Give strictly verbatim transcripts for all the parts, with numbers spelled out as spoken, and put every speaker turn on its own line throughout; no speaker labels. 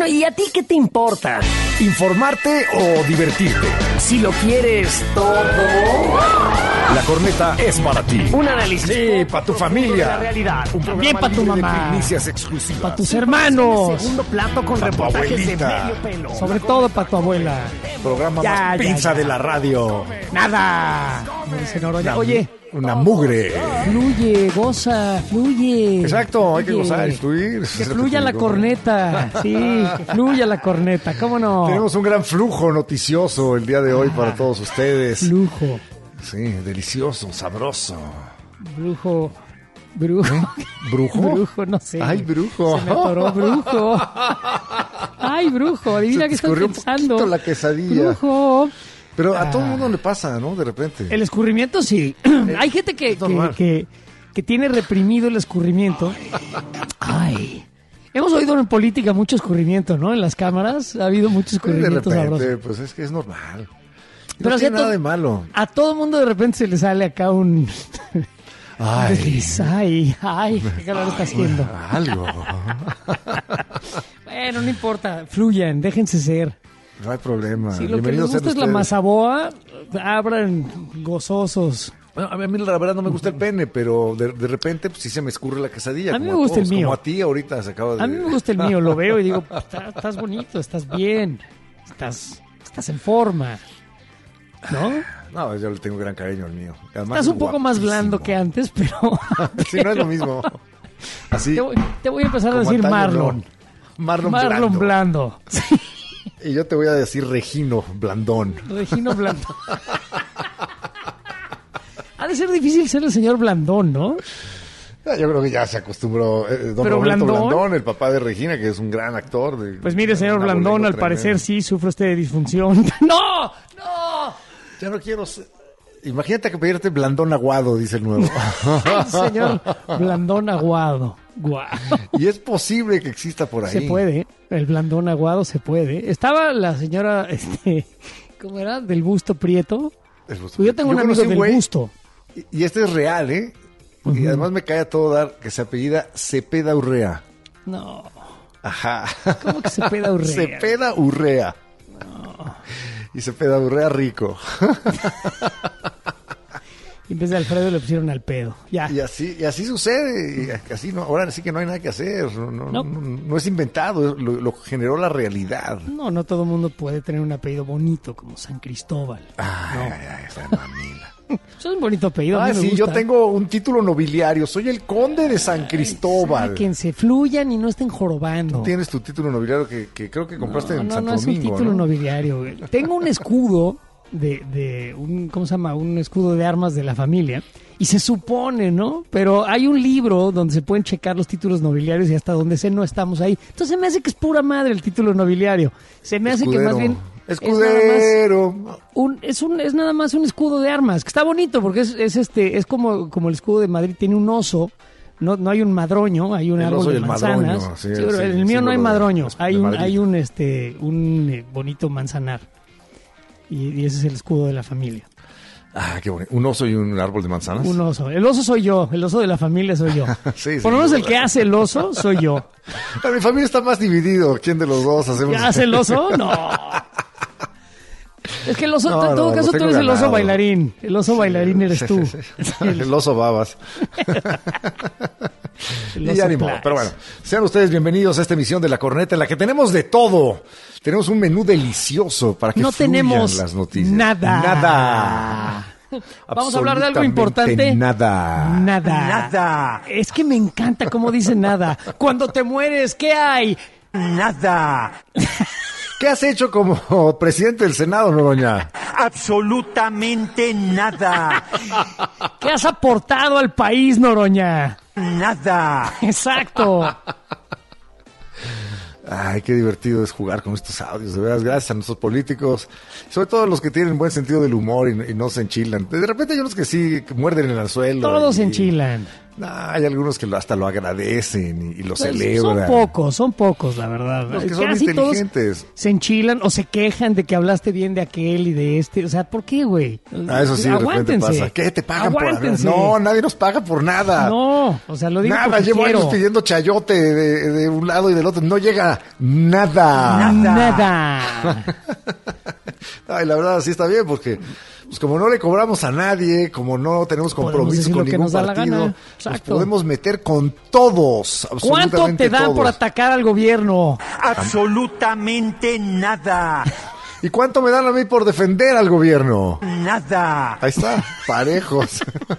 Bueno, ¿y a ti qué te importa?
¿Informarte o divertirte?
Si lo quieres todo.
La corneta es para ti.
Un análisis.
Sí, para tu familia.
La realidad.
Un
También
programa
para tu
libre de
mamá.
primicias exclusivas.
Para tus hermanos. Segundo plato con
Pa' tu
reportajes de
abuelita.
medio pelo.
Sobre todo para tu abuela.
Programa
Ya,
más
ya,
pinza
ya.
de la radio.
Nada. Me dice Noroña. Oye,
Una mugre.
fluye, goza, fluye.
Exacto, hay que
Fluye.
gozar y fluir.
Que
Es lo
fluya
te
la
digo.
corneta. Sí, que fluya la corneta. ¿Cómo no?
Tenemos un gran flujo noticioso el día de hoy para todos ustedes.
Flujo.
Sí, delicioso, sabroso.
Brujo. Brujo.
¿Brujo?
Brujo, no sé.
Ay, brujo.
Se me atoró, brujo. Ay, brujo. Adivina
Se te
qué estoy
escurrió un
pensando.
poquito la quesadilla.
Brujo.
Pero a
Ah.
todo el mundo le pasa, ¿no? De repente.
El escurrimiento sí. Hay gente que,
es
que,
normal.
que, que tiene reprimido el escurrimiento. Ay. Hemos oído en política mucho escurrimiento, ¿no? En las cámaras ha habido mucho
de
escurrimiento sabroso.
repente, pues es que es normal. No
Pero
tiene
si a
nada
to-
de malo.
A todo mundo de repente se le sale acá un...
Ay,
desliz. Ay, ay, qué calor está haciendo.
algo.
Bueno, no importa, fluyan, déjense ser.
No hay problema.
Si lo que les
Bienvenidos
gusta
sean
es la
ustedes.
mazaboa, abran gozosos.
Bueno, a mí la verdad no me gusta el pene, pero de, de repente pues, sí se me escurre la quesadilla.
A mí
como
me gusta el
todos,
mío.
Como a ti ahorita se acaba de...
A mí me gusta el mío, lo veo y digo, "Está- estás bonito, estás bien, estás, estás en forma, ¿no?
No, yo le tengo gran cariño al mío. Además,
Estás
es
un poco más
guapísimo.
blando que antes, pero
Sí, no es lo mismo. Así.
te, voy, te voy a empezar a
como
decir
antaño,
Marlon.
no. Marlon,
Marlon
Blando.
Blando. Sí,
Y yo te voy a decir Regino Blandón.
Regino Blando. Ha de ser difícil ser el señor Blandón, ¿no?
Ya, Yo creo que ya se acostumbró. eh, don
Pero
Roberto
Blandón.
Blandón, el papá de Regina, que es un gran actor. De,
Pues mire, señor
un
Blandón,
abolengo
al parecer
tremendo.
sí sufre usted de disfunción. ¡No! ¡No!
Ya no quiero ser... Imagínate que pedirte Blandón aguado, dice el nuevo.
El señor Blandón aguado. Guau.
Y es posible que exista por ahí.
Se puede, el Blandón aguado se puede. Estaba la señora, este, ¿cómo era? Del busto prieto.
Es justo.
Pues yo tengo un amigo
conocí
del
güey,
busto.
Y, y este es real, ¿eh? Y además me cae a todo dar que se apellida Cepeda Urrea.
No,
Ajá.
¿cómo que se peda Urrea?
Cepeda Urrea. Y Cepeda Urrea rico.
Y en vez de Alfredo le pusieron al pedo. Ya.
Y así, y así sucede. Y así no, ahora sí que no hay nada que hacer. No, no,
No.
no, no es inventado, lo, lo generó la realidad.
No, no todo el mundo puede tener un apellido bonito como San Cristóbal.
Ay, ay, ay, esa mamila.
Eso es un bonito apellido. a
Ah,
mí me
sí,
gusta.
yo tengo un título nobiliario. Soy el conde de San Cristóbal.
Que se fluyan y no estén jorobando.
Tienes tu título nobiliario que, que creo que compraste
No,
en
no,
Santo
no es un
Domingo,
título
¿no?
nobiliario. güey. Tengo un escudo de, de un, ¿cómo se llama? Un escudo de armas de la familia. Y se supone, ¿no? Pero hay un libro donde se pueden checar los títulos nobiliarios y hasta donde sé no estamos ahí. Entonces me hace que es pura madre el título nobiliario. Se me hace que más bien es nada más
Escudero.
un, es un es nada más un escudo de armas, que está bonito porque es, es este es como, como el escudo de Madrid, tiene un oso. No, no hay un madroño, hay un
El
árbol
oso y
de
el
manzanas.
madroño, sí,
Sí, pero
sí,
en el
el
mío no hay
símbolo de-
madroño,
de
hay un
Madrid.
hay un este un eh, bonito manzanar. Y, y ese es el escudo de la familia.
Ah, qué bonito. Un oso y un árbol de manzanas.
Un oso. El oso soy yo, el oso de la familia soy yo.
Sí, sí,
Por lo menos
sí.
el que hace el oso soy yo.
Mi familia está más dividido. ¿Quién de los dos hacemos?
¿Qué hace el oso? No. Es que el oso,
No,
en todo
no,
caso,
lo
tú
tengo
eres el oso
ganado.
bailarín. El oso bailarín eres
Sí,
tú.
sí, sí. El oso babas.
El
Y
oso
ya ni modo.
Plax.
Pero bueno, sean ustedes bienvenidos a esta emisión de La Corneta en la que tenemos de todo. Tenemos un menú delicioso para que
No
fluyan
tenemos
las noticias.
nada.
Nada.
Vamos a hablar de algo
Absolutamente
importante.
Nada.
Nada.
Nada.
Es que me encanta cómo dice nada. Cuando te mueres, ¿qué hay?
Nada. ¿Qué has hecho como presidente del Senado, Noroña?
Absolutamente nada.
¿Qué has aportado al país, Noroña?
Nada.
Exacto.
Ay, qué divertido es jugar con estos audios, de verdad, gracias a nuestros políticos, sobre todo los que tienen buen sentido del humor y, y no se enchilan. De repente hay unos que sí que muerden el anzuelo.
Todos
y-
se enchilan.
No, hay algunos que lo- hasta lo agradecen y, y lo
Pues,
celebran.
son pocos, son pocos, la verdad.
Los que son
Casi todos
inteligentes.
se enchilan o se quejan de que hablaste bien de aquel y de este. O sea, ¿por qué, güey?
Ah, eso sí, de repente
Aguántense.
pasa. ¿Qué? ¿Te pagan por hablar?
Aguántense.
No, nadie nos paga por nada.
No, o sea, lo digo
Nada,
porque
llevo
quiero.
años pidiendo chayote de, de un lado y del otro. No llega nada.
Nada.
Ay, la verdad sí está bien porque pues como no le cobramos a nadie, como no tenemos
Podemos
compromiso
decir
con
lo que
ningún
nos da la
partido,
gana.
nos
Exacto.
podemos meter con todos,
¿Cuánto
absolutamente
te dan
todos.
por atacar al gobierno?
Absolutamente nada.
¿Y cuánto me dan a mí por defender al gobierno?
Nada.
Ahí está, parejos.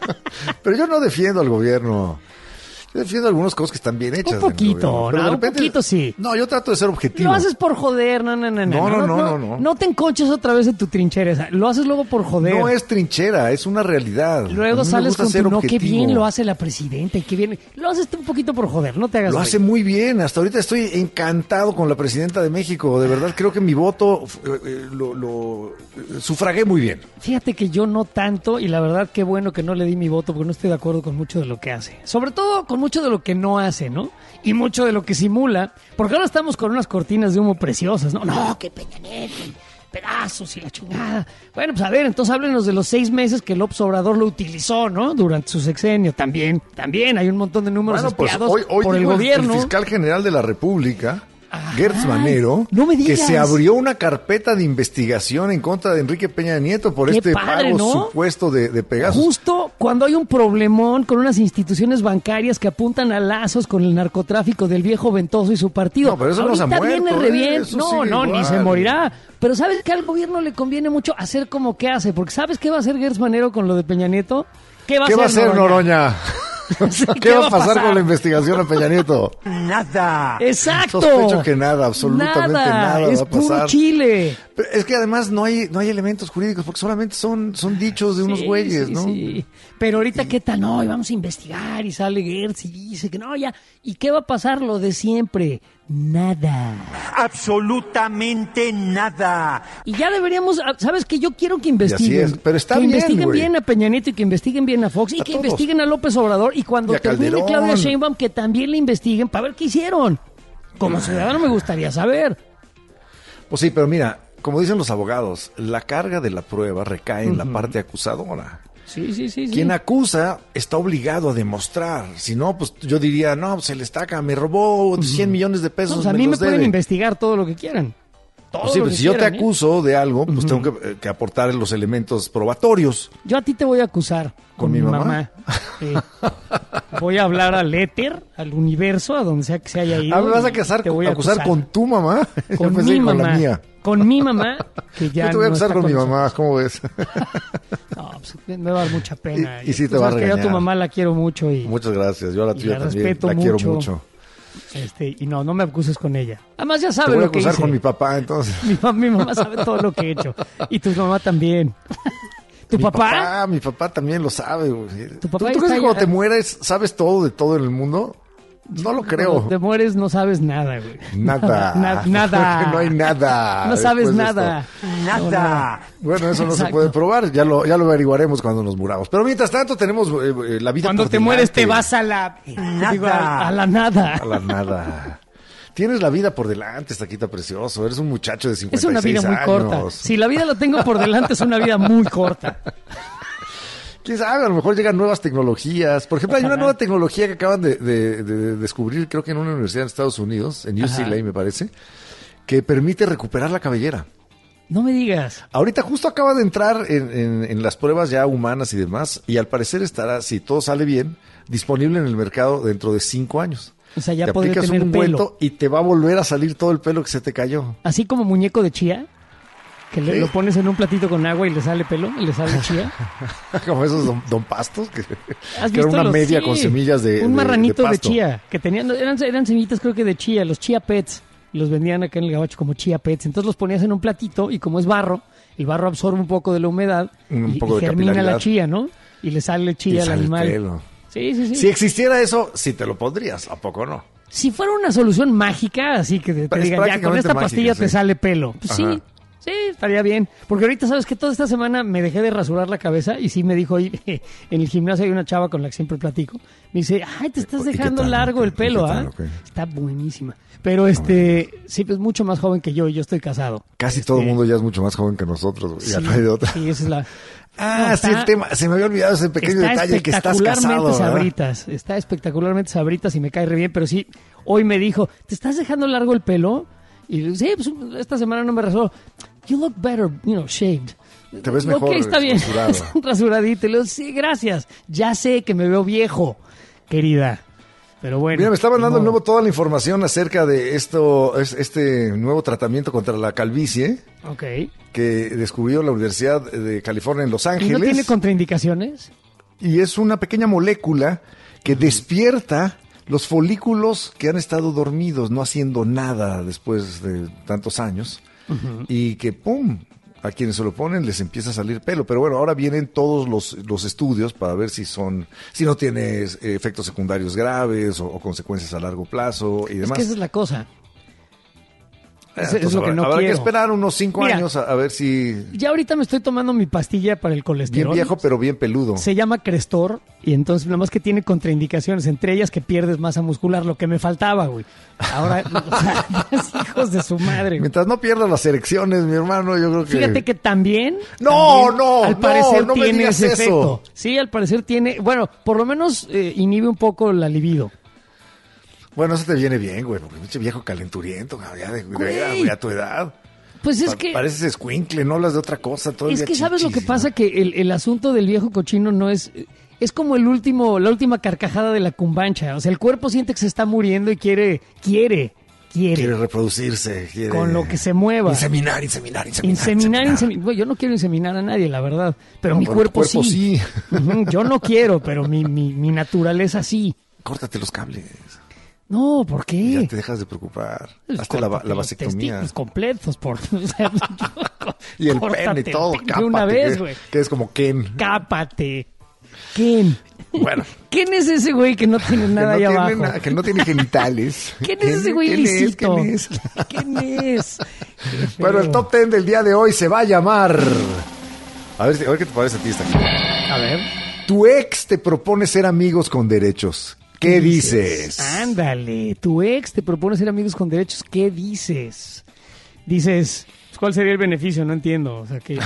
Pero yo no defiendo al gobierno. Yo defiendo algunas cosas que están bien hechas.
Un
del
poquito,
gobierno. Pero
¿no?
de
Un
repente-
poquito sí.
No, yo trato de ser objetivo.
Lo haces por joder, no, no, no.
No, no, no, no, no.
No te enconches otra vez en tu trinchera esa. Lo haces luego por joder.
No es trinchera, es una realidad. A
Luego
mí me
sales
gusta
con
ser
tu no, qué
objetivo.
bien lo hace la presidenta y qué bien. Lo haces tú un poquito por joder, no te hagas
Lo
güey.
hace muy bien. Hasta ahorita estoy encantado con la presidenta de México. De verdad, creo que mi voto eh, eh, lo, lo eh, sufragué muy bien.
Fíjate que yo no tanto y la verdad qué bueno que no le di mi voto porque no estoy de acuerdo con mucho de lo que hace. Sobre todo con mucho de lo que no hace, ¿no? Y mucho de lo que simula. Porque ahora estamos con unas cortinas de humo preciosas, ¿no? No, que Peña Nieto, y pedazos y la chingada. Bueno, pues a ver, entonces háblenos de los seis meses que López Obrador lo utilizó, ¿no? Durante su sexenio. También, también hay un montón de números
Bueno, pues
espiados
hoy, hoy
por el
dijo el,
gobierno.
el fiscal general de la República,
Ajá.
Gertz Manero,
No me
que
digas.
se abrió una carpeta de investigación en contra de Enrique Peña Nieto por
Qué
este
padre,
pago
¿no?
supuesto de, de Pegasus.
Justo cuando hay un problemón con unas instituciones bancarias que apuntan a lazos con el narcotráfico del viejo Ventoso y su partido.
No, pero eso no se ha
Ahorita viene
muerto,
re
¿eh?
bien.
Eso
No,
sigue
no, ni
igual.
se morirá. Pero ¿sabes qué? Al gobierno le conviene mucho hacer como que hace. Porque ¿sabes qué va a hacer Gertz Manero con lo de Peña Nieto? ¿Qué va a
¿Qué va a
hacer
hacer Noroña?
Sí,
¿Qué, va a pasar, con la investigación a Peña Nieto?
Nada.
Exacto.
Sospecho que nada, absolutamente nada,
es
va a pasar.
puro chile.
Pero es que además no hay no hay elementos jurídicos porque solamente son son dichos de unos
Sí,
güeyes,
sí,
¿no?
sí. Pero ahorita, ¿qué tal? No, y vamos a investigar y sale Gertz y dice que no, ya. ¿Y qué va a pasar? Lo de siempre. Nada.
Absolutamente nada.
Y ya deberíamos, ¿sabes qué? Yo quiero que investiguen.
es, pero está
que
bien,
investiguen
güey.
bien a Peña Nieto y que investiguen bien a Fox y
A
que
todos.
investiguen a López Obrador y cuando
Y a
termine
Calderón.
Claudia Sheinbaum que también le investiguen para ver qué hicieron. Como ciudadano me gustaría saber.
Pues sí, pero mira, como dicen los abogados, la carga de la prueba recae en la parte acusadora.
Sí, sí, sí. sí.
Quien acusa está obligado a demostrar. Si no, pues yo diría, no, pues se le estaca, me robó cien millones de
No,
pesos.
pues a
me
mí me
los
pueden
debe.
investigar todo lo que quieran. Todo
Pues sí,
lo
pues
que
si yo te
quieran, ¿eh?
acuso de algo, pues tengo que, eh, que aportar los elementos probatorios.
Yo a ti te voy a acusar con,
¿Con mi
mi
mamá?
mamá. Sí. Voy a hablar al éter, al universo, a donde sea que se haya ido.
Ah, ¿me vas a
y
casar,
te voy a
acusar
acusar.
con tu mamá? Yo
Con
pensé
mi
que con
mamá.
la mía.
Con mi mamá, que ya
Yo te voy a
no
acusar
está
con mi
nosotros.
mamá, ¿cómo ves?
No, pues, me va a dar mucha pena.
Y- y sí te
Tú
va a
sabes que yo a tu
regañar.
mamá la quiero mucho y,
Muchas gracias, yo a la
y
tuya
la
también,
respeto
la
mucho.
quiero mucho.
este, y no, no me acuses con ella. Además ya
Te
sabe
voy a
lo que
acusar
hice.
con mi papá, entonces.
Mi, ma- mi mamá sabe todo lo que he hecho. Y tu mamá también. ¿Tu
Mi
papá?
Mi papá también lo sabe, güey.
¿Tu
¿Tú,
papá
tú crees
está
que cuando
ya-
te mueres sabes todo de todo en el mundo? No lo creo.
Cuando te mueres no sabes nada, güey.
Nada.
Na- nada.
Porque no hay nada.
No sabes
después de
nada.
esto.
No,
Nada.
Bueno, eso no se
Exacto.
puede probar. Ya lo, ya lo averiguaremos cuando nos muramos. Pero mientras tanto tenemos eh, eh, la vida
Cuando
por
te mueres te
delante.
vas a la...
Nada.
digo, a, a la nada.
A la nada. Tienes la vida por delante, Taquita Precioso. Eres un muchacho de cincuenta
Es
y
una
seis
vida muy
años.
corta. Si la vida la tengo por delante es una vida muy corta.
¿Quién sabe? A lo mejor llegan nuevas tecnologías. Por ejemplo, hay una
Ojalá.
nueva tecnología que acaban de, de- de descubrir, creo que en una universidad en Estados Unidos, en U C L A me parece, que permite recuperar la cabellera.
No me digas.
Ahorita justo acaba de entrar en, en- en las pruebas ya humanas y demás, y al parecer estará, si todo sale bien, disponible en el mercado dentro de cinco años.
O sea, ya
te
podría
aplicas
tener
un
pelo.
ungüento y te va a volver a salir todo el pelo que se te cayó.
Así como muñeco de chía, que le-
Sí.
lo pones en un platito con agua y le sale pelo, y le sale chía.
Como esos don, don pastos, que,
¿Has
que era
visto
una
los-
media
sí,
con semillas de
un
de-
marranito de,
pasto.
chía, que tenían, eran, eran semillitas creo que de chía, los chía pets. Los vendían acá en el gabacho como chía pets. Entonces los ponías en un platito y como es barro, el barro absorbe un poco de la humedad
Un
y,
poco
y
de
germina la
capilaridad.
chía, ¿no? Y le sale
Y
chía al
sale el
animal.
pelo.
Sí, sí, sí.
Si existiera eso, sí te lo pondrías, ¿a poco no?
Si fuera una solución mágica, así que te, te
Es
digan, ya con
prácticamente
esta
mágica,
pastilla te
sí.
sale pelo. Pues
Ajá.
sí, Sí, estaría bien. Porque ahorita, ¿sabes que toda esta semana me dejé de rasurar la cabeza y sí me dijo ahí, en el gimnasio hay una chava con la que siempre platico. Me dice, ay, te estás
¿Y qué
dejando
tal?
largo el
¿Y qué
pelo,
tal?
¿ah?
Ok.
Está buenísima. Pero este, sí, pues mucho más joven que yo y yo estoy casado.
Casi
Este,
todo el mundo ya es mucho más joven que nosotros, güey. Ya
Sí,
no hay de otra.
sí, esa es la...
Ah,
No,
sí,
está-
el tema. Se me había olvidado ese pequeño
está
detalle que estás
espectacularmente
casado, ¿verdad?
sabritas. Está espectacularmente sabritas y me cae re bien. Pero sí, hoy me dijo, ¿te estás dejando largo el pelo? Y le dije, sí, pues esta semana no me rasuró. You look better, you know, shaved.
Te ves mejor
Ok, está bien.
rasurado.
Rasuradito. Y le digo, sí, gracias. Ya sé que me veo viejo, querida. Pero bueno.
Mira, me está mandando
ni
de
modo.
nuevo toda la información acerca de esto, es- este nuevo tratamiento contra la calvicie
Ok.
que descubrió la Universidad de California en Los
¿Y
Ángeles.
no tiene contraindicaciones?
Y es una pequeña molécula que despierta los folículos que han estado dormidos, no haciendo nada después de tantos años, y que ¡pum! A quienes se lo ponen les empieza a salir pelo. Pero bueno, ahora vienen todos los, los estudios para ver si son, si no tiene eh, efectos secundarios graves o, o consecuencias a largo plazo y
Es
demás.
que esa es la cosa.
Ah,
es- es
entonces
lo que
habrá,
no
habrá que
quiero.
esperar unos cinco
Mira.
años a, a ver si
Ya ahorita me estoy tomando mi pastilla para el
bien
colesterol.
viejo pero bien peludo.
Se llama Crestor y entonces nada más que tiene contraindicaciones, entre ellas que pierdes masa muscular, lo que me faltaba, güey. Ahora, o sea, los hijos de su madre. güey.
Mientras no pierdas las erecciones, mi hermano, yo creo que...
Fíjate que también,
No,
también,
no,
al parecer
no, no me
tiene
digas
ese
eso.
efecto. Sí, al parecer tiene, bueno, por lo menos eh, inhibe un poco la libido.
Bueno, eso te viene bien, güey, porque pinche viejo calenturiento, cabrón, ya de, de
Güey.
veras, güey, a tu edad.
Pues es
Pa-
que
Pareces escuincle, no hablas de otra cosa todo el
es
día
que sabes lo que
chichis,
pasa
¿no?
que el, el asunto del viejo cochino no es es como el último la última carcajada de la cumbancha, o sea, el cuerpo siente que se está muriendo y quiere quiere quiere,
Quiere reproducirse, quiere...
con lo que se mueva.
Inseminar, inseminar, inseminar.
Inseminar, inseminar. Bueno, yo no quiero inseminar a nadie, la verdad. Pero
No,
mi
pero
cuerpo,
tu cuerpo
sí.
sí.
Ujú, yo no quiero, pero mi, mi, mi naturaleza sí.
Córtate los cables,
No, ¿por
y ya
qué?
te dejas de preocupar.
Pues
Hazte la,
córtate
la
los
vasectomía.
testículos completos, por o sea, yo-
Y el
córtate
pene y todo,
el pene
cápate.
de una vez,
que-
güey.
que es como Ken.
Cápate. ¿Quién?
Bueno.
¿Quién es ese güey que no tiene nada
que,
ahí
no
abajo?
tiene na- que no tiene genitales.
¿Quién es ese güey
¿Quién es?
lisito?
¿Quién es?
¿Quién es? Qué
Bueno, el
feo.
top ten del día de hoy se va a llamar... A ver, si- a ver qué te parece a ti esta.
A ver.
Tu ex te propone ser amigos con derechos. ¿Qué dices?
Ándale, tu ex te propone ser amigos con derechos. ¿Qué dices? Dices, pues, ¿cuál sería el beneficio? No entiendo. O sea, que...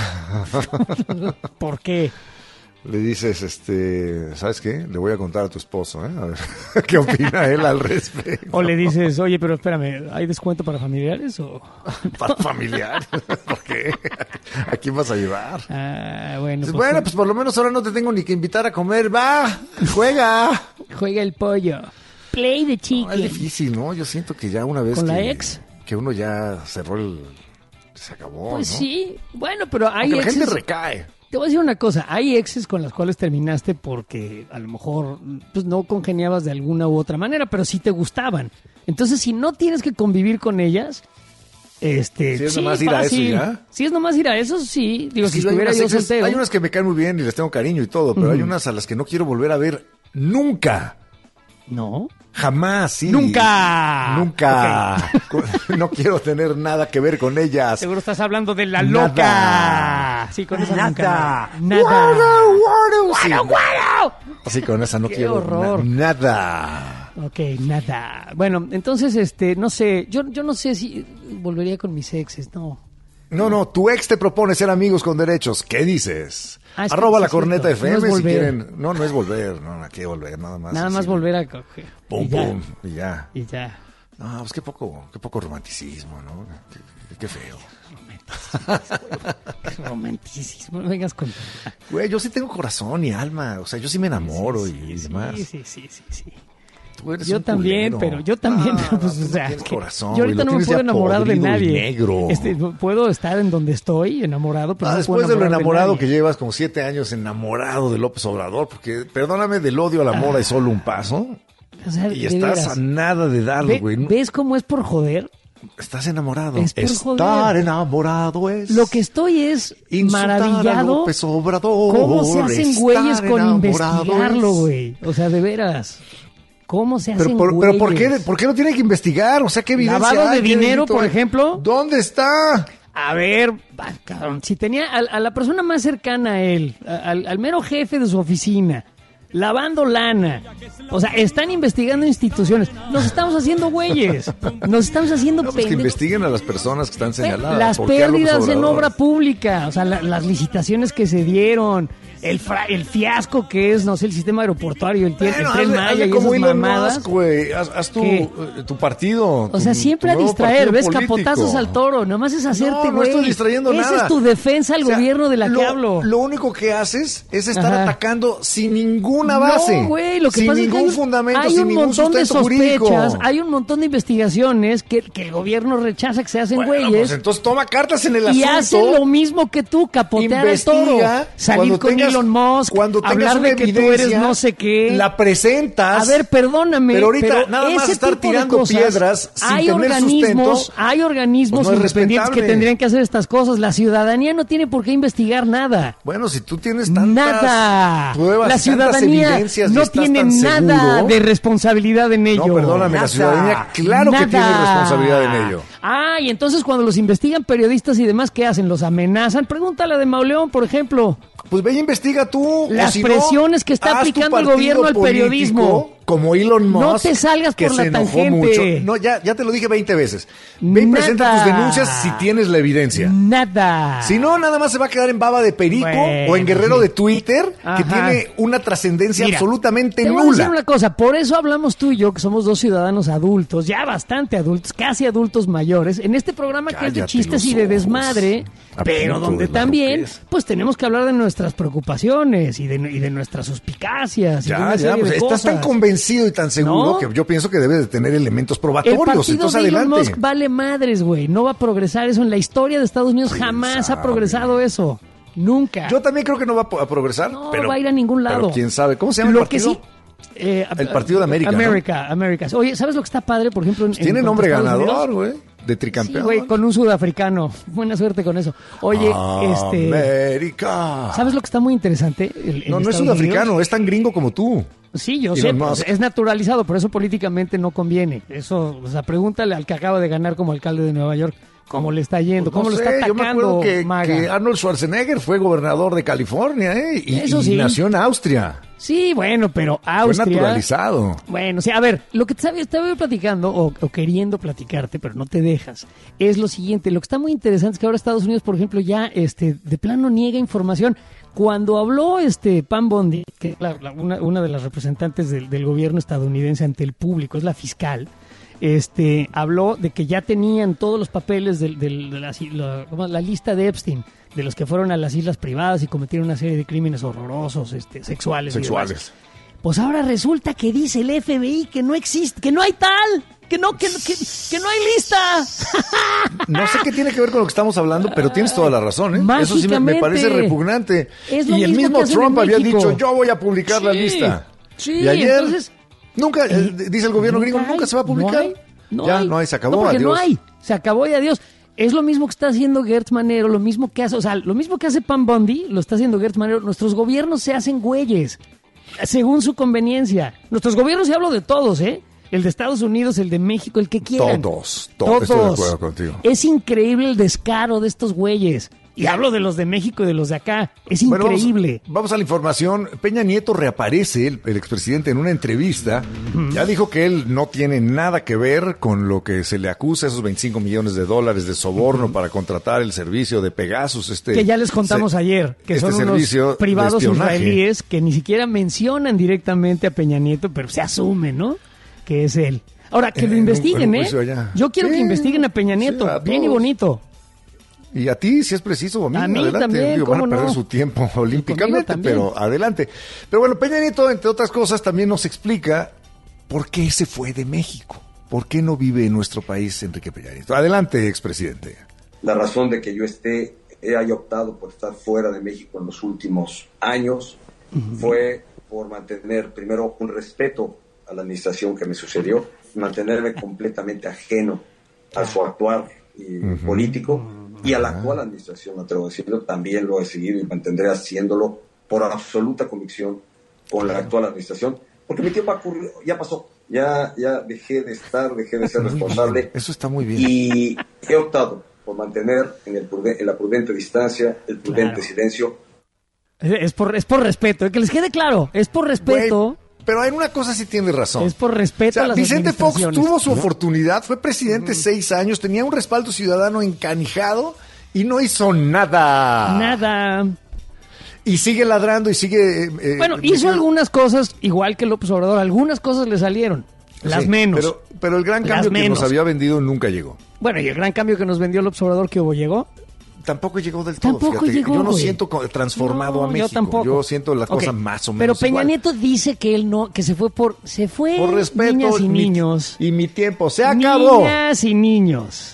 ¿Por qué?
Le dices, este, ¿sabes qué? Le voy a contar a tu esposo, ¿eh? A ver, ¿qué opina él al respecto?
O le dices, oye, pero espérame, ¿hay descuento para familiares? O...
Para familiar. ¿Por qué? ¿A quién vas a llevar?
Ah, bueno,
Dices,
pues,
bueno, pues por lo menos ahora no te tengo ni que invitar a comer. Va, juega.
juega el pollo. Play de
No,
chicken.
es difícil, ¿no? Yo siento que ya una vez
¿Con
que,
la ex?
que uno ya cerró el... Se acabó,
Pues
¿no?
sí, bueno, pero hay
Aunque la gente
exes...
recae.
Te voy a decir una cosa, hay exes con las cuales terminaste porque a lo mejor pues, no congeniabas de alguna u otra manera, pero sí te gustaban. Entonces, si no tienes que convivir con ellas, este,
Si es
sí,
nomás ir a eso y
fácil.
ya.
Si es nomás ir a eso, sí. Digo,
Es
si
que hay
estuviera
unas
yo
exes-
soltero.
hay unas que me caen muy bien y les tengo cariño y todo, pero hay unas a las que no quiero volver a ver nunca.
No.
Jamás, sí.
¡Nunca!
Nunca. No quiero tener nada que ver con ellas.
Seguro estás hablando de la
Nada.
loca. Sí, con esa
Nada.
nunca. Nada.
Guaro, guaro, sí.
¡Guaro, guaro!
Así con esa no
¡Qué
quiero
horror!
na- nada.
Ok, nada. Bueno, entonces, este, no sé, yo, yo no sé si volvería con mis exes, no.
No, no, tu ex te propone ser amigos con derechos. ¿Qué dices?
Ah, es que
Arroba
sí
la
es
corneta
cierto.
F M
No es
si
volver.
quieren. No, no es volver. No, no hay que volver, nada más.
Nada
así.
más volver a coger.
Pum,
y ya.
pum, y ya.
Y ya.
No, pues qué poco, qué poco romanticismo, ¿no? Qué, qué feo.
Qué romanticismo. No vengas con...
Güey, yo sí tengo corazón y alma. O sea, yo sí me enamoro
Sí,
y
sí,
demás.
Sí, sí, sí, sí, sí.
Tú eres
Yo
un
también,
culero.
pero yo también,
Ah,
pero pues,
tú
o
no
sea,
tienes
que
corazón,
yo ahorita
güey, lo
no me
tienes
puedo
ya
enamorar de
podrido y
nadie.
negro.
Este, puedo estar en donde estoy, enamorado, pero
Ah,
no me
después
puedo
de lo
enamorar
enamorado
nadie.
que llevas como siete años enamorado de López Obrador, porque perdóname, del odio al amor hay solo un paso.
O sea,
Y
de
estás
veras.
a nada de darlo,
Ve-
güey. No-
¿Ves cómo es por joder?
Estás enamorado.
Es por
Estar
joder.
enamorado es.
Lo que estoy es
insultar a
maravillado
López Obrador.
cómo se hacen
Estar
güeyes con
enamorado
investigarlo,
es.
güey. O sea, de veras. ¿Cómo se hacen
Pero, por,
güeyes?
pero ¿por, qué, ¿por qué lo tiene que investigar? O sea, ¿qué evidencia
¿Lavado de
hay? ¿Qué
dinero,
delito
por
hay?
ejemplo?
¿Dónde está?
A ver, bah, cabrón, si tenía a, a la persona más cercana a él, a, al, al mero jefe de su oficina, lavando lana, o sea, están investigando instituciones, nos estamos haciendo güeyes, nos estamos haciendo
No, pues que
pendejos.
investiguen a las personas que están señaladas.
Las
¿Por qué a López
pérdidas en
Obrador?
obra pública, o sea, la- las licitaciones que se dieron, el, fra- el fiasco que es, no sé, el sistema aeroportuario, el, tie-
Bueno,
el tren
hazle-
Maya
hazle
y
como
esas
Elon
mamadas.
Musk, güey. Haz, haz tu,
¿Qué?
eh, tu partido.
O
tu-
sea, siempre
tu
a
nuevo
distraer,
partido
ves
político.
capotazos al toro, nomás es hacerte
No,
güey.
no estoy distrayendo
Esa
nada.
es tu defensa al
O sea,
gobierno de la
lo,
que hablo.
Lo único que haces es estar
Ajá.
atacando sin ninguna base.
No, güey, lo que
sin
pasa
ningún
es que hay,
fundamento,
hay
sin
un
ningún
montón de
sustento
sospechas,
jurídico.
hay un montón de investigaciones que, que el gobierno rechaza que se hacen
Bueno,
güeyes.
pues entonces toma cartas en el
Y
asunto.
hacen lo mismo que tú, capotear al toro.
Investiga,
Salir
cuando
con
tengas-
Elon Musk,
cuando tengas
hablar
una
de que tú
evidencia,
eres no sé qué.
la presentas.
A ver, perdóname.
Pero ahorita
pero
nada más
ese
estar
tipo de
tirando
cosas,
piedras sin
hay
tener
organismos,
sustento,
hay organismos
pues no es
independientes que
respetable.
tendrían que hacer estas cosas. La ciudadanía no tiene por qué investigar nada.
Bueno, si tú tienes tantas
Nada.
pruebas,
La
tantas
ciudadanía
evidencias y
no
estás
tiene
tan
nada
seguro.
de responsabilidad en ello.
No, perdóname, la
Nada.
ciudadanía claro que tiene
Nada.
responsabilidad en ello.
Ah, y entonces cuando los investigan periodistas y demás, ¿qué hacen? ¿Los amenazan? Pregúntale a de Mauleón, por ejemplo.
Pues ve y investiga tú.
Las
o si no,
presiones que está
haz tu
aplicando el
partido
gobierno al
político,
periodismo.
Como Elon Musk.
No te salgas
que
por
se
la
enojó
tangente.
mucho. No, ya, ya te lo dije veinte veces. Ve y
Nada.
presenta tus denuncias si tienes la evidencia.
Nada.
Si no, nada más se va a quedar en baba de perico
Bueno,
o en guerrero
sí.
de Twitter, que
Ajá.
tiene una trascendencia
Mira,
absolutamente
te voy a decir
nula.
una cosa, por eso hablamos tú y yo, que somos dos ciudadanos adultos, ya bastante adultos, casi adultos mayores, en este programa que es de
Cállate
chistes
los
y de
ojos.
desmadre,
A
pero
punto
donde
de la
también,
rupez.
pues tenemos que hablar de nuestras preocupaciones y de, y de nuestras suspicacias. y de
Ya,
una
ya,
serie
pues
de
estás tan
cosas.
convencido y tan seguro
¿No?
que yo pienso que debes de tener elementos
El
probatorios.
partido
Entonces
de Elon
adelante.
Musk vale madres, güey. No va a progresar eso. En la historia de Estados Unidos
¿Quién
jamás
sabe?
ha progresado eso. Nunca.
Yo también creo que no va a po- a progresar.
no
pero,
va a ir a ningún lado.
Pero quién sabe. ¿Cómo se llama
Lo
el partido?
que sí, eh,
El Partido de América, ¿no?
América, América. Oye, ¿sabes lo que está padre, por ejemplo? En,
Pues tiene
en
nombre
Estados
ganador,
Unidos?
güey. De
Sí,
tricampeón.
güey, con un sudafricano. Buena suerte con eso. Oye, este,
América.
¿sabes lo que está muy interesante? El- en
No, no es
Estados
sudafricano,
Unidos?
es tan gringo como tú.
Sí, yo
Elon
sé,
Musk.
pues, es naturalizado, por eso políticamente no conviene. Eso, o sea, pregúntale al que acaba de ganar como alcalde de Nueva York, cómo le está yendo, cómo
No
lo
sé,
está
yo me acuerdo
atacando,
que,
Maga.
que Arnold Schwarzenegger fue gobernador de California, ¿eh? Y,
Eso
y
sí.
nació en Austria.
Sí, bueno, pero
Fue
Austria...
naturalizado.
Bueno, sí, a ver, lo que te estaba, estaba platicando o, o queriendo platicarte, pero no te dejas, es lo siguiente. Lo que está muy interesante es que ahora Estados Unidos, por ejemplo, ya este de plano niega información. Cuando habló este Pam Bondi, que es la- la- una, una de las representantes del, del gobierno estadounidense ante el público, es la fiscal, este habló de que ya tenían todos los papeles del- del- de, la, la- ¿cómo? la lista de Epstein, de los que fueron a las islas privadas y cometieron una serie de crímenes horrorosos, este, sexuales. y demás.
Sexuales.
Pues ahora resulta que dice el F B I que no existe, que no hay tal, que no, que, que, que no hay lista.
No sé qué tiene que ver con lo que estamos hablando, pero tienes toda la razón, ¿eh? Eso sí me, me
Mágicamente.
parece repugnante.
Es lo
Y el
mismo
mismo
que hacen
Trump
en
había
México.
dicho, yo voy a publicar la
Sí,
lista.
sí,
y ayer,
entonces-
nunca, eh, dice el gobierno gringo,
hay,
nunca se va a publicar.
No hay, no
ya,
hay.
no hay, se acabó,
No, porque
adiós.
no hay, se acabó y adiós. Es lo mismo que está haciendo Gertz Manero, lo mismo que hace, o sea, lo mismo que hace Pam Bondi, lo está haciendo Gertz Manero. Nuestros gobiernos se hacen güeyes, según su conveniencia. Nuestros gobiernos, y hablo de todos, ¿eh? El de Estados Unidos, el de México, el que quieran.
Todos, todos, estoy de acuerdo contigo.
Es increíble el descaro de estos güeyes. Y hablo de los de México y de los de acá. Es
Bueno, vamos-
increíble.
Vamos, a la información. Peña Nieto reaparece, el, el expresidente, en una entrevista. Ya dijo que él no tiene nada que ver con lo que se le acusa, esos veinticinco millones de dólares de soborno para contratar el servicio de Pegasus. Este,
Que ya les contamos
se-
ayer, que
este
son
servicio
unos
de
privados
espionaje.
israelíes que ni siquiera mencionan directamente a Peña Nieto, pero se asume, ¿no? Que es él. Ahora, que
En
lo
un-
investiguen,
en un
¿eh?
juicio allá.
Yo quiero
Sí,
que investiguen a Peña Nieto,
sí, a
bien y
todos.
bonito.
Y a ti, si es preciso, a mí,
A mí
adelante.
también,
Digo, van a
¿cómo
perder
no?
su tiempo olímpicamente,
también.
pero adelante. Pero bueno, Peña Nieto, entre otras cosas, también nos explica por qué se fue de México. ¿Por qué no vive en nuestro país Enrique Peña Nieto? Adelante, expresidente.
La razón de que yo esté, he haya optado por estar fuera de México en los últimos años fue por mantener primero un respeto a la administración que me sucedió, mantenerme completamente ajeno a su actuar eh, político, y a la actual administración, me atrevo a decirlo, también lo he seguido y mantendré haciéndolo por absoluta convicción con la actual administración, porque mi tiempo ocurrió, ya pasó, ya, ya dejé de estar, dejé de ser responsable.
Eso está muy bien.
Y he optado por mantener en, el pruden- en la prudente distancia, el prudente
Claro.
silencio.
Es, es por, es por respeto, eh, que les quede claro, es por respeto.
Güey, pero en una cosa sí tiene razón.
Es por respeto
O sea,
a las
Vicente Fox
administraciones.
tuvo su oportunidad, fue presidente seis años, tenía un respaldo ciudadano encanijado y no hizo nada.
Nada.
Y sigue ladrando y sigue... eh, eh,
Bueno, hizo
metido-
algunas cosas, igual que López Obrador, algunas cosas le salieron, las
Sí,
menos.
Pero, pero el gran
Las
cambio que
menos.
nos había vendido nunca llegó.
Bueno, y el gran cambio que nos vendió López Obrador que hubo llegó.
Tampoco llegó del todo.
Tampoco
fíjate.
llegó,
Yo no
güey.
siento co- transformado
No,
a México.
Yo tampoco.
siento las
Ok,
cosas más o menos
Pero Peña
igual.
Nieto dice que él no, que se fue por, se fue.
Por respeto
niñas y
mi-
niños.
y mi tiempo se acabó.
Niñas y niños.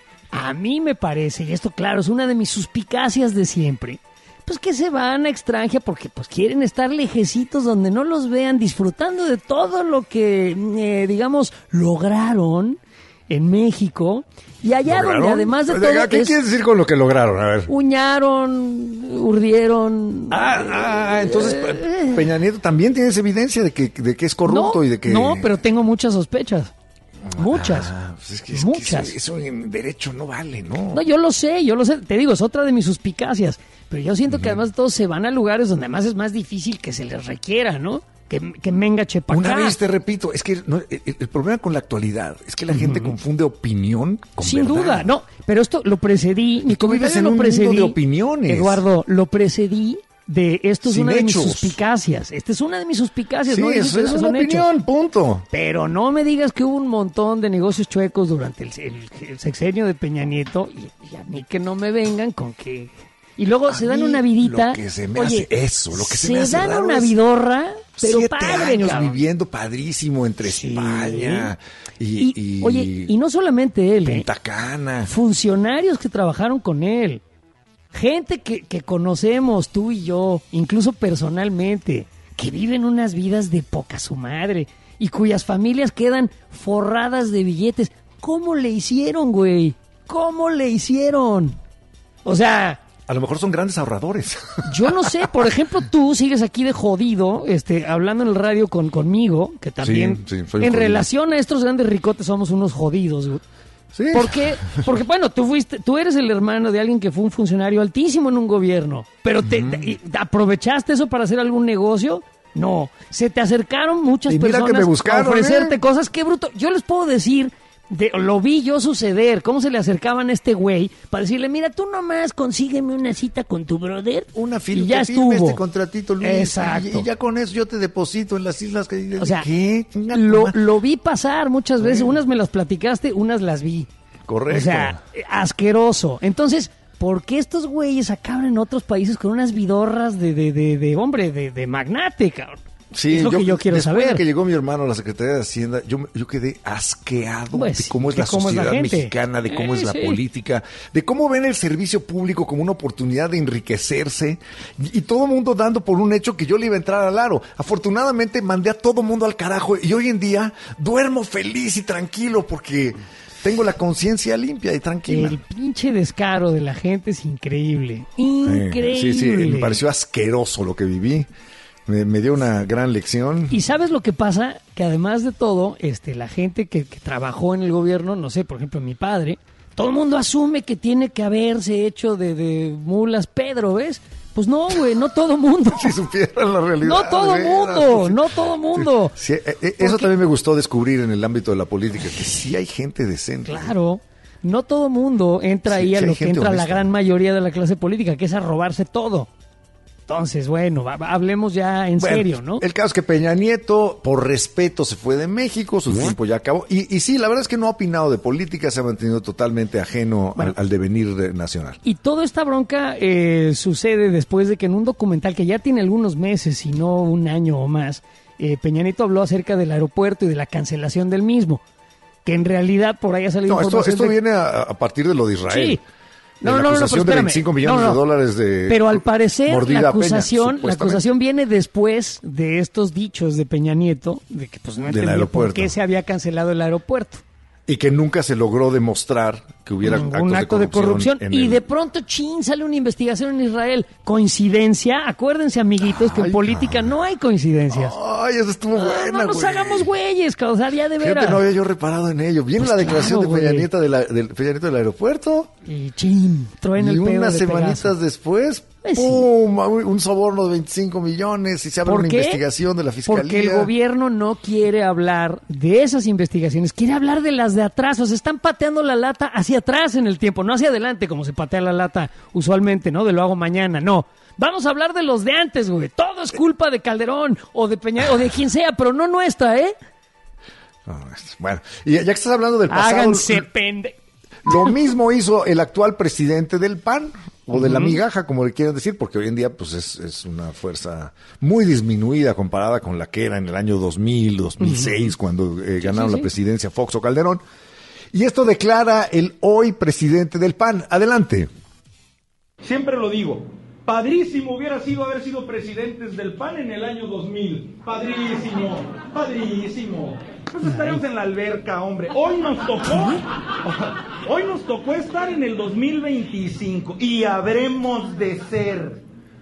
A mí me parece, y esto claro, es una de mis suspicacias de siempre, pues que se van a extranjera porque pues quieren estar lejecitos donde no los vean disfrutando de todo lo que, eh, digamos, lograron en México y allá
¿Lograron?
donde además de
Oiga,
todo
¿Qué
es-
quieres decir con lo que lograron? A ver.
uñaron, urdieron.
Ah, ah, entonces
Eh.
Peña Nieto también tienes evidencia de que, de que es corrupto
no,
y de que...
no, pero tengo muchas sospechas. Muchas.
Ah, pues es que, es que
muchas.
eso, eso en derecho no vale, ¿no?
No, yo lo sé, yo lo sé. Te digo, es otra de mis suspicacias. Pero yo siento que además todos se van a lugares donde además es más difícil que se les requiera, ¿no? Que, que menga chepa
Una
acá.
vez te repito, es que no, el, el problema con la actualidad es que la gente confunde opinión con
Sin
verdad.
duda, no. Pero esto lo precedí. Mi
tú vives
comentario
en
lo
un mundo
precedí.
de opiniones.
Eduardo, lo precedí de esto es
Sin
una de
hechos.
mis suspicacias. Esta es una de mis suspicacias.
Sí,
no
eso
Dices
es
que
una
son hechos.
opinión, punto.
Pero no me digas que hubo un montón de negocios chuecos durante el, el- el sexenio de Peña Nieto y, y a mí que no me vengan con que... Y luego
A
se dan
mí
una vidita...
lo que se me
oye,
hace eso, lo que se
se
me hace
dan
raro
una
es
vidorra, pero
Siete
padre,
años
cabrón.
viviendo padrísimo entre
Sí.
España y,
Y,
y-
oye, y no solamente él, ¿eh?
Punta Cana.
Funcionarios que trabajaron con él, gente que, que conocemos tú y yo, incluso personalmente, que viven unas vidas de poca su madre y cuyas familias quedan forradas de billetes. ¿Cómo le hicieron, güey? ¿Cómo le hicieron? O sea,
A lo mejor son grandes ahorradores.
yo no sé, por ejemplo, tú sigues aquí de jodido, este, hablando en el radio con, conmigo, que también,
Sí, sí, soy un
en
jodido.
relación a estos grandes ricotes, somos unos jodidos, güey.
Sí.
¿Por qué? Porque, bueno, tú fuiste, tú eres el hermano de alguien que fue un funcionario altísimo en un gobierno, pero te, te- y- ¿aprovechaste eso para hacer algún negocio? No. Se te acercaron muchas
Y mira que
personas
me buscaron,
a ofrecerte
¿eh?
cosas. ¡Qué bruto! Yo les puedo decir, de, lo vi yo suceder, cómo se le acercaban a este güey para decirle, mira, tú nomás consígueme una cita con tu brother.
Una
y
fila
ya estuvo.
este contratito, Luis.
Exacto.
Y, y ya con eso yo te deposito en las islas que...
O sea,
¿qué? Chinga tu
lo,
madre.
lo vi pasar muchas veces. Unas me las platicaste, unas las vi.
Correcto.
O sea, eh, asqueroso. Entonces, ¿por qué estos güeyes acaban en otros países con unas vidorras de, de, de, de hombre, de, de magnate, cabrón?
Sí,
es lo que yo quiero
después
saber.
de que llegó mi hermano a la Secretaría de Hacienda, yo, me- yo quedé asqueado
Pues
de
sí,
cómo es
que
la
cómo es la
sociedad
gente.
mexicana, de cómo
Eh,
es la
sí.
política, de cómo ven el servicio público como una oportunidad de enriquecerse y, y todo mundo dando por un hecho que yo le iba a entrar al aro. Afortunadamente mandé a todo mundo al carajo y hoy en día duermo feliz y tranquilo porque tengo la conciencia limpia y tranquila.
El pinche descaro de la gente es increíble.
Eh,
Increíble.
Sí, sí, me pareció asqueroso lo que viví. Me, me dio una gran lección.
Y sabes lo que pasa, que además de todo, este, la gente que, que trabajó en el gobierno, no sé, por ejemplo, mi padre, todo el mundo asume que tiene que haberse hecho de, de mulas Pedro, ¿ves? Pues no, güey, no todo mundo.
Si supieran la realidad.
No todo
de veras,
mundo,
pues,
no todo mundo.
sí, eh, eh, eso también me gustó descubrir en el ámbito de la política, que sí hay gente decente.
Claro, no todo mundo entra
Sí,
ahí a
sí hay
lo que
gente
entra la
honesta.
gran mayoría de la clase política, que es a robarse todo. Entonces, bueno, va- va- hablemos ya en
Bueno,
serio, ¿no?
El caso es que Peña Nieto, por respeto, se fue de México, su tiempo ya acabó. Y, y sí, la verdad es que no ha opinado de política, se ha mantenido totalmente ajeno
Bueno.
al, al devenir de- nacional.
Y toda esta bronca eh, sucede después de que en un documental que ya tiene algunos meses, si no un año o más, eh, Peña Nieto habló acerca del aeropuerto y de la cancelación del mismo. Que en realidad por ahí ha salido
No, esto,
información
esto
de-
viene a, a partir de lo de Israel.
Sí.
De
No,
la
no, no, no,
acusación
pero
de
espérame.
veinticinco millones
No, no.
de dólares de
Pero al parecer
mordida
la
a Peña,
acusación, la
supuestamente.
acusación viene después de estos dichos de Peña Nieto, de que pues no
Del
entendía por
aeropuerto.
qué se había cancelado el aeropuerto.
Y que nunca se logró demostrar que hubiera
ningún
actos
acto
de
de corrupción.
en
Y
el-
de pronto, chin, sale una investigación en Israel. ¿Coincidencia? Acuérdense, amiguitos, que en
Ay,
política no hay coincidencias.
Ay, eso estuvo
No,
buena,
no nos
güey.
hagamos güeyes, o sea, ya de veras.
Fíjate, no había yo reparado en ello. Viene
Pues
la declaración
claro,
de Peña
güey.
Nieto, de la- del Peña Nieto del aeropuerto.
Y chin, truena
Y
el pedo
unas
de
semanitas
Pegaso.
después,
Pues sí.
¡pum! Un soborno de veinticinco millones y se abre
¿Por
una
qué?
investigación de la fiscalía.
Porque el gobierno no quiere hablar de esas investigaciones, quiere hablar de las de atrás. O sea, están pateando la lata hacia atrás en el tiempo, no hacia adelante como se patea la lata usualmente, ¿no? De lo hago mañana, no. Vamos a hablar de los de antes, güey. Todo es culpa de Calderón o de Peña o de quien sea, pero no nuestra, ¿eh?
No, es- bueno, y ya que estás hablando del pasado,
Háganse pende...
lo mismo hizo el actual presidente del P A N, o de la migaja, como le quieran decir, porque hoy en día pues es, es una fuerza muy disminuida comparada con la que era en el año dos mil, dos mil seis, cuando eh, ganaron
sí,
la presidencia Fox o Calderón. Y esto declara el hoy presidente del P A N. Adelante.
Siempre lo digo, padrísimo hubiera sido haber sido presidentes del P A N en el año dos mil. Padrísimo, padrísimo. Pues estaríamos en la alberca, hombre. Hoy nos tocó, hoy nos tocó estar en el dos mil veinticinco y habremos de ser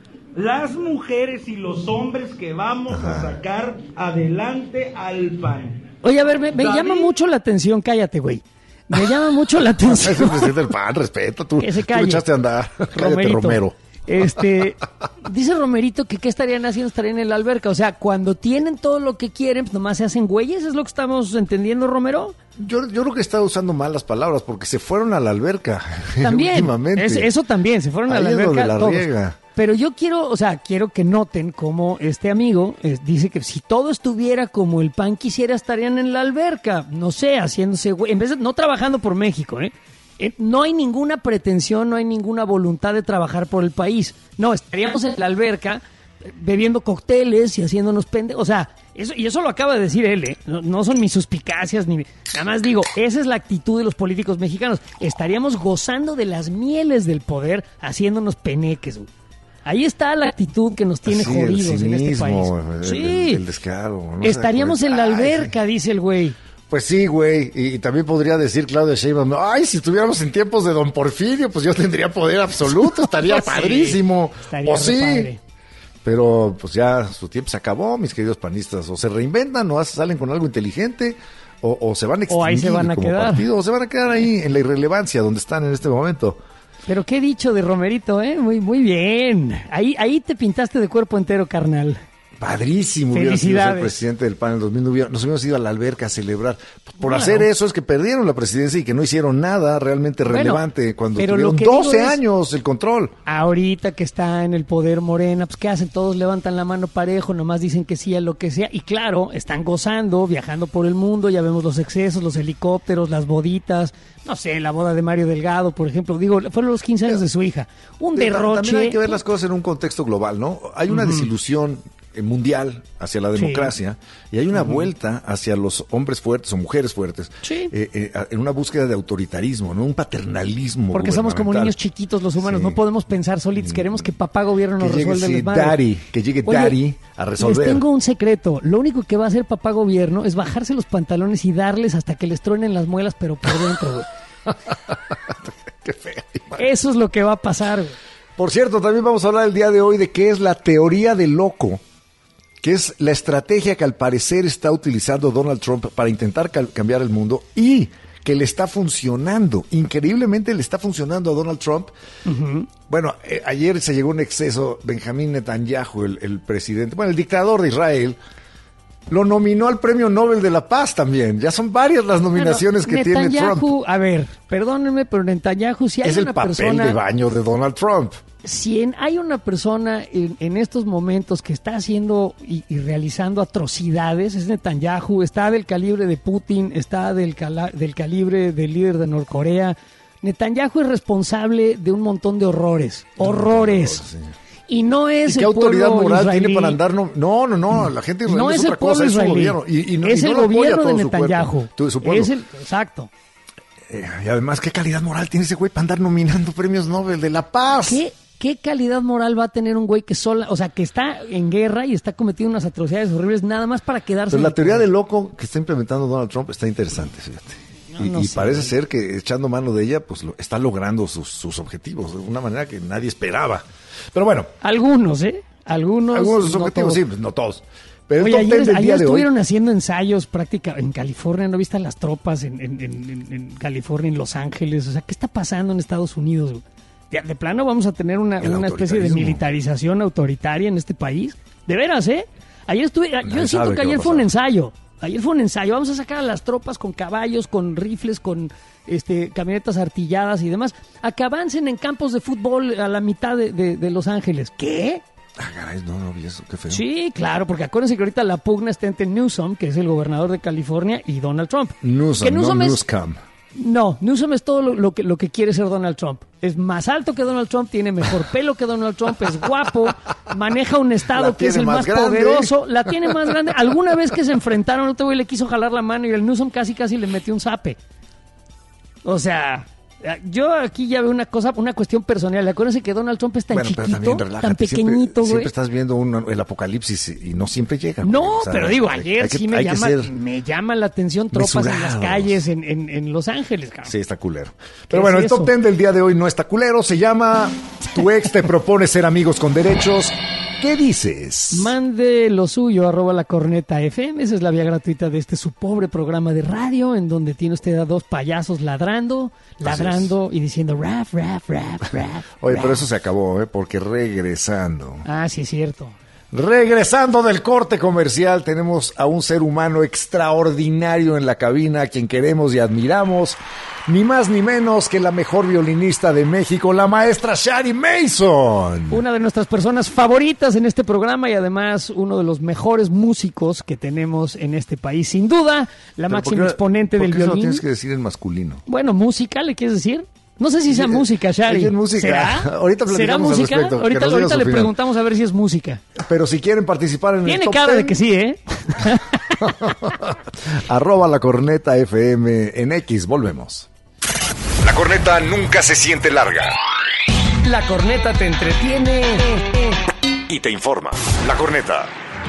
las mujeres y los hombres que vamos a sacar adelante al P A N.
Oye, a ver, me, me
David-
llama mucho la atención, cállate, güey. Me llama mucho la
Es el
atención.
presidente del P A N, respeta. Tú,
Que se
tú
calle.
le echaste a andar. Cállate,
Romerito.
Romero.
Este, dice Romerito que qué estarían haciendo, estarían en la alberca. O sea, cuando tienen todo lo que quieren, pues nomás se hacen güeyes, ¿es lo que estamos entendiendo, Romero?
Yo, yo creo que está usando mal las palabras porque se fueron a la alberca.
También,
últimamente.
es- eso también, se fueron a
Ahí
la
es
alberca
donde la
todos.
riega.
Pero yo quiero, o sea, quiero que noten cómo este amigo eh, dice que si todo estuviera como el P A N quisiera, estarían en la alberca, no sé, haciéndose güey, en vez de, no trabajando por México, ¿eh? Eh, No hay ninguna pretensión, no hay ninguna voluntad de trabajar por el país. No, estaríamos en la alberca eh, bebiendo cócteles y haciéndonos pendejos. O sea, eso, y eso lo acaba de decir él, ¿eh? No, no son mis suspicacias, ni nada más digo, esa es la actitud de los políticos mexicanos. Estaríamos gozando de las mieles del poder haciéndonos peneques, güey. Ahí está la actitud que nos tiene
Sí, el
jodidos en este país.
cinismo, el-
Sí,
el- el descaro, no se
estaríamos
da
en la
cuenta. Ay,
alberca, dice el güey.
Pues sí, güey, y, y también podría decir Claudia Sheinbaum, ay, si estuviéramos en tiempos de Don Porfirio, pues yo tendría poder absoluto, estaría
Sí,
padrísimo.
estaría
O
re
sí,
padre.
pero pues ya su tiempo se acabó, mis queridos panistas, o se reinventan, o salen con algo inteligente, o, o se van a extinguir
O ahí se van a
como
quedar.
partido, o se van a quedar ahí en la irrelevancia donde están en este momento.
Pero qué dicho de Romerito, ¿eh? Muy, muy bien. Ahí, ahí te pintaste de cuerpo entero, carnal.
Padrísimo hubiera sido ser
Felicidades.
presidente del P A N en el dos mil, no hubiera- nos hubiéramos ido a la alberca a celebrar. Por
Bueno.
hacer eso es que perdieron la presidencia y que no hicieron nada realmente
Bueno,
relevante cuando
pero lo
tuvieron
que digo
doce
es-
años el control.
Ahorita que está en el poder Morena, pues ¿qué hacen? Todos levantan la mano parejo, nomás dicen que sí a lo que sea. Y claro, están gozando, viajando por el mundo, ya vemos los excesos, los helicópteros, las boditas. No sé, la boda de Mario Delgado, por ejemplo. Digo, fueron los quince años de su hija. Un
Pero
derroche.
También hay que ver las cosas en un contexto global, ¿no? Hay una desilusión eh, mundial hacia la
Sí.
democracia y hay una vuelta hacia los hombres fuertes o mujeres fuertes
Sí.
eh, eh, a- en una búsqueda de autoritarismo, ¿no? Un paternalismo
Porque somos como
gubernamental.
niños chiquitos los humanos,
Sí.
no podemos pensar solitos, queremos que papá gobierno nos
Que llegue,
resuelva el
sí,
desmadre.
daddy, que llegue
Oye,
daddy a resolver.
Les tengo un secreto, lo único que va a hacer papá gobierno es bajarse los pantalones y darles hasta que les truenen las muelas, pero por dentro, güey.
Qué fea imagen.
Eso es lo que va a pasar, güey.
Por cierto, también vamos a hablar el día de hoy de qué es la teoría del loco, que es la estrategia que al parecer está utilizando Donald Trump para intentar cal- cambiar el mundo y que le está funcionando. Increíblemente le está funcionando a Donald Trump. Bueno, eh, ayer se llegó a un exceso. Benjamín Netanyahu, el, el presidente, bueno, el dictador de Israel, lo nominó al Premio Nobel de la Paz también. Ya son varias las nominaciones
Bueno,
que tiene
Netanyahu,
Trump.
A ver, perdónenme, pero Netanyahu, si hay
Es el
una
papel
persona...
de baño de Donald Trump.
Si en- hay una persona en, en estos momentos que está haciendo y, y realizando atrocidades, es Netanyahu, está del calibre de Putin, está del, cala- del calibre del líder de Norcorea. Netanyahu es responsable de un montón de horrores, horrores.
Sí.
Y no es
¿Y qué
el
autoridad
pueblo
moral
israelí.
tiene para andar? No, no, no, no, la gente israelí
No
es
es el
otra cosa,
pueblo
es su
israelí,
gobierno. Y, y no,
es
y no
el
lo apoya
gobierno de
todo su cuerpo,
Netanyahu.
todo su pueblo.
Es el, exacto.
Eh, y además, ¿qué calidad moral tiene ese güey para andar nominando premios Nobel de la Paz?
¿Qué, ¿Qué calidad moral va a tener un güey que sola, o sea, que está en guerra y está cometiendo unas atrocidades horribles nada más para quedarse?
Pero
en
la
el
teoría
poder?
del loco que está implementando Donald Trump está interesante, fíjate. y,
no
y
sé.
parece ser que echando mano de ella, pues lo, está logrando sus, sus objetivos de una manera que nadie esperaba. Pero bueno,
Algunos, ¿eh? Algunos.
algunos de sus
no
objetivos,
todos.
sí, pues no todos. Pero
Oye,
el top
ayer,
ten del
ayer
día de hoy,
estuvieron haciendo ensayos práctica en California, ¿no viste las tropas en, en, en, en- en California, en Los Ángeles? O sea, ¿qué está pasando en Estados Unidos? güey? De, de plano vamos a tener una,
El
una especie de
autoritarismo.
militarización autoritaria en este país. De veras, ¿eh? Ayer estuve, yo
Nadie
siento
sabe
que
qué va
ayer
a
fue un
pasar.
ensayo. Ayer fue un ensayo. Vamos a sacar a las tropas con caballos, con rifles, con este camionetas artilladas y demás, a que avancen en campos de fútbol a la mitad de, de- de Los Ángeles. ¿Qué?
Ah, caray, no, no vi eso, qué feo.
Sí, claro, porque acuérdense que ahorita la pugna está entre Newsom, que es el gobernador de California, y Donald Trump.
Newsom,
Que
no
Newsom es-
Newscam.
No, Newsom es todo lo, lo que, lo que quiere ser Donald Trump. Es más alto que Donald Trump, tiene mejor pelo que Donald Trump, es guapo, maneja un estado
La
que es
tiene
el
más
más
grande.
poderoso, la tiene más grande. Alguna vez que se enfrentaron, otro güey le quiso jalar la mano y el Newsom casi casi le metió un zape. O sea, yo aquí ya veo una cosa, una cuestión personal. Acuérdense que Donald Trump es tan
Bueno, pero
chiquito,
también
tan
relájate. Siempre-
pequeñito, güey.
Siempre estás viendo un- el apocalipsis y y no siempre llega.
No,
güey. O sea,
pero digo,
hay-
ayer
hay que-
sí me
hay que
llama,
ser-
me llama la atención tropas en las
mesurados.
calles en, en, en Los Ángeles, cabrón.
Sí, está culero.
¿Qué
Pero bueno,
es
el top
eso?
ten del día de hoy no está culero. Se llama Tu ex te propone ser amigos con derechos. ¿Qué dices?
Mande lo suyo, arroba la corneta F M. Esa es la vía gratuita de este su pobre programa de radio, en donde tiene usted a dos payasos ladrando, ladrando y diciendo raf, raf, raf, raf.
Oye,
raf.
pero eso se acabó, ¿eh? Porque regresando.
Ah, sí, es cierto.
Regresando del corte comercial, tenemos a un ser humano extraordinario en la cabina, a quien queremos y admiramos. Ni más ni menos que la mejor violinista de México, la maestra Shari Mason.
Una de nuestras personas favoritas en este programa y además uno de los mejores músicos que tenemos en este país. Sin duda, la
Pero
máxima
¿por qué-
exponente
por
del
qué eso lo
violín.
tienes que decir en masculino?
Bueno, música, ¿le quieres decir? No sé si sea música, Shari.
Ella es música.
¿Será?
Ahorita
¿Será
platicamos al
música?
respecto, que
Ahorita,
nos diga
ahorita
su
le
opinión.
preguntamos a ver si es música.
Pero si quieren participar en
Tiene
el top
cara de
ten,
que sí, ¿eh?
arroba la corneta F M en X, volvemos.
La corneta nunca se siente larga
La corneta te entretiene.
y te informa. La corneta.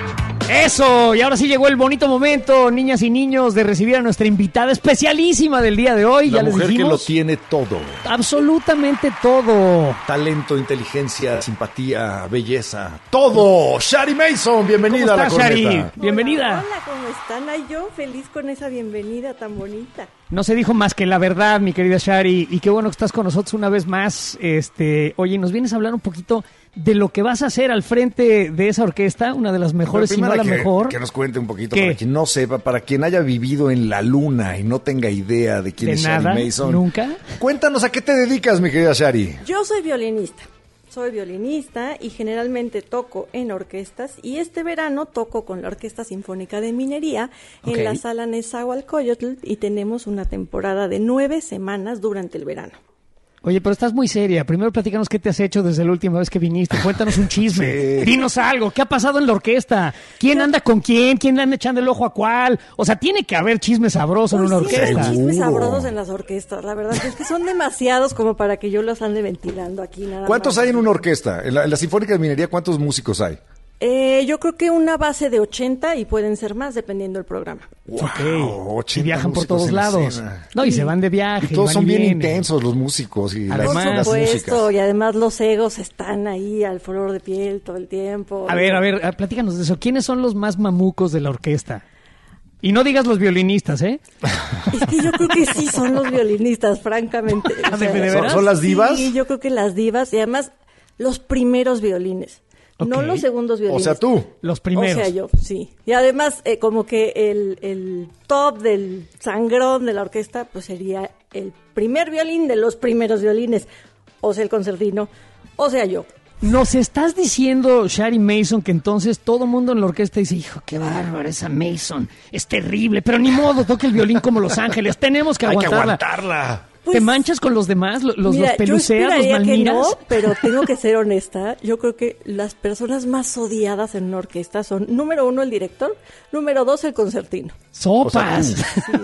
Eso, y ahora sí llegó el bonito momento, niñas y niños, de recibir a nuestra invitada especialísima del día de hoy.
La
ya les
mujer que lo
dijimos,
tiene todo.
absolutamente todo.
Talento, inteligencia, simpatía, belleza. Todo. Shari Mason, bienvenida
¿Cómo
a la
estás, Shari?
corneta.
Bienvenida.
Hola, hola, ¿cómo están? Ay, yo feliz con esa bienvenida tan bonita.
No se dijo más que la verdad, mi querida Shari, y qué bueno que estás con nosotros una vez más. Este, oye, nos vienes a hablar un poquito de lo que vas a hacer al frente de esa orquesta, una de las mejores, si
Pero
no la
primero que,
mejor.
que nos cuente un poquito,
¿Qué?
para quien no sepa, para quien haya vivido en la luna y no tenga idea de quién
De
es Shari
nada,
Mason.
nunca.
Cuéntanos a qué te dedicas, mi querida Shari.
Yo soy violinista. Soy violinista y generalmente toco en orquestas y este verano toco con la Orquesta Sinfónica de Minería
Ok.
en la Sala Nezahualcóyotl y tenemos una temporada de nueve semanas durante el verano.
Oye, pero estás muy seria. Primero platícanos qué te has hecho desde la última vez que viniste. Cuéntanos un chisme.
Sí.
Dinos algo. ¿Qué ha pasado en la orquesta? ¿Quién anda con quién? ¿Quién le anda echando el ojo a cuál? O sea, tiene que haber chisme sabroso en
Uy,
una
siempre hay
orquesta.
chismes
Seguro.
sabrosos en las orquestas, la verdad es que son demasiados como para que yo los ande ventilando aquí nada
¿Cuántos
más.
hay en una orquesta? En la, en la Sinfónica de Minería, ¿cuántos músicos hay?
Eh, yo creo que una base de ochenta y pueden ser más dependiendo del programa.
Ok.
Wow,
Y
ochenta
viajan por
músicos
todos
en
lados.
escena.
No, y se van de viaje.
Y todos
van
son
y
bien
vienen.
intensos los músicos y las,
Además,
Por
las
supuesto,
músicas.
y además los egos están ahí al flor de piel todo el tiempo.
A ver, a ver, a- platícanos de eso. ¿Quiénes son los más mamucos de la orquesta? Y no digas los violinistas, ¿eh?
Es que yo creo que sí son los violinistas, francamente. O
¿De-
sea,
de
¿Son,
veras?
son las divas?
Sí, yo creo que las divas y además los primeros violines. No
Ok.
los segundos
O
violines.
sea, tú.
Los primeros.
O sea, yo, sí. Y además, eh, como que el, el top del sangrón de la orquesta, pues sería el primer violín de los primeros violines. O sea, el concertino. O sea, yo.
Nos estás diciendo, Shari Mason, que entonces todo mundo en la orquesta dice, hijo, qué bárbara esa Mason, es terrible, pero ni modo, toque el violín como Los Ángeles, tenemos que
Hay que
aguantarla.
aguantarla.
¿Te manchas con los demás? ¿Los, los,
Mira,
los peluceas,
yo
los
esperaría que
malmiras?
no, pero tengo que ser honesta. Yo creo que las personas más odiadas en una orquesta son, número uno, el director, número dos, el concertino.
Sopas.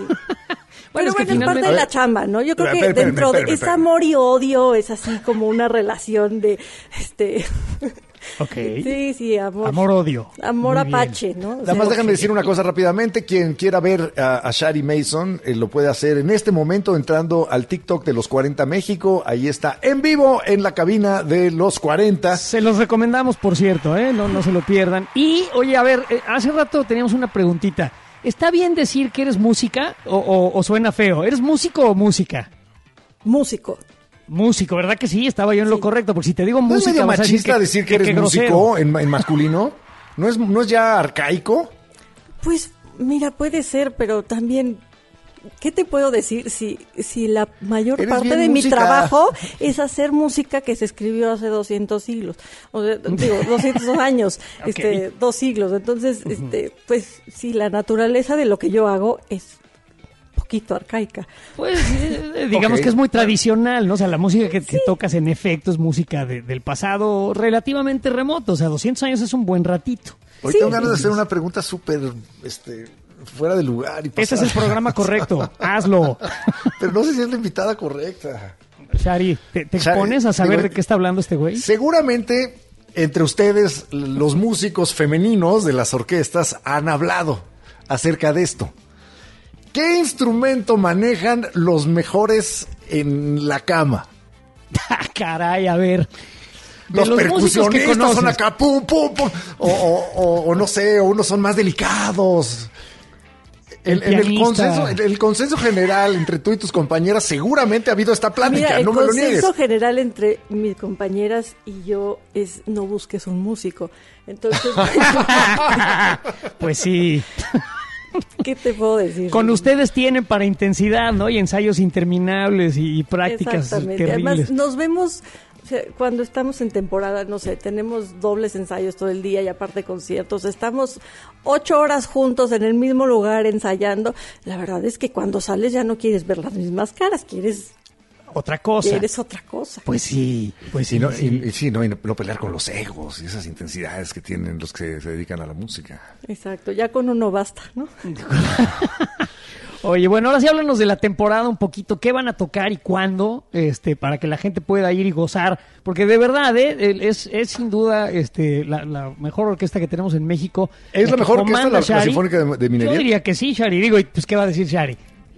Pero
es
bueno,
que
es parte
finalmente-
de la chamba, ¿no? Yo creo
Espera,
que
espera,
dentro
espera,
de
espera,
ese amor y odio es así como una relación de, este,
Ok.
Sí, sí, amor.
Amor-odio.
Amor
Muy bien.
apache, ¿no? O
Nada
sea,
más déjame decir una cosa rápidamente. Quien quiera ver a, a Shari Mason eh, lo puede hacer en este momento entrando al TikTok de Los cuarenta México. Ahí está en vivo en la cabina de Los cuarenta.
Se los recomendamos, por cierto, ¿eh? No, no se lo pierdan. Y, oye, a ver, eh, hace rato teníamos una preguntita. ¿Está bien decir que eres música o, o- o suena feo? ¿Eres músico o música?
músico.
Músico, ¿verdad que sí? Estaba yo en lo
Sí.
correcto, porque si te digo
¿No es
música...
medio
vas a
machista decir que, eres
grosero.
músico en, en masculino? ¿No es, ¿No es ya arcaico?
Pues, mira, puede ser, pero también, ¿qué te puedo decir? Si, si la mayor
Eres
parte
bien
de mi
música.
trabajo es hacer música que se escribió hace doscientos siglos, o sea, digo, doscientos años,
Ok.
este, dos siglos. Entonces, este, pues, sí, la naturaleza de lo que yo hago es poquito arcaica.
Pues eh, digamos
Ok.
que es muy tradicional, ¿no? O sea, la música que, que tocas en efecto es música de- del pasado relativamente remoto. O sea, doscientos años es un buen ratito.
Hoy
Sí.
tengo ganas de hacer una pregunta súper este, fuera de lugar. Y
Ese es
pasar.
el programa correcto. Hazlo.
Pero no sé si es la invitada correcta.
Shari, ¿te, te
Shari,
expones a saber
digo,
de qué está hablando este güey?
Seguramente entre ustedes, los músicos femeninos de las orquestas, han hablado acerca de esto. ¿Qué instrumento manejan los mejores en la cama?
Ah, caray, a ver. De
Los,
músicos que
percusionistas
conoces.
son acá, pum, pum, pum. O, o- o- o no sé, o unos son más delicados.
El
En, en el,
pianista.
consenso, en el consenso general entre tú y tus compañeras, seguramente ha habido esta plática,
Mira, el
no me lo niegues.
consenso general entre mis compañeras y yo es no busques un músico. Entonces,
Pues sí.
¿qué te puedo decir?
Con ustedes tienen para intensidad, ¿no? Y ensayos interminables y, y prácticas
Exactamente.
terribles.
Además, nos vemos, o sea, cuando estamos en temporada, no sé, tenemos dobles ensayos todo el día y aparte conciertos. Estamos ocho horas juntos en el mismo lugar ensayando. La verdad es que cuando sales ya no quieres ver las mismas caras, quieres,
Otra cosa.
quieres otra cosa.
Pues sí, pues sí.
Y no,
sí.
y- y sí, no, y no, no pelear con los egos y esas intensidades que tienen los que se dedican a la música.
Exacto, ya con uno basta, ¿no?
Oye, bueno, ahora sí háblanos de la temporada un poquito. ¿Qué van a tocar y cuándo? Este, para que la gente pueda ir y gozar. Porque de verdad, ¿eh? El- es, es sin duda este, la, la mejor orquesta que tenemos en México.
¿Es la
que
mejor orquesta,
comanda
la- la
Shari.
Sinfónica de- de Minería?
Yo diría que sí, Shari. Digo, y pues, ¿qué va a decir Shari?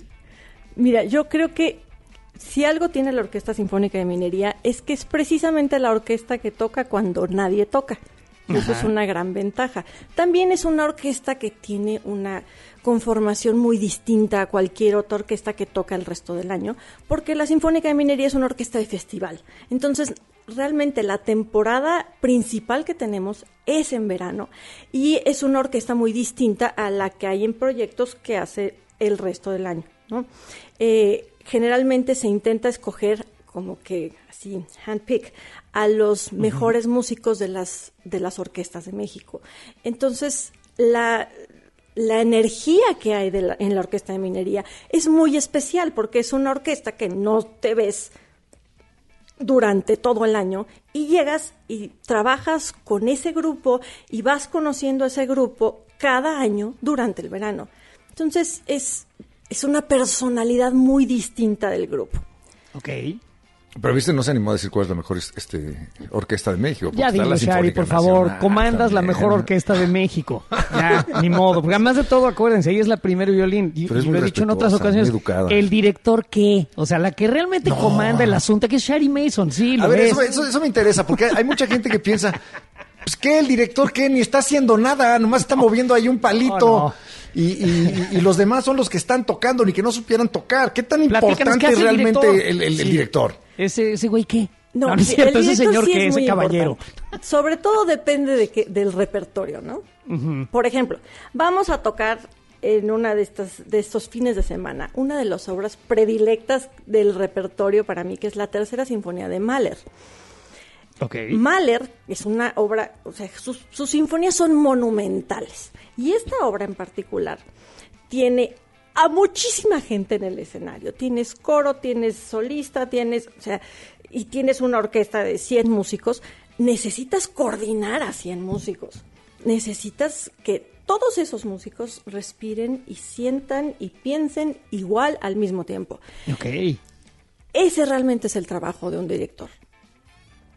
Mira, yo creo que si algo tiene la Orquesta Sinfónica de Minería es que es precisamente la orquesta que toca cuando nadie toca. Y eso es una gran ventaja. También es una orquesta que tiene una conformación muy distinta a cualquier otra orquesta que toca el resto del año, porque la Sinfónica de Minería es una orquesta de festival. Entonces, realmente la temporada principal que tenemos es en verano y es una orquesta muy distinta a la que hay en proyectos que hace el resto del año, ¿no? Eh, generalmente se intenta escoger como que así handpick a los mejores músicos de las de las orquestas de México. Entonces, la la energía que hay de la- en la Orquesta de Minería es muy especial porque es una orquesta que no te ves durante todo el año y llegas y trabajas con ese grupo y vas conociendo a ese grupo cada año durante el verano. Entonces, es es una personalidad muy distinta del grupo.
Ok.
Pero viste, no se animó a decir cuál es la mejor este, orquesta de México. porque
Ya
está
dilo,
la
Shari,
Sinfónica
por favor.
Nacional
Comandas la
también.
mejor orquesta de México. Ya, ni modo. Porque además de todo, acuérdense, ella es la primer violín. Y,
Pero es
y
muy
lo he dicho en otras
respetuosa,
ocasiones.
muy educada.
¿El director qué? O sea, la que realmente
No.
comanda el asunto, que es Shari Mason. Sí, lo
A ver,
es.
eso, eso, eso me interesa, porque hay mucha gente que piensa, pues que el director que ni está haciendo nada, nomás está moviendo ahí un palito.
Oh, no.
y, y- y los demás son los que están tocando, ni que no supieran tocar. ¿Qué tan
Platícanos,
importante
¿qué hace
es
el
realmente
director?
el, el- el
Sí.
director?
Ese, ese güey, ¿qué?
No,
no es
sí,
cierto,
el
ese
director
señor
sí
que
es
ese
muy
caballero.
importante. Sobre todo depende de que, del repertorio, ¿no? Por ejemplo, vamos a tocar en una de estas de estos fines de semana una de las obras predilectas del repertorio para mí, que es la Tercera Sinfonía de Mahler.
Ok.
Mahler es una obra, o sea, sus, sus sinfonías son monumentales. Y esta obra en particular tiene a muchísima gente en el escenario. Tienes coro, tienes solista, tienes, o sea, y tienes una orquesta de cien músicos. Necesitas coordinar a cien músicos. Necesitas que todos esos músicos respiren y sientan y piensen igual al mismo tiempo.
Ok.
Ese realmente es el trabajo de un director.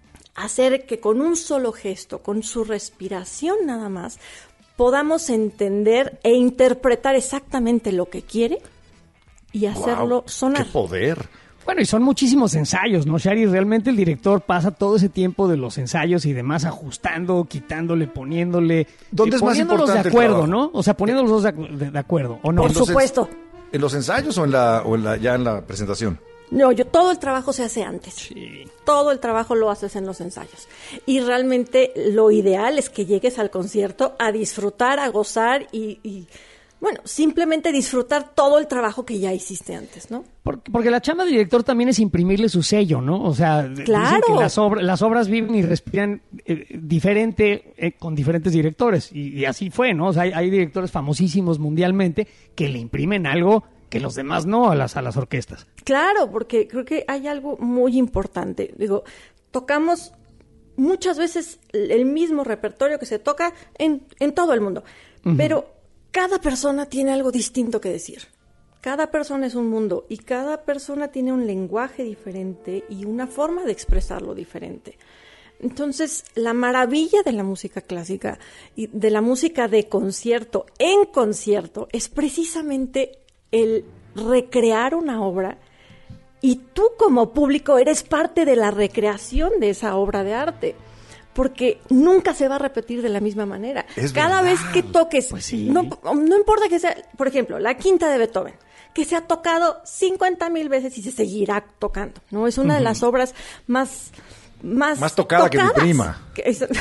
hacer que con un solo gesto, con su respiración nada más, podamos entender e interpretar exactamente lo que quiere y hacerlo
Wow,
sonar.
¡Qué poder!
Bueno, y son muchísimos ensayos, ¿no, Shari? Realmente el director pasa todo ese tiempo de los ensayos y demás ajustando, quitándole, poniéndole...
¿Dónde
eh,
es más
poniéndolos
importante
de
el
acuerdo,
trabajo?
¿no? O sea, poniéndolos dos de, de- de acuerdo, ¿o no?
Por
Entonces,
supuesto.
¿En los ensayos o en la, o en la ya en la presentación?
No, yo todo el trabajo se hace antes.
Sí.
Todo el trabajo lo haces en los ensayos. Y realmente lo ideal es que llegues al concierto a disfrutar, a gozar y, y, bueno, simplemente disfrutar todo el trabajo que ya hiciste antes, ¿no?
Porque, porque la chamba del director también es imprimirle su sello, ¿no? O sea, d- dicen
Claro.
que las, obra- las obras viven y respiran eh, diferente eh, con diferentes directores. Y, y así fue, ¿no? O sea, hay, hay directores famosísimos mundialmente que le imprimen algo que los demás no a las, a las orquestas.
Claro, porque creo que hay algo muy importante. Digo, tocamos muchas veces el mismo repertorio que se toca en, en todo el mundo, uh-huh. pero cada persona tiene algo distinto que decir. Cada persona es un mundo y cada persona tiene un lenguaje diferente y una forma de expresarlo diferente. Entonces, la maravilla de la música clásica y de la música de concierto en concierto es precisamente el recrear una obra y tú como público eres parte de la recreación de esa obra de arte. Porque nunca se va a repetir de la misma manera.
Es
Cada
verdad.
vez que toques,
Pues sí.
no, no importa que sea, por ejemplo, la quinta de Beethoven, que se ha tocado cincuenta mil veces y se seguirá tocando, ¿no? Es una uh-huh. de las obras más... Más,
más tocada
tocadas.
que mi prima.
Es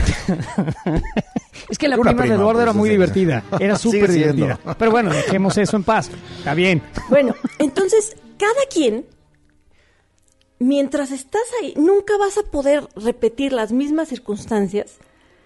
que la
Una
prima,
prima,
de Eduardo
pues,
era muy
sí.
divertida. Era súper
Sigue siendo.
divertida. Pero bueno, dejemos eso en paz. Está bien.
Bueno, entonces, cada quien, mientras estás ahí, nunca vas a poder repetir las mismas circunstancias,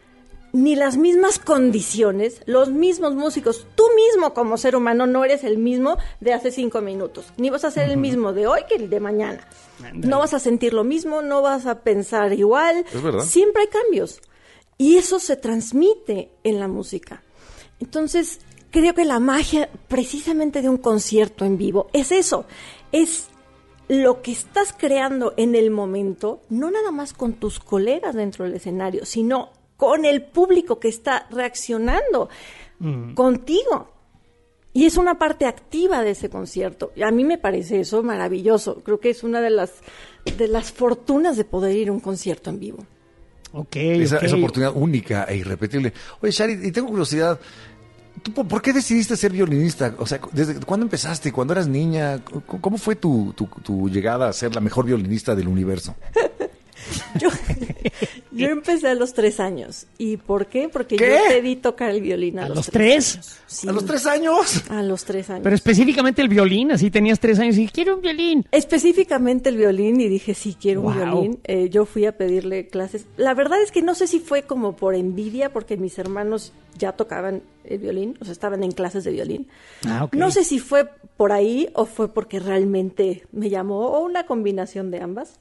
ni las mismas condiciones, los mismos músicos. Tú mismo como ser humano no eres el mismo de hace cinco minutos, ni vas a ser uh-huh. el mismo de hoy que el de mañana. Andale. No vas a sentir lo mismo, no vas a pensar igual.
Es verdad.
Siempre hay cambios. Y eso se transmite en la música. Entonces, creo que la magia precisamente de un concierto en vivo es eso, es lo que estás creando en el momento, no nada más con tus colegas dentro del escenario, sino con el público que está reaccionando mm. contigo. Y es una parte activa de ese concierto. Y a mí me parece eso maravilloso. Creo que es una de las, de las fortunas de poder ir a un concierto en vivo.
Ok,
esa,
okay.
esa oportunidad única e irrepetible. Oye, Shari, y tengo curiosidad, ¿tú por, por qué decidiste ser violinista? O sea, ¿desde cuándo empezaste? ¿Cuándo eras niña? ¿Cómo fue tu, tu, tu llegada a ser la mejor violinista del universo?
Yo, yo empecé a los tres años. ¿Y por qué? Porque
¿Qué?
yo pedí tocar el violín a,
¿A
los,
los
tres?
tres?
años. Sí.
¿A los tres años?
A los tres años.
Pero específicamente el violín, así tenías tres años y quiero un violín.
Específicamente el violín y dije, sí, quiero
Wow.
un violín. Eh, yo fui a pedirle clases. La verdad es que no sé si fue como por envidia, porque mis hermanos ya tocaban el violín, o sea, estaban en clases de violín.
Ah, ok.
No sé si fue por ahí o fue porque realmente me llamó, o una combinación de ambas.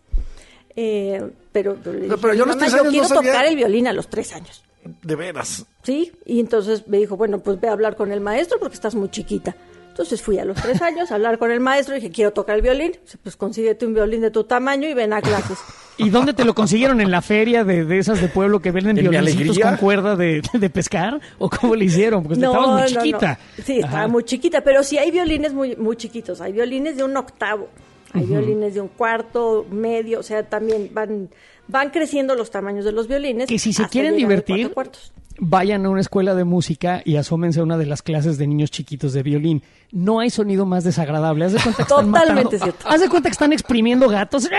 Eh, pero, le dije,
pero yo a los
mamá,
tres
yo
años
quiero
no sabía.
tocar el violín a los tres años.
De veras.
Sí, y entonces me dijo, bueno, pues ve a hablar con el maestro porque estás muy chiquita. Entonces fui a los tres años a hablar con el maestro y dije, quiero tocar el violín. Dice, pues consíguete un violín de tu tamaño y ven a clases.
¿Y dónde te lo consiguieron? ¿En la feria de, de esas de pueblo que venden
¿En mi
violincitos
alegría?
con cuerda de, de pescar? ¿O cómo le hicieron? Porque estabas muy chiquita.
No. Sí, estaba
Ajá.
muy chiquita, pero sí hay violines muy, muy chiquitos. Hay violines de un octavo, hay uh-huh. violines de un cuarto, medio, o sea, también van, van creciendo los tamaños de los violines.
Que si se
hasta
quieren
llegar a
divertir,
cuatro cuartos.
vayan a una escuela de música y asómense a una de las clases de niños chiquitos de violín. No hay sonido más desagradable. Haz de cuenta que están
Totalmente
matando-
cierto.
Haz de cuenta que están exprimiendo gatos.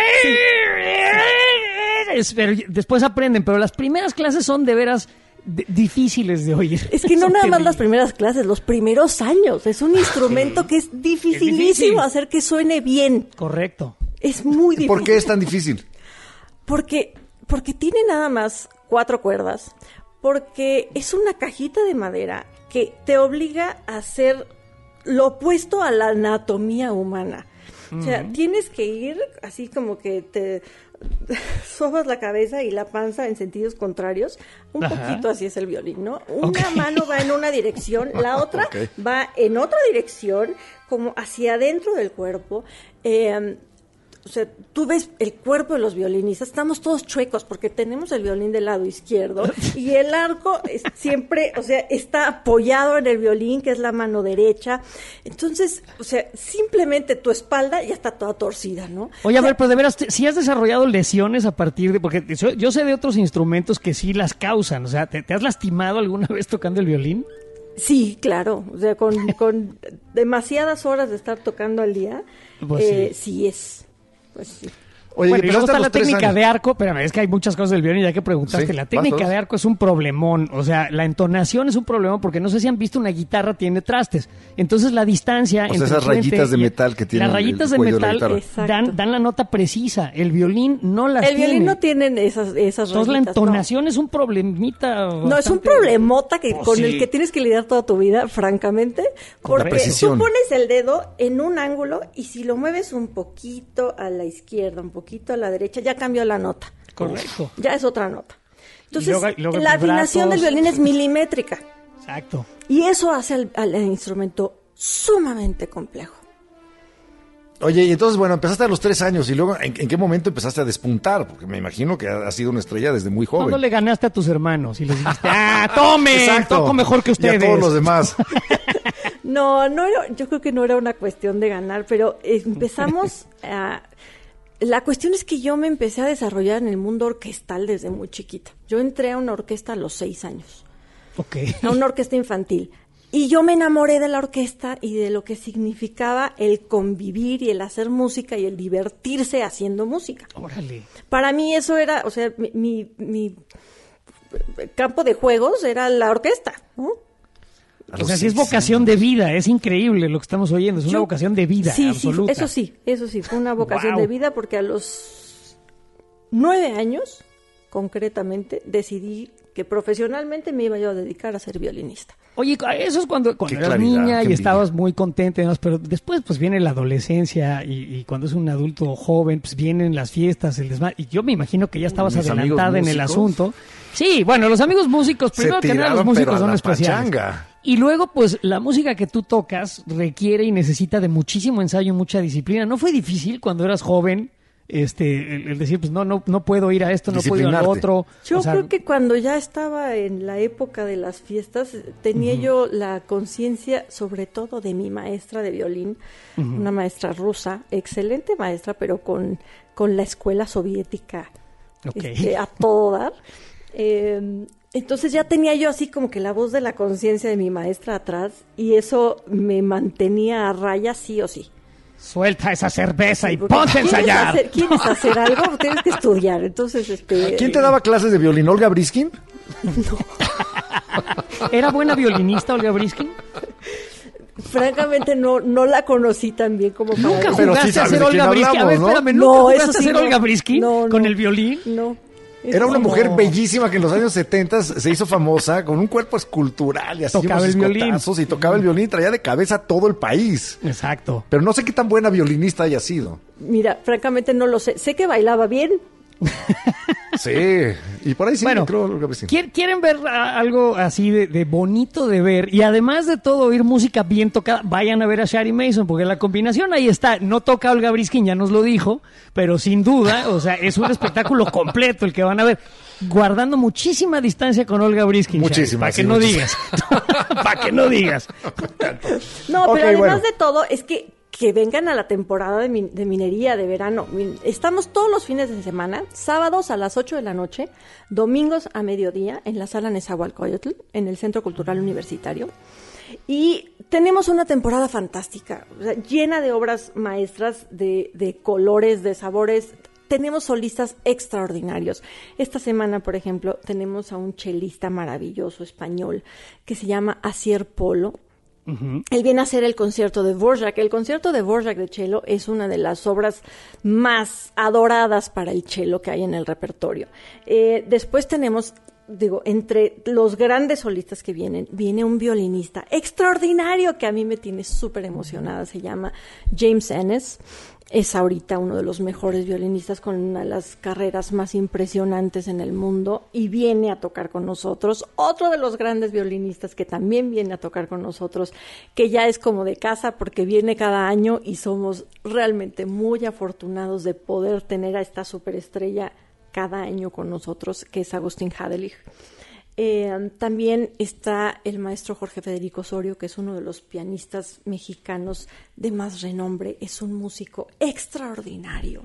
Es- pero después aprenden, pero las primeras clases son de veras de- difíciles de oír.
Es que no
Son
nada más
terribles.
las primeras clases, los primeros años. Es un instrumento que es dificilísimo
Es difícil.
hacer que suene bien.
Correcto.
Es muy difícil.
¿Por qué es tan difícil?
Porque, porque tiene nada más cuatro cuerdas, porque es una cajita de madera que te obliga a hacer lo opuesto a la anatomía humana. O sea, tienes que ir así como que te sobas la cabeza y la panza en sentidos contrarios. Un
Ajá.
poquito así es el violín, ¿no? Una
Ok.
mano va en una dirección, la otra
Ok.
va en otra dirección, como hacia adentro del cuerpo. Eh, o sea, tú ves el cuerpo de los violinistas, estamos todos chuecos porque tenemos el violín del lado izquierdo y el arco es siempre, o sea, está apoyado en el violín, que es la mano derecha. Entonces, o sea, simplemente tu espalda ya está toda torcida, ¿no?
Oye,
o
a
sea,
ver, pero de veras, si has desarrollado lesiones a partir de... Porque yo, yo sé de otros instrumentos que sí las causan, o sea, ¿te, te has lastimado alguna vez tocando el violín?
Sí, claro, o sea, con, con demasiadas horas de estar tocando al día,
Pues
eh,
sí.
sí es, pues sí.
Oye,
Bueno, y luego
empezaste a
está
los
la
tres
técnica
años.
de arco, espérame, es que hay muchas cosas del violín, ya que preguntaste,
Sí,
la
vas,
técnica
vas.
de arco es un problemón, o sea, la entonación es un problemón, porque no sé si han visto una guitarra tiene trastes, entonces la distancia
O sea,
entre
esas
el frente
rayitas de
y-
metal que tienen
las rayitas
el
de
cuello de la
metal
guitarra.
Exacto.
dan, dan la nota precisa, el violín no las
El
tiene.
violín no tienen esas, esas
Entonces la
rayitas, no.
entonación es un problemita.
No, es un
bastante-
problemota que,
Oh,
con
sí.
el que tienes que lidiar toda tu vida, francamente,
Con la
porque
precisión.
tú pones el dedo en un ángulo y si lo mueves un poquito a la izquierda, un poquito a la derecha, ya cambió la nota.
Correcto.
Ya es otra nota. Entonces,
luego hay- luego
la afinación del
vibratos.
violín es milimétrica
Exacto.
y eso hace al, al instrumento sumamente complejo.
Oye, y entonces, bueno, empezaste a los tres años y luego, ¿en, en qué momento empezaste a despuntar? Porque me imagino que has sido una estrella desde muy joven.
¿Cuándo le ganaste a tus hermanos y les dijiste, ah, tome,
Exacto.
toco mejor que
Y
ustedes?
a todos los demás.
No, no era, yo creo que no era una cuestión de ganar, pero empezamos a... La cuestión es que yo me empecé a desarrollar en el mundo orquestal desde muy chiquita. Yo entré a una orquesta a los seis años,
Ok.
a una orquesta infantil. Y yo me enamoré de la orquesta y de lo que significaba el convivir y el hacer música y el divertirse haciendo música.
Órale.
Para mí eso era, o sea, mi, mi, mi campo de juegos era la orquesta, ¿no?
A
O
los
sea, sí es
seis
vocación
años.
de vida, es increíble lo que estamos oyendo, es una
Yo-
vocación de vida
sí,
absoluta.
Sí, eso sí, eso sí, fue una vocación
Wow.
de vida porque a los nueve años, concretamente, decidí que profesionalmente me iba yo a dedicar a ser violinista.
Oye, eso es cuando, cuando
Qué
eras
claridad,
niña
qué
y
envidia.
estabas muy contenta y demás, pero después pues viene la adolescencia y, y cuando es un adulto joven, pues vienen las fiestas, el desmadre. Y yo me imagino que ya estabas
mis amigos
adelantada en el
músicos.
asunto. Sí, bueno, los amigos músicos,
Se
primero que nada los
tiraban, pero
músicos
a
son
la
especiales.
pachanga.
Y luego, pues, la música que tú tocas requiere y necesita de muchísimo ensayo y mucha disciplina. ¿No fue difícil cuando eras joven, este, el, el decir, pues, no, no, no puedo ir a esto, no puedo ir a lo
Disciplinarte.
otro?
Yo
O sea,
creo que cuando ya estaba en la época de las fiestas, tenía yo la conciencia sobre todo de mi maestra de violín, una maestra rusa, excelente maestra, pero con, con la escuela soviética
Ok.
este, a todo dar. Eh, entonces ya tenía yo así como que la voz de la conciencia de mi maestra atrás y eso me mantenía a raya sí o sí.
Suelta esa cerveza y
Porque
ponte a
¿quieres
ensayar.
hacer- ¿Quieres hacer algo? Tienes que estudiar. Entonces, este...
¿Quién te daba clases de violín? ¿Olga Briskin?
¿Era buena violinista Olga Briskin?
Francamente no, no la conocí tan bien como para
Nunca
decir-
Pero
jugaste
sí
a
sabes
ser
de quién
Olga Briskin. A ver,
hablamos, ¿no?
espérame, ¿nunca
No,
jugaste
eso
a
sí
ser
no.
Olga Briskin
No,
con
no.
el violín?
No.
Era una
¿Cómo?
mujer bellísima que en los años setenta se hizo famosa con un cuerpo escultural y así
Tocaba
unos
el violín.
escotazos y tocaba el violín y traía de cabeza a todo el país.
Exacto.
Pero no sé qué tan buena violinista haya sido.
Mira, francamente no lo sé. Sé que bailaba bien.
Sí, y por ahí sí,
Bueno,
creo Olga Briskin.
¿quier- ¿quieren ver a- algo así de, de bonito de ver? Y además de todo, oír música bien tocada, vayan a ver a Shari Mason, porque la combinación ahí está. No toca Olga Briskin, ya nos lo dijo, pero sin duda, o sea, es un espectáculo completo el que van a ver. Guardando muchísima distancia con Olga Briskin.
Muchísima,
Para
sí,
que no
muchísima.
digas. Para que no digas.
No,
Ok,
pero además
bueno.
de todo, es que, que vengan a la temporada de, min- de minería de verano. Min- Estamos todos los fines de semana, sábados a las ocho de la noche, domingos a mediodía, en la sala Nezahualcóyotl, en el Centro Cultural Universitario. Y tenemos una temporada fantástica, o sea, llena de obras maestras, de, de colores, de sabores. Tenemos solistas extraordinarios. Esta semana, por ejemplo, tenemos a un chelista maravilloso español que se llama Asier Polo. Él viene a hacer el concierto de Dvorak. El concierto de Dvorak de cello es una de las obras más adoradas para el cello que hay en el repertorio. Eh, después tenemos digo, entre los grandes solistas que vienen, viene un violinista extraordinario que a mí me tiene súper emocionada, se llama James Ennis. Es ahorita uno de los mejores violinistas con una de las carreras más impresionantes en el mundo y viene a tocar con nosotros. Otro de los grandes violinistas que también viene a tocar con nosotros, que ya es como de casa porque viene cada año y somos realmente muy afortunados de poder tener a esta superestrella cada año con nosotros, que es Agustín Hadelich. Eh, también está el maestro Jorge Federico Osorio, que es uno de los pianistas mexicanos de más renombre. Es un músico extraordinario.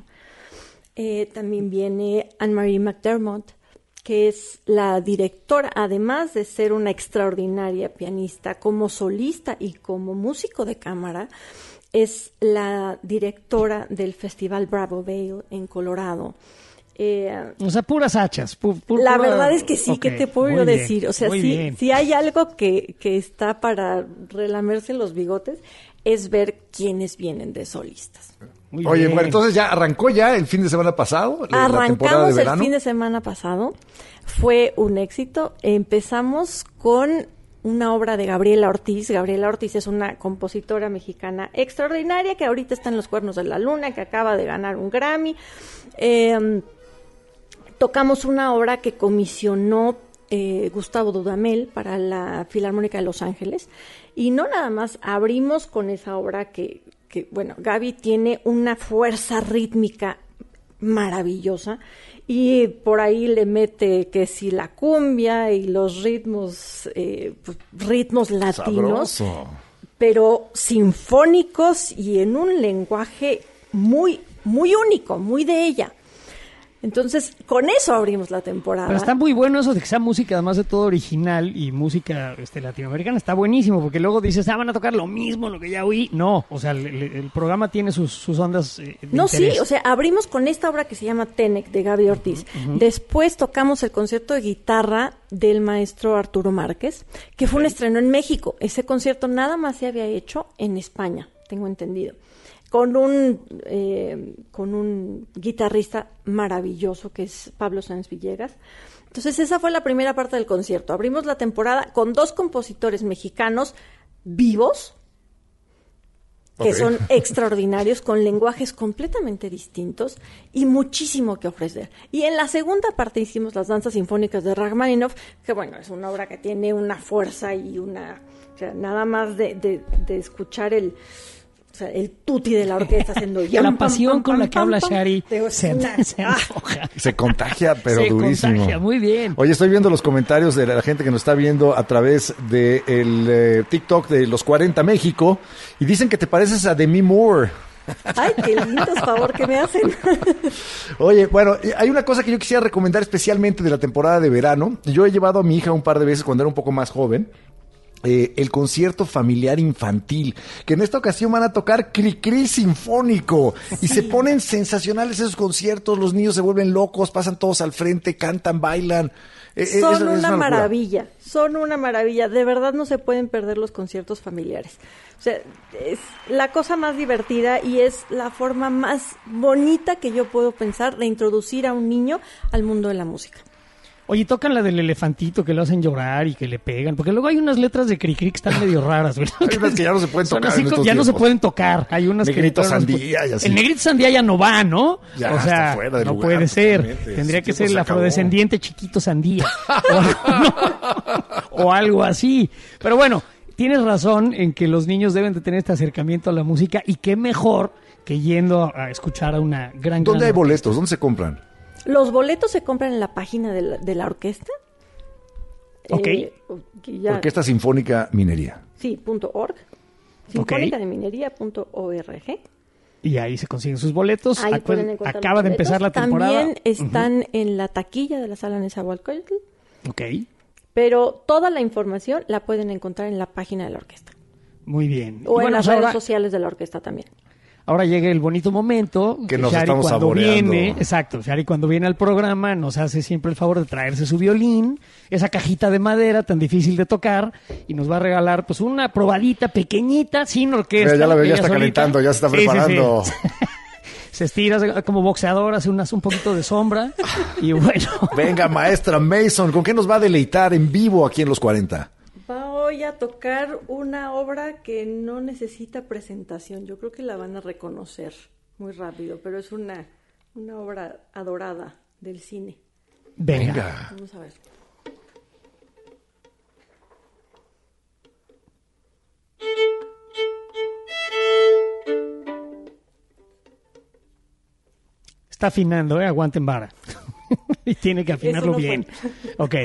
Eh, también viene Anne-Marie McDermott, que es la directora, además de ser una extraordinaria pianista, como solista y como músico de cámara, es la directora del Festival Bravo Vale en Colorado. Eh,
o sea, puras hachas. Pu pu
la
pura...
verdad es que sí,
okay,
¿qué te puedo
bien,
decir? O sea, si, si hay algo que, que está para relamerse los bigotes, es ver quiénes vienen de solistas.
Muy Oye, bien. Bueno, entonces ya arrancó ya el fin de semana pasado, la,
Arrancamos
la temporada de verano.
El fin de semana pasado, fue un éxito. Empezamos con una obra de Gabriela Ortiz. Gabriela Ortiz es una compositora mexicana extraordinaria que ahorita está en Los Cuernos de la Luna, que acaba de ganar un Grammy. Eh, Tocamos una obra que comisionó eh, Gustavo Dudamel para la Filarmónica de Los Ángeles y no nada más abrimos con esa obra que, que, bueno, Gaby tiene una fuerza rítmica maravillosa y por ahí le mete que si la cumbia y los ritmos, eh, ritmos latinos,
sabroso,
pero sinfónicos y en un lenguaje muy, muy único, muy de ella. Entonces, con eso abrimos la temporada.
Pero está muy bueno eso de que sea música, además de todo original y música este, latinoamericana. Está buenísimo, porque luego dices, ah, van a tocar lo mismo, lo que ya oí. No, o sea, el, el programa tiene sus, sus ondas eh, de
No,
interés.
sí, o sea, abrimos con esta obra que se llama Tenec, de Gaby Ortiz. Uh-huh. Después tocamos el concierto de guitarra del maestro Arturo Márquez, que fue un estreno en México. Ese concierto nada más se había hecho en España, tengo entendido. Con un, eh, con un guitarrista maravilloso que es Pablo Sáenz Villegas. Entonces esa fue la primera parte del concierto. Abrimos la temporada con dos compositores mexicanos vivos, que okay. son extraordinarios, con lenguajes completamente distintos y muchísimo que ofrecer. Y en la segunda parte hicimos las danzas sinfónicas de Rachmaninoff, que bueno, es una obra que tiene una fuerza y una... O sea, nada más de, de, de escuchar el... O sea, el tutti de la orquesta haciendo...
La pasión con la que habla Shari
se,
se, se antoja.
Se contagia, pero
se
durísimo. Se
contagia, muy bien.
Oye, estoy viendo los comentarios de la gente que nos está viendo a través del de eh, TikTok de Los cuarenta México y dicen que te pareces a Demi Moore.
Ay, qué lindos favor que me hacen.
Oye, bueno, hay una cosa que yo quisiera recomendar especialmente de la temporada de verano. Yo he llevado a mi hija un par de veces cuando era un poco más joven. Eh, el concierto familiar infantil, que en esta ocasión van a tocar Cricri Sinfónico, sí. Y se ponen sensacionales esos conciertos, los niños se vuelven locos, pasan todos al frente, cantan, bailan. Eh,
son
es,
una,
es una
maravilla, son una maravilla, de verdad no se pueden perder los conciertos familiares. O sea, es la cosa más divertida y es la forma más bonita que yo puedo pensar de introducir a un niño al mundo de la música.
Oye, tocan la del elefantito que lo hacen llorar y que le pegan, porque luego hay unas letras de Cricri que están medio raras, ¿verdad?
Hay unas que ya no se pueden tocar.
Así,
en
ya
estos
no
tiempos.
se pueden tocar. Hay unas
Negrito
que
sandía y así.
El negrito sandía ya no va, ¿no?
Ya
o sea,
está fuera del
no
lugar,
puede ser.
totalmente.
Tendría
Ese
que ser el
se acabó.
afrodescendiente chiquito sandía. o, ¿no? o algo así. Pero bueno, tienes razón en que los niños deben de tener este acercamiento a la música y qué mejor que yendo a escuchar a una gran...
¿Dónde
gran
hay
orquesta.
boletos? ¿Dónde se compran?
Los boletos se compran en la página de la, de la orquesta.
Ok.
Eh, ya,
Orquesta Sinfónica Minería.
Sí, punto org. Sinfónica de Minería punto org.
Y ahí se consiguen sus boletos.
Ahí
Acu-
pueden encontrar
Acaba
los
de empezar la
boletos.
temporada.
También están uh-huh. en la taquilla de la sala Nezahualcóyotl.
Ok.
Pero toda la información la pueden encontrar en la página de la orquesta.
Muy bien.
O
Y
en
bueno,
las
ahora,
redes sociales de la orquesta también.
Ahora llega el bonito momento.
Que nos
Shari
estamos
cuando
saboreando.
viene, exacto, Shari cuando viene al programa nos hace siempre el favor de traerse su violín, esa cajita de madera tan difícil de tocar, y nos va a regalar pues una probadita pequeñita, sin orquesta.
Mira, ya la veo, ya
ella
está
solita.
calentando, ya se está
Sí, sí,
preparando.
sí. Se estira como boxeador, hace unas, un poquito de sombra y bueno.
Venga, maestra Mason, ¿con qué nos va a deleitar en vivo aquí en Los cuarenta?
Voy a tocar una obra que no necesita presentación. Yo creo que la van a reconocer muy rápido, pero es una, una obra adorada del cine.
Venga.
Venga.
Vamos a ver.
Está afinando, ¿eh? Aguanten vara. Y tiene que afinarlo
Eso no
bien. Ok.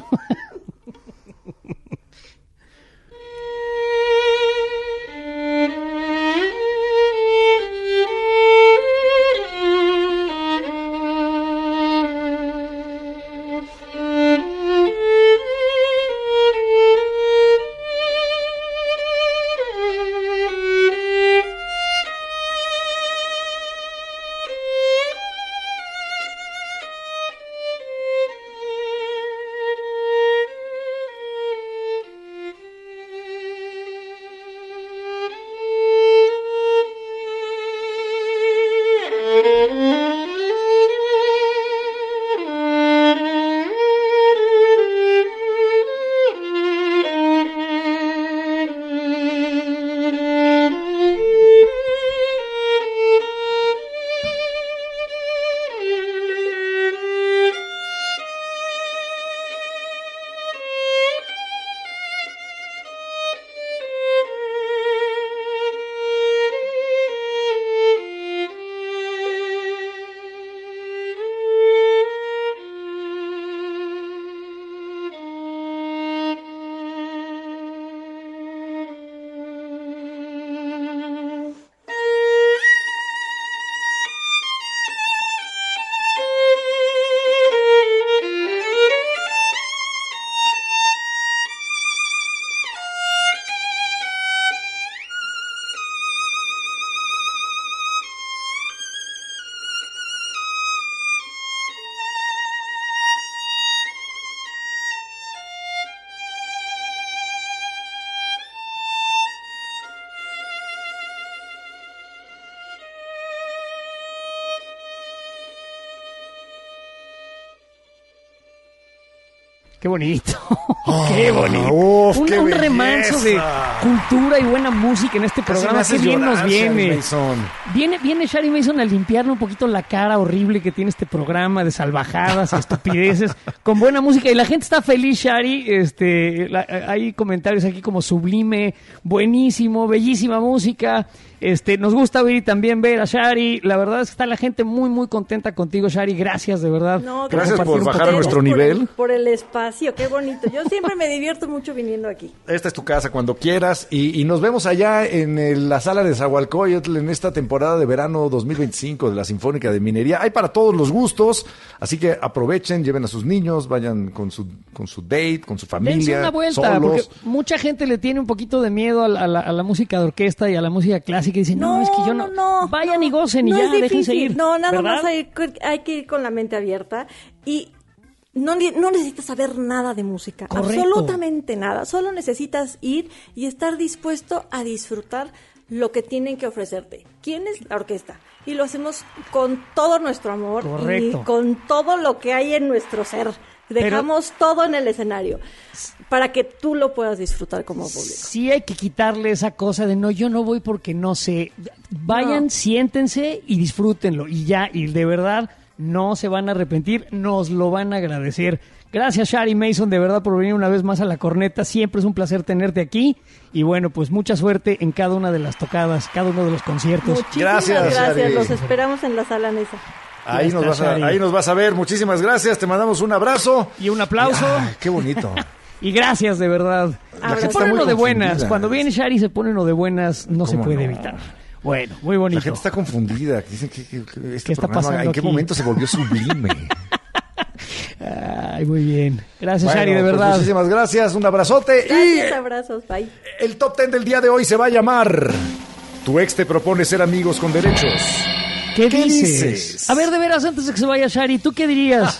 Qué bonito, oh, qué bonito.
Uf,
un
qué
un
belleza.
remanso de cultura y buena música en este
Casi
programa.
me haces
Qué bien
llorar,
nos viene.
Shari Mason.
Viene, viene Shari Mason a limpiarle un poquito la cara horrible que tiene este programa de salvajadas y estupideces con buena música. Y la gente está feliz, Shari. Este, la, hay comentarios aquí como sublime, buenísimo, bellísima música. Este, nos gusta oír y también ver a Shari. La verdad es que está la gente muy, muy contenta contigo, Shari. Gracias, de verdad.
No,
Gracias por
compartir un
bajar
poquito.
nuestro
por
nivel.
el- por el espacio, qué bonito. Yo siempre me divierto mucho viniendo aquí.
Esta es tu casa cuando quieras y, y nos vemos allá en el- la sala de Zahualcóyotl en esta temporada de verano dos mil veinticinco de la Sinfónica de Minería. Hay para todos los gustos, así que aprovechen, lleven a sus niños, vayan con su con su date, con su familia,
Dense una vuelta,
solos.
porque mucha gente le tiene un poquito de miedo a la, a la- a la música de orquesta y a la música clásica y dicen, no, es que yo no,
no,
vayan
no,
y gocen y
no
ya,
es
déjense
difícil.
ir.
No, nada
¿verdad?
más hay, hay que ir con la mente abierta y no, ne- no necesitas saber nada de música,
Correcto.
absolutamente nada. Solo necesitas ir y estar dispuesto a disfrutar lo que tienen que ofrecerte. ¿Quién es la orquesta? Y lo hacemos con todo nuestro amor
Correcto.
y con todo lo que hay en nuestro ser. Dejamos todo en el escenario para que tú lo puedas disfrutar como público.
Sí hay que quitarle esa cosa de no, yo no voy porque no sé. Vayan,
No.
siéntense y disfrútenlo. Y ya, y de verdad, no se van a arrepentir, nos lo van a agradecer. Gracias, Shari Mason, de verdad, por venir una vez más a La Corneta. Siempre es un placer tenerte aquí. Y bueno, pues mucha suerte en cada una de las tocadas, cada uno de los conciertos.
Muchísimas
Gracias,
gracias.
Shari.
Los esperamos en la sala Nesa.
Ahí
Ya
nos,
está,
vas a,
Shari.
ahí nos vas a ver. Muchísimas gracias. Te mandamos un abrazo.
Y un aplauso.
Ay, qué bonito.
Y gracias, de verdad.
La gente
Se
está
pone
muy
uno de buenas.
confundida.
Cuando viene Shari se pone uno de buenas, no se
¿Cómo
puede
no?
evitar. Bueno, muy bonito.
La gente está confundida. Dicen que, que- que este
¿Qué está
programa,
pasando
¿en qué
aquí?
momento se volvió sublime?
Ay, muy bien. Gracias,
Bueno,
Shari, de
pues
verdad.
muchísimas gracias. Un abrazote.
Gracias,
Y
abrazos, bye.
el top ten del día de hoy se va a llamar Tu ex te propone ser amigos con derechos.
¿Qué,
¿Qué
dices?
dices?
A ver, de veras, antes de que se vaya Shari, ¿tú qué dirías?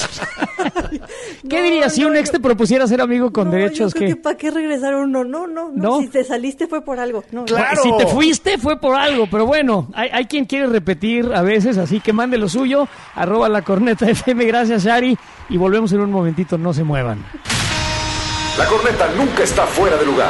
¿Qué
No,
dirías si
no,
un ex
yo-
te propusiera ser amigo con
no,
derechos?
Yo creo
¿Qué?
que ¿para qué regresar uno? No, no, no,
¿No?
Si te saliste fue por algo. No,
Claro.
Si te fuiste fue por algo, pero bueno, hay, hay quien quiere repetir a veces, así que mande lo suyo, arroba la corneta F M, gracias Shari, y volvemos en un momentito, no se muevan.
La corneta nunca está fuera de lugar.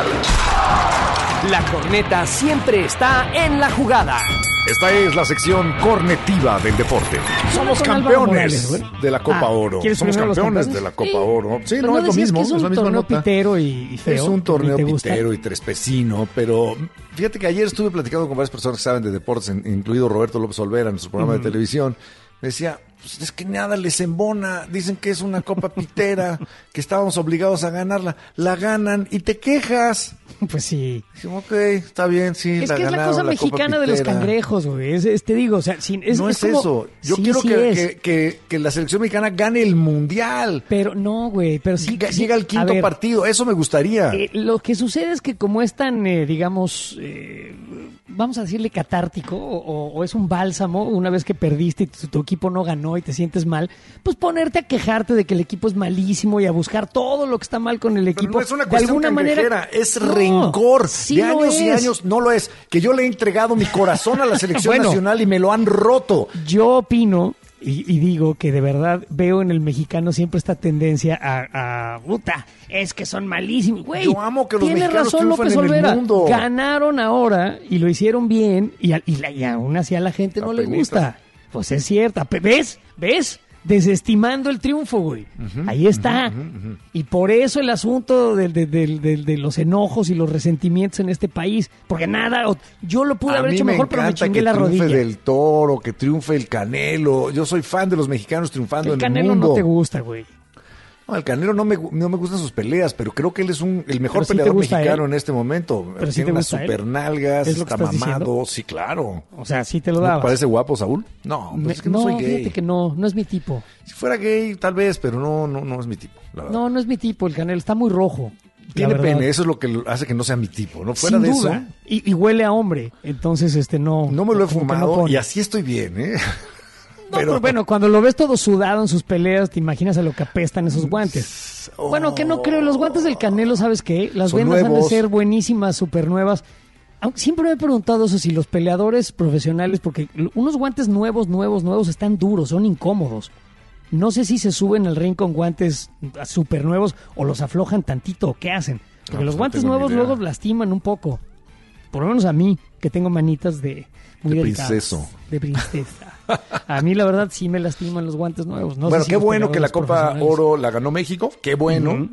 La corneta siempre está en la jugada.
Esta es la sección cornetiva del deporte. Somos
Con Álvaro
campeones
Morales, güey.
de la Copa
Ah,
Oro.
¿quieres
Somos
primero los
campeones
campeones?
de la Copa
Sí.
Oro. Sí,
Pero
no,
no
es lo
decías
mismo,
que es
es la
un
misma
torneo
nota.
pitero y, y feo.
Es un
que ni
torneo
te gusta.
pitero y trespecino, pero fíjate que ayer estuve platicando con varias personas que saben de deportes, en- incluido Roberto López Olvera en su programa de televisión. Me decía, pues es que nada les embona, dicen que es una copa pitera, que estábamos obligados a ganarla, la ganan y te quejas.
Pues sí.
Dije, ok, está bien, sí,
Es
la
que es la
ganaron,
cosa
la copa
mexicana de los
pitera.
cangrejos, güey. Es, es- te digo, o sea, sin- es,
no
es
es,
como-
eso. Yo
Sí,
quiero
sí
que,
es.
que, que- que la selección mexicana gane el mundial.
Pero no, güey, pero sí.
Llega-
sí,
Llega el
a
quinto
ver,
partido, eso me gustaría.
eh, lo que sucede es que como es tan, eh, digamos, eh, vamos a decirle catártico, o, o- o es un bálsamo, una vez que perdiste y tu, tu equipo no ganó y te sientes mal, pues ponerte a quejarte de que el equipo es malísimo y a buscar todo lo que está mal con el
Pero
equipo.
no es una
de
cuestión
alguna manera
cangrejera, es
No,
rencor.
sí
de
lo
años y
es.
años no lo es. Que yo le he entregado mi corazón a la selección
Bueno.
nacional y me lo han roto.
Yo opino y, y digo que de verdad veo en el mexicano siempre esta tendencia a, a puta, es que son malísimos. Güey,
Yo amo que los
tiene
mexicanos
razón
triunfen
López
en el
Olvera.
mundo.
Ganaron ahora y lo hicieron bien y, a- y, la- y aún así a la gente no le
Apenita.
gusta. Pues es cierto. Pe- ¿Ves? ¿Ves? Desestimando el triunfo, güey. Ahí está. Y por eso el asunto de, de- de- de- de los enojos y los resentimientos en este país. Porque nada, o- yo lo pude
A
haber
mí
hecho
me
mejor, pero me
encanta
chingué
que
la
triunfe
rodilla.
del Toro, que triunfe el Canelo. Yo soy fan de los mexicanos triunfando
El
en
Canelo
el mundo.
no te gusta, güey.
No, el Canelo no me, gu- no me gustan sus peleas, pero creo que él es un, el mejor
Pero sí te
peleador
gusta
mexicano
él.
en este momento.
Pero sí
Tiene
te
unas
gusta él.
super nalgas,
¿Es lo que
está
estás
mamado.
diciendo?
Sí, claro.
O sea, sí te lo
¿No
dabas.
te parece guapo, Saúl? No, pues
Me-
es que no, soy gay.
fíjate que no, no es mi tipo.
Si fuera gay, tal vez, pero no, no, no es mi tipo. La verdad.
No, no es mi tipo, el Canelo está muy rojo. la
Tiene
verdad.
pene, eso es lo que lo- hace que no sea mi tipo. No fuera
Sin
de
duda.
eso,
Y, y huele a hombre. Entonces, este no.
no me lo he
como que no
fumado
pone.
y así estoy bien, ¿eh?
No, pero bueno, cuando lo ves todo sudado en sus peleas, te imaginas a lo que apestan esos guantes.
Oh.
Bueno, que no creo, los guantes del Canelo, ¿sabes qué? Las
Son
vendas han de
nuevos.
ser buenísimas, súper nuevas. Aunque siempre me he preguntado eso, si los peleadores profesionales, porque unos guantes nuevos, nuevos, nuevos están duros, son incómodos. No sé si se suben al ring con guantes súper nuevos o los aflojan tantito o qué hacen. Porque
No,
los
pues no
guantes
tengo ni
nuevos
idea.
luego lastiman un poco. Por lo menos a mí, que tengo manitas de muy
De
delicadas.
princeso.
De princesa. A mí la verdad sí me lastiman los guantes nuevos. No sé
bueno,
si
qué
los
bueno que la
peleadores
Copa
profesionales.
Oro la ganó México, qué bueno.
Ujú.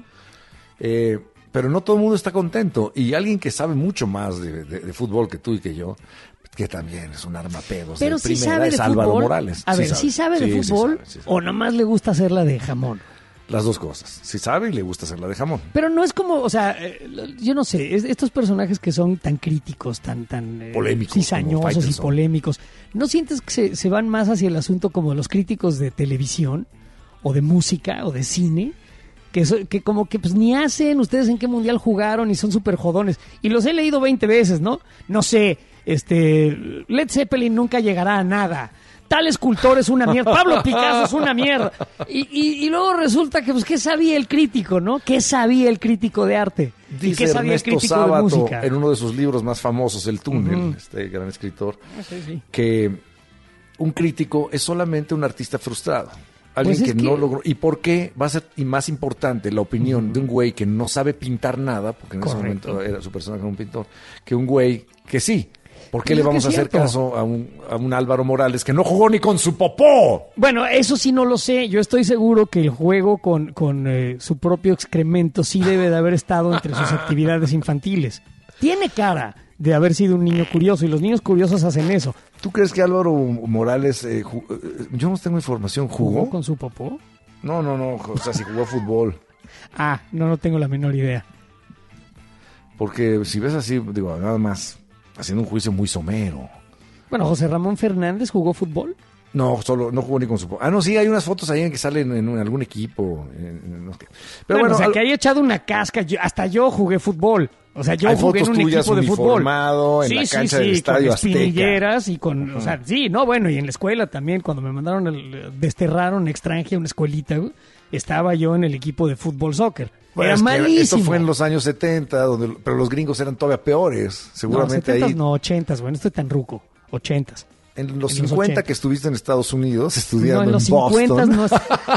Eh, pero no todo el mundo está contento. Y alguien que sabe mucho más de, de- de fútbol que tú y que yo, que también es un arma pedos.
Pero
de
sí
primera,
sabe de
es Álvaro
fútbol.
Morales.
A
Sí
ver, ¿sí sabe de
Sí, sí
fútbol
sabe, sí sabe.
o nomás le gusta hacerla de jamón?
Las dos cosas. Si sabe y le gusta hacerla de jamón.
Pero no es como, o sea, eh, yo no sé, es- estos personajes que son tan críticos, tan, tan eh,
Polémicos, como
cizañosos y
Faitelson.
polémicos, ¿no sientes que se, se van más hacia el asunto como los críticos de televisión o de música o de cine? Que, so- que como que pues ni hacen ustedes en qué mundial jugaron y son súper jodones. Y los he leído veinte veces, ¿no? No sé, este, Led Zeppelin nunca llegará a nada. Tal escultor es una mierda, Pablo Picasso es una mierda. Y, y, y luego resulta que, pues, ¿qué sabía el crítico, no? ¿Qué sabía el crítico de arte? ¿Y qué
Dice
sabía
Ernesto
el crítico de
Sábato
música?
en uno de sus libros más famosos, El Túnel,
Ujú.
este gran escritor,
Sí, sí.
que un crítico es solamente un artista frustrado. Alguien
Pues es
que, no
que-
logró. ¿Y por qué va a ser y más importante la opinión de un güey que no sabe pintar nada, porque en ese
Correcto.
momento era su personaje era un pintor, que un güey que sí? ¿Por qué
Pues
le
es que
vamos a
es
hacer
cierto.
caso a un, a un Álvaro Morales que no jugó ni con su popó?
Bueno, eso sí no lo sé. Yo estoy seguro que el juego con, con eh, su propio excremento sí debe de haber estado entre sus actividades infantiles. Tiene cara de haber sido un niño curioso y los niños curiosos hacen eso.
¿Tú crees que Álvaro Morales, eh, ju- eh, yo no tengo información,
¿Jugó
jugó?
con su popó?
No, no, no, o sea, si jugó fútbol.
Ah, no, no tengo la menor idea.
Porque si ves así, digo, nada más haciendo un juicio muy somero.
Bueno, José Ramón Fernández jugó fútbol.
No, solo, no jugó ni con su... Ah, no, sí, hay unas fotos ahí en que salen en, en algún equipo. En, en, no sé.
Pero bueno, bueno, o sea,
al...
que haya echado una casca. Yo, hasta yo jugué fútbol. O sea, yo
hay
jugué en un
tuyas
equipo de fútbol.
uniformado en
sí,
la cancha
sí, sí,
del Estadio
con
Azteca.
espinilleras y con... Uh-huh. O sea, sí, no, bueno, y en la escuela también, cuando me mandaron, el, desterraron extranjera a una escuelita, güey, estaba yo en el equipo de fútbol soccer. Bueno, era es malísimo.
Esto fue en los años setenta, donde, pero los gringos eran todavía peores. Seguramente
no, setentas,
ahí...
no, ochentas, güey, no estoy tan ruco. Ochentas.
En los
en
cincuenta
los
que estuviste en Estados Unidos estudiando
no, en, los
en Boston.
No es...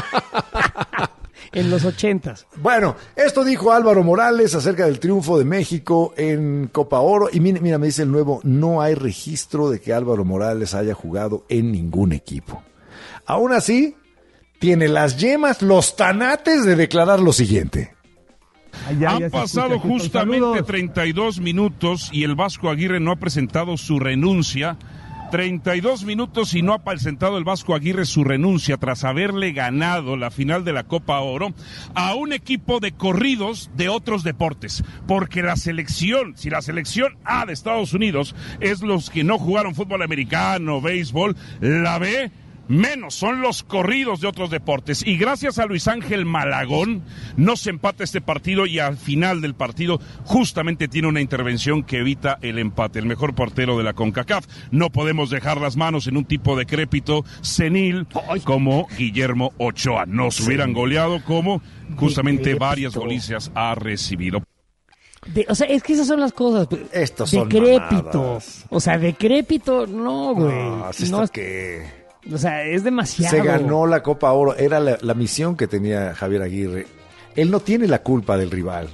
en los ochentas.
Bueno, esto dijo Álvaro Morales acerca del triunfo de México en Copa Oro. Y mira, mira, me dice el nuevo, no hay registro de que Álvaro Morales haya jugado en ningún equipo. Aún así, tiene las yemas, los tanates de declarar lo siguiente.
Allá, Han pasado escucha, justamente treinta y dos minutos y el Vasco Aguirre no ha presentado su renuncia. treinta y dos minutos y no ha presentado el Vasco Aguirre su renuncia tras haberle ganado la final de la Copa Oro a un equipo de corridos de otros deportes. Porque la selección, si la selección A de Estados Unidos es los que no jugaron fútbol americano, béisbol, la B... menos, son los corridos de otros deportes. Y gracias a Luis Ángel Malagón no se empata este partido y al final del partido justamente tiene una intervención que evita el empate. El mejor portero de la CONCACAF. No podemos dejar las manos en un tipo decrépito, senil, como Guillermo Ochoa. Nos hubieran goleado como justamente varias golizas ha recibido.
De, o sea, es que esas son las cosas.
Estos son
decrépito.
Mamadas.
O sea, decrépito, no, güey.
No, ¿es
no,
que...
O sea, es demasiado.
Se ganó la Copa Oro, era la, la misión que tenía Javier Aguirre. Él no tiene la culpa del rival.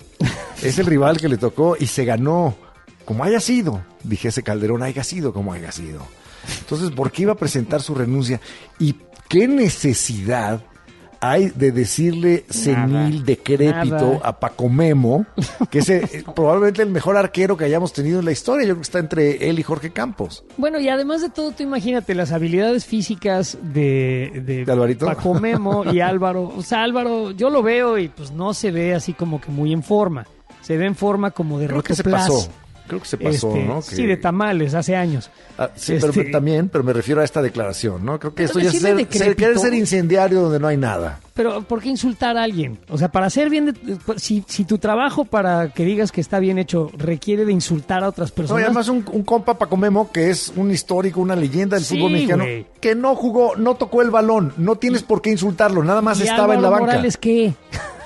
Es el rival que le tocó y se ganó. Como haya sido, dijese Calderón, haya sido como haya sido. Entonces, ¿por qué iba a presentar su renuncia? ¿Y qué necesidad hay de decirle senil, nada, decrépito nada. a Paco Memo, que es el, probablemente el mejor arquero que hayamos tenido en la historia? Yo creo que está entre él y Jorge Campos.
Bueno, y además de todo, tú imagínate las habilidades físicas de, de,
¿De
Paco Memo y Álvaro. O sea, Álvaro, yo lo veo y pues no se ve así como que muy en forma. Se ve en forma como de
Creo que se pasó. Creo que se pasó,
este,
¿no? Que...
Sí, de tamales, hace años.
Ah, sí,
este...
pero también, pero me refiero a esta declaración, ¿no? Creo que esto ya es ser,
decrépito,
ser, querer ser incendiario donde no hay nada.
Pero, ¿por qué insultar a alguien? O sea, para hacer bien, de, si, si tu trabajo para que digas que está bien hecho requiere de insultar a otras personas.
No, y además un, un compa Paco Memo que es un histórico, una leyenda del sí, fútbol mexicano, wey. que no jugó, no tocó el balón, no tienes por qué insultarlo, nada más
¿Y
estaba
Álvaro
en la banca.
Morales qué?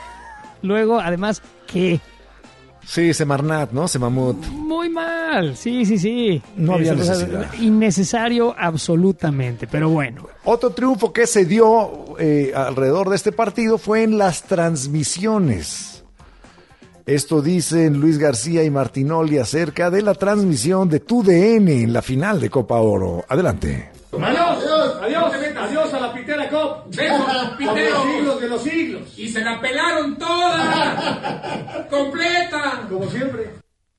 Luego, además, ¿qué?
Sí, Semarnat, ¿no? Semamut.
Muy mal, sí, sí, sí.
No había
es,
necesidad.
Innecesario absolutamente, pero bueno.
Otro triunfo que se dio eh, alrededor de este partido fue en las transmisiones. Esto dicen Luis García y Martinoli acerca de la transmisión de Tu D N en la final de Copa Oro. Adelante.
Adiós, adiós, adiós, adiós a la Pitera Cup. Besos, por los siglos de los siglos.
Y se la pelaron toda, completa.
Como siempre.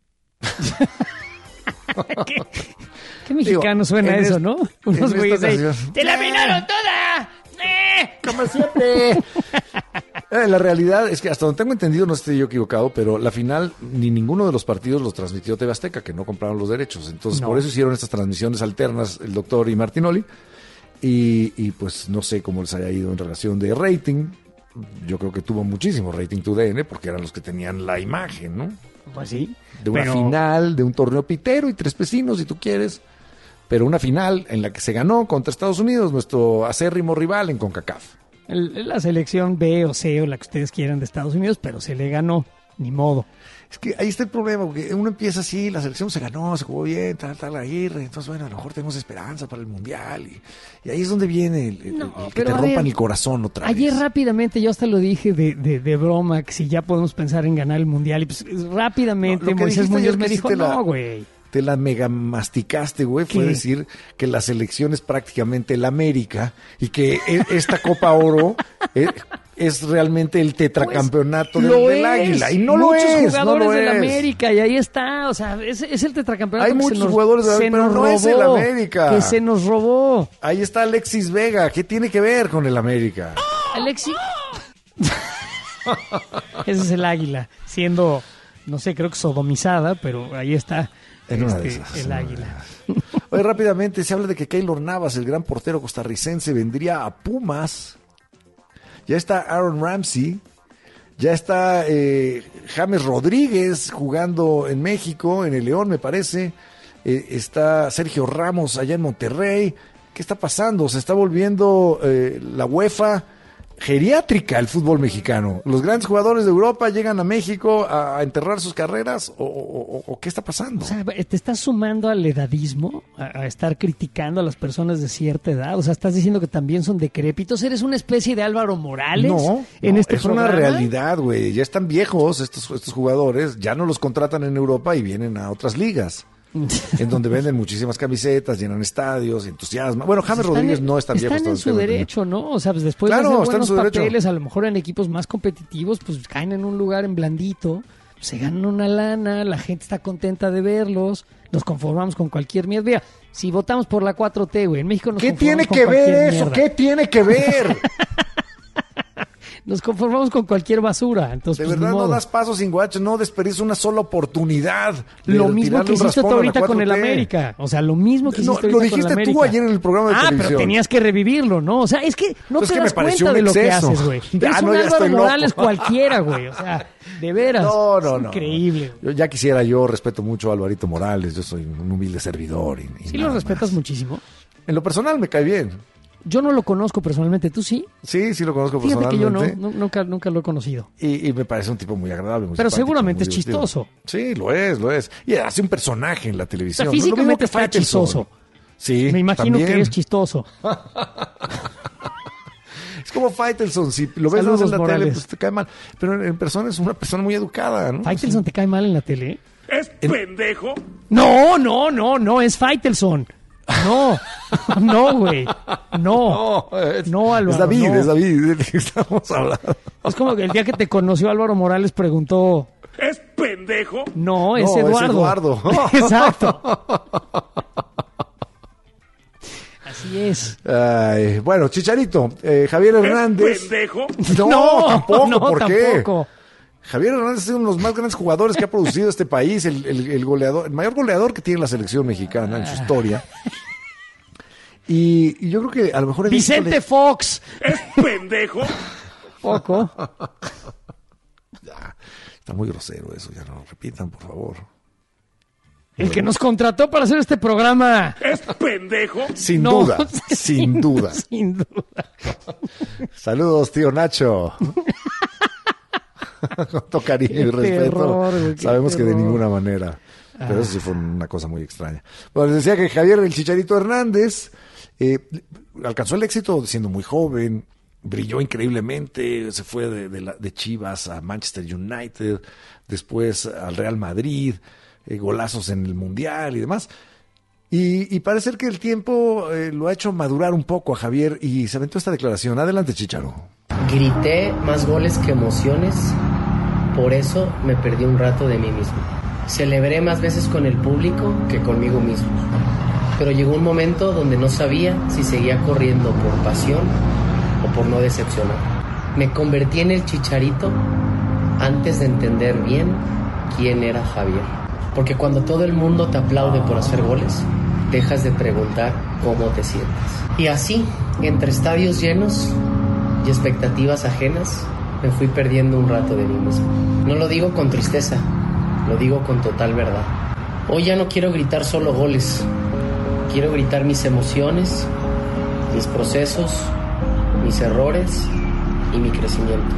¿Qué, qué mexicano Digo, suena eso, es, ¿no? Unos güeyes ahí. ¡Te la pelaron toda! ¡Eh!
Como siempre. Eh, la realidad es que hasta donde tengo entendido, no estoy yo equivocado, pero la final ni ninguno de los partidos los transmitió T V Azteca, que no compraron los derechos. Entonces, no. por eso hicieron estas transmisiones alternas el doctor y Martinoli. Y, y pues no sé cómo les haya ido en relación de rating. Yo creo que tuvo muchísimo rating Tu D N, porque eran los que tenían la imagen, ¿no?
Pues sí.
De una pero... final, de un torneo pitero y tres vecinos, si tú quieres. Pero una final en la que se ganó contra Estados Unidos, nuestro acérrimo rival en CONCACAF.
El, la selección B o C o la que ustedes quieran de Estados Unidos, pero se le ganó, ni modo.
Es que ahí está el problema, porque uno empieza así, la selección se ganó, se jugó bien, tal, tal, Aguirre, entonces bueno, a lo mejor tenemos esperanza para el Mundial, y, y ahí es donde viene el, el, no, el que te rompan ver, el corazón otra
ayer
vez.
Ayer rápidamente, yo hasta lo dije de, de, de broma, que si ya podemos pensar en ganar el Mundial, y pues rápidamente no, Moisés Muñoz me dijo, no, güey.
Te la mega masticaste, güey, fue decir que la selección es prácticamente el América y que esta Copa Oro es, es realmente el tetracampeonato pues, del, del Águila. Y no lo es,
muchos jugadores
no lo
del
es.
América, y ahí está, o sea, es, es el tetracampeonato
Hay
que
muchos
se nos,
jugadores del América, pero no
robó,
es el América.
Que se nos robó.
Ahí está Alexis Vega, ¿qué tiene que ver con el América?
Alexis... Ese es el Águila, siendo, no sé, creo que sodomizada, pero ahí está.
En una
este,
de esas,
el Águila.
Oye, rápidamente, se habla de que Keylor Navas, el gran portero costarricense, vendría a Pumas. Ya está Aaron Ramsey. Ya está eh, James Rodríguez jugando en México, en el León, me parece. Eh, está Sergio Ramos allá en Monterrey. ¿Qué está pasando? Se está volviendo eh, la UEFA geriátrica el fútbol mexicano. Los grandes jugadores de Europa llegan a México a, a enterrar sus carreras o, o, o ¿qué está pasando?
O sea, ¿te estás sumando al edadismo? A, a estar criticando a las personas de cierta edad. O sea, ¿estás diciendo que también son decrépitos? ¿Eres una especie de Álvaro Morales?
No,
en
no,
este
es
programa?
una realidad, güey. Ya están viejos estos, estos jugadores, ya no los contratan en Europa y vienen a otras ligas. En donde venden muchísimas camisetas, llenan estadios, entusiasman. Bueno, James
Están
Rodríguez
en-
no es tan viejo.
Están en su derecho, ¿no? O sea, pues después
Claro,
de hacer
está en
buenos
su derecho.
papeles, a lo mejor en equipos más competitivos, pues caen en un lugar en blandito, se ganan una lana, la gente está contenta de verlos, nos conformamos con cualquier mierda. Mira, si votamos por la cuatro T, güey, en México nos
¿Qué
conformamos
tiene
con
que
cualquier
ver eso?
mierda.
¿Qué tiene que ver?
Nos conformamos con cualquier basura. Entonces,
De
pues,
verdad
ni
no
modo.
das pasos sin guacho, no desperdices una sola oportunidad. de
Lo mismo
tirarle
que
un
hiciste tú
raspón a la
ahorita con el
cuatro T.
América. O sea, lo mismo que
No,
hiciste
lo
ahorita con el
dijiste
América.
tú ayer en el programa de
ah,
televisión.
pero tenías que revivirlo, ¿no? O sea, es que no
Pues
te
que me
das
pareció
cuenta
un
de lo que
exceso.
haces, güey.
Ya,
Eres
no,
un
ya
Álvaro
estoy loco.
Morales cualquiera, güey. O sea, de veras.
No, no,
Es
no.
increíble.
Yo ya quisiera, yo respeto mucho a Alvarito Morales, yo soy un humilde servidor. Y, y
¿Sí
nada
lo respetas
más.
muchísimo?
En lo personal me cae bien.
Yo no lo conozco personalmente, ¿tú sí?
Sí, sí lo conozco
Fíjate que yo no,
personalmente.
no- nunca, nunca lo he conocido.
Y, y me parece un tipo muy agradable, muy
Pero
simpático,
seguramente
muy
es
divertido.
chistoso.
Sí, lo es, lo es. Y hace un personaje en la
O sea,
televisión. No es lo mismo
físicamente
que
está
Faitelson.
chistoso.
Sí,
Me imagino
también.
que es chistoso.
Es como Faitelson, si lo ves
Saludos,
en la tele,
Morales.
pues te cae mal. Pero en, en persona es una persona muy educada, ¿no?
¿Faitelson te cae mal en la tele?
¿Es pendejo?
No, no, no, no, es Faitelson. No, no, güey. No, no, Álvaro.
Es David,
no.
es David, del que estamos hablando.
Es como que el día que te conoció Álvaro Morales preguntó.
¿Es pendejo?
No, es
No, es
Eduardo.
Eduardo.
Exacto. Así es.
Ay, bueno, Chicharito, eh, Javier Hernández.
¿Pendejo?
No,
No,
tampoco,
no,
¿por
tampoco.
qué? Javier Hernández es uno de los más grandes jugadores que ha producido este país, el, el- el goleador, el mayor goleador que tiene la selección mexicana en su historia. Y, y yo creo que a lo mejor el éxito
Vicente
le-
Fox.
¿Es pendejo?
Poco.
Ya, está muy grosero eso, ya no lo repitan, por favor.
El que nos contrató para hacer este programa.
¿Es pendejo?
Sin
No,
duda, sin duda.
Sin duda.
Saludos, tío Nacho. Con todo cariño
Qué
y respeto.
terror, güey, qué
Sabemos que de
terror.
ninguna manera. Pero
Ah.
eso sí fue una cosa muy extraña. Bueno, les decía que Javier el Chicharito Hernández eh, alcanzó el éxito siendo muy joven, brilló increíblemente, se fue de, de, la- de Chivas a Manchester United, después al Real Madrid, eh, golazos en el Mundial y demás. Y, y parece ser que el tiempo eh, lo ha hecho madurar un poco a Javier y se aventó esta declaración. Adelante, Chicharo.
Grité más goles que emociones, por eso me perdí un rato de mí mismo. Celebré más veces con el público que conmigo mismo. Pero llegó un momento donde no sabía si seguía corriendo por pasión o por no decepcionar. Me convertí en el Chicharito antes de entender bien quién era Javier. Porque cuando todo el mundo te aplaude por hacer goles, dejas de preguntar cómo te sientes. Y así, entre estadios llenos y expectativas ajenas, me fui perdiendo un rato de mí mismo. No lo digo con tristeza, lo digo con total verdad. Hoy ya no quiero gritar solo goles, quiero gritar mis emociones, mis procesos, mis errores y mi crecimiento.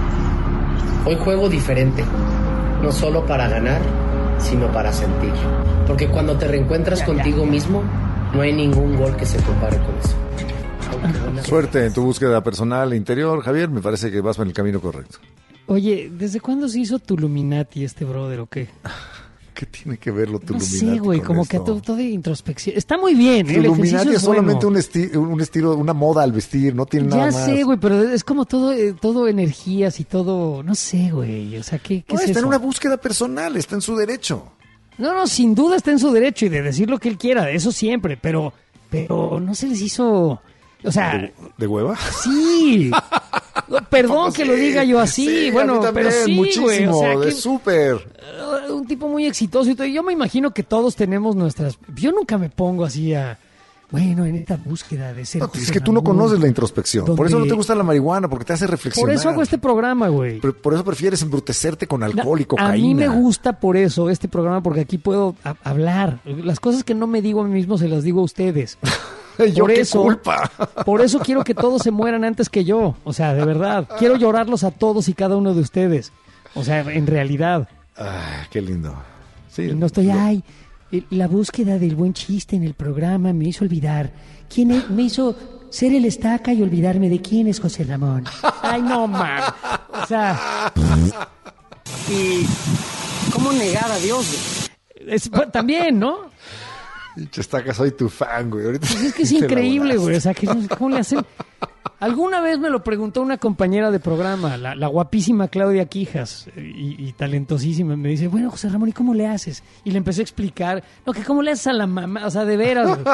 Hoy juego diferente, no solo para ganar, sino para sentir. Porque cuando te reencuentras contigo mismo, no hay ningún gol que se compare con eso.
Suerte en tu búsqueda personal e interior, Javier. Me parece que vas por el camino correcto.
Oye, ¿desde cuándo se hizo Tuluminati este brother o qué?
¿Qué tiene que ver lo
No
Tuluminati
sé, güey,
con
como
esto?
que todo, todo de introspección. Está muy bien, ¿eh? El
Tuluminati
ejercicio
es solamente
bueno.
un, esti- un estilo, una moda al vestir, no tiene
Ya
nada más.
sé, güey, pero es como todo, eh, todo energías y todo, no sé, güey, o sea, ¿qué, qué
No,
es
está
eso?
en una búsqueda personal, está en su derecho.
No, no, sin duda está en su derecho y de decir lo que él quiera, de eso siempre, pero, pero no se les hizo, o sea,
¿De, de hueva?
sí, No, perdón que lo diga yo así,
Sí, a
bueno,
mí también,
pero sí,
muchísimo,
güey, o sea,
de
que-
súper.
Uh, un tipo muy exitoso y todo. Y yo me imagino que todos tenemos nuestras... Yo nunca me pongo así a... Bueno, en esta búsqueda de ser...
No, es que tú no conoces la introspección. Donde... Por eso no te gusta la marihuana, porque te hace reflexionar.
Por eso hago este programa, güey.
Por, por eso prefieres embrutecerte con alcohol y cocaína.
A mí me gusta por eso este programa, porque aquí puedo a- hablar. Las cosas que no me digo a mí mismo se las digo a ustedes.
Yo,
por
qué
eso,
culpa.
Por eso quiero que todos se mueran antes que yo. O sea, de verdad. Quiero llorarlos a todos y cada uno de ustedes. O sea, en realidad.
Ay, qué lindo. Sí,
y no estoy, ay, la búsqueda del buen chiste en el programa me hizo olvidar. ¿Quién es? Me hizo ser el estaca y olvidarme de quién es José Ramón. Ay, no, man. O sea, y ¿cómo negar a Dios? Es, también, ¿no?
Estaca, soy tu fan, güey. Ahorita
pues es que es increíble, güey. O sea, que, ¿cómo le hacen? Alguna vez me lo preguntó una compañera de programa, la, la guapísima Claudia Quijas, y, y talentosísima. Me dice, bueno, José Ramón, ¿y cómo le haces? Y le empecé a explicar, no, que cómo le haces a la mamá, o sea, de veras. Güey.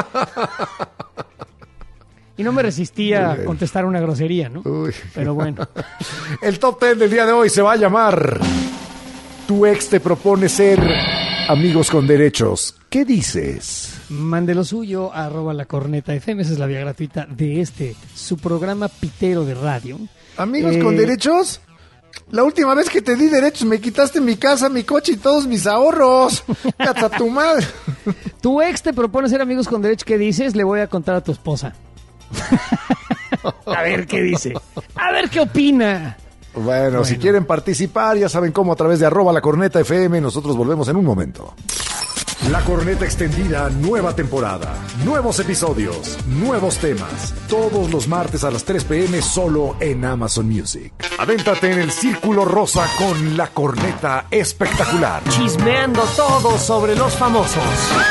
Y no me resistía a contestar una grosería, ¿no? Uy. Pero bueno.
El top ten del día de hoy se va a llamar Tu ex te propone ser amigos con derechos. ¿Qué dices?
Mande lo suyo, arroba la corneta F M. Esa es la vía gratuita de este, su programa pitero de radio.
¿Amigos
eh,
con derechos? La última vez que te di derechos me quitaste mi casa, mi coche y todos mis ahorros. ¡Hasta tu madre!
Tu ex te propone ser amigos con derechos. ¿Qué dices? Le voy a contar a tu esposa. A ver qué dice. A ver qué opina.
Bueno,
bueno,
si quieren participar, ya saben cómo, a través de arroba la corneta F M. Nosotros volvemos en un momento.
La Corneta Extendida, nueva temporada, nuevos episodios, nuevos temas, todos los martes a las tres p.m. solo en Amazon Music. Avéntate en el Círculo Rosa con La Corneta Espectacular.
Chismeando todo sobre los famosos.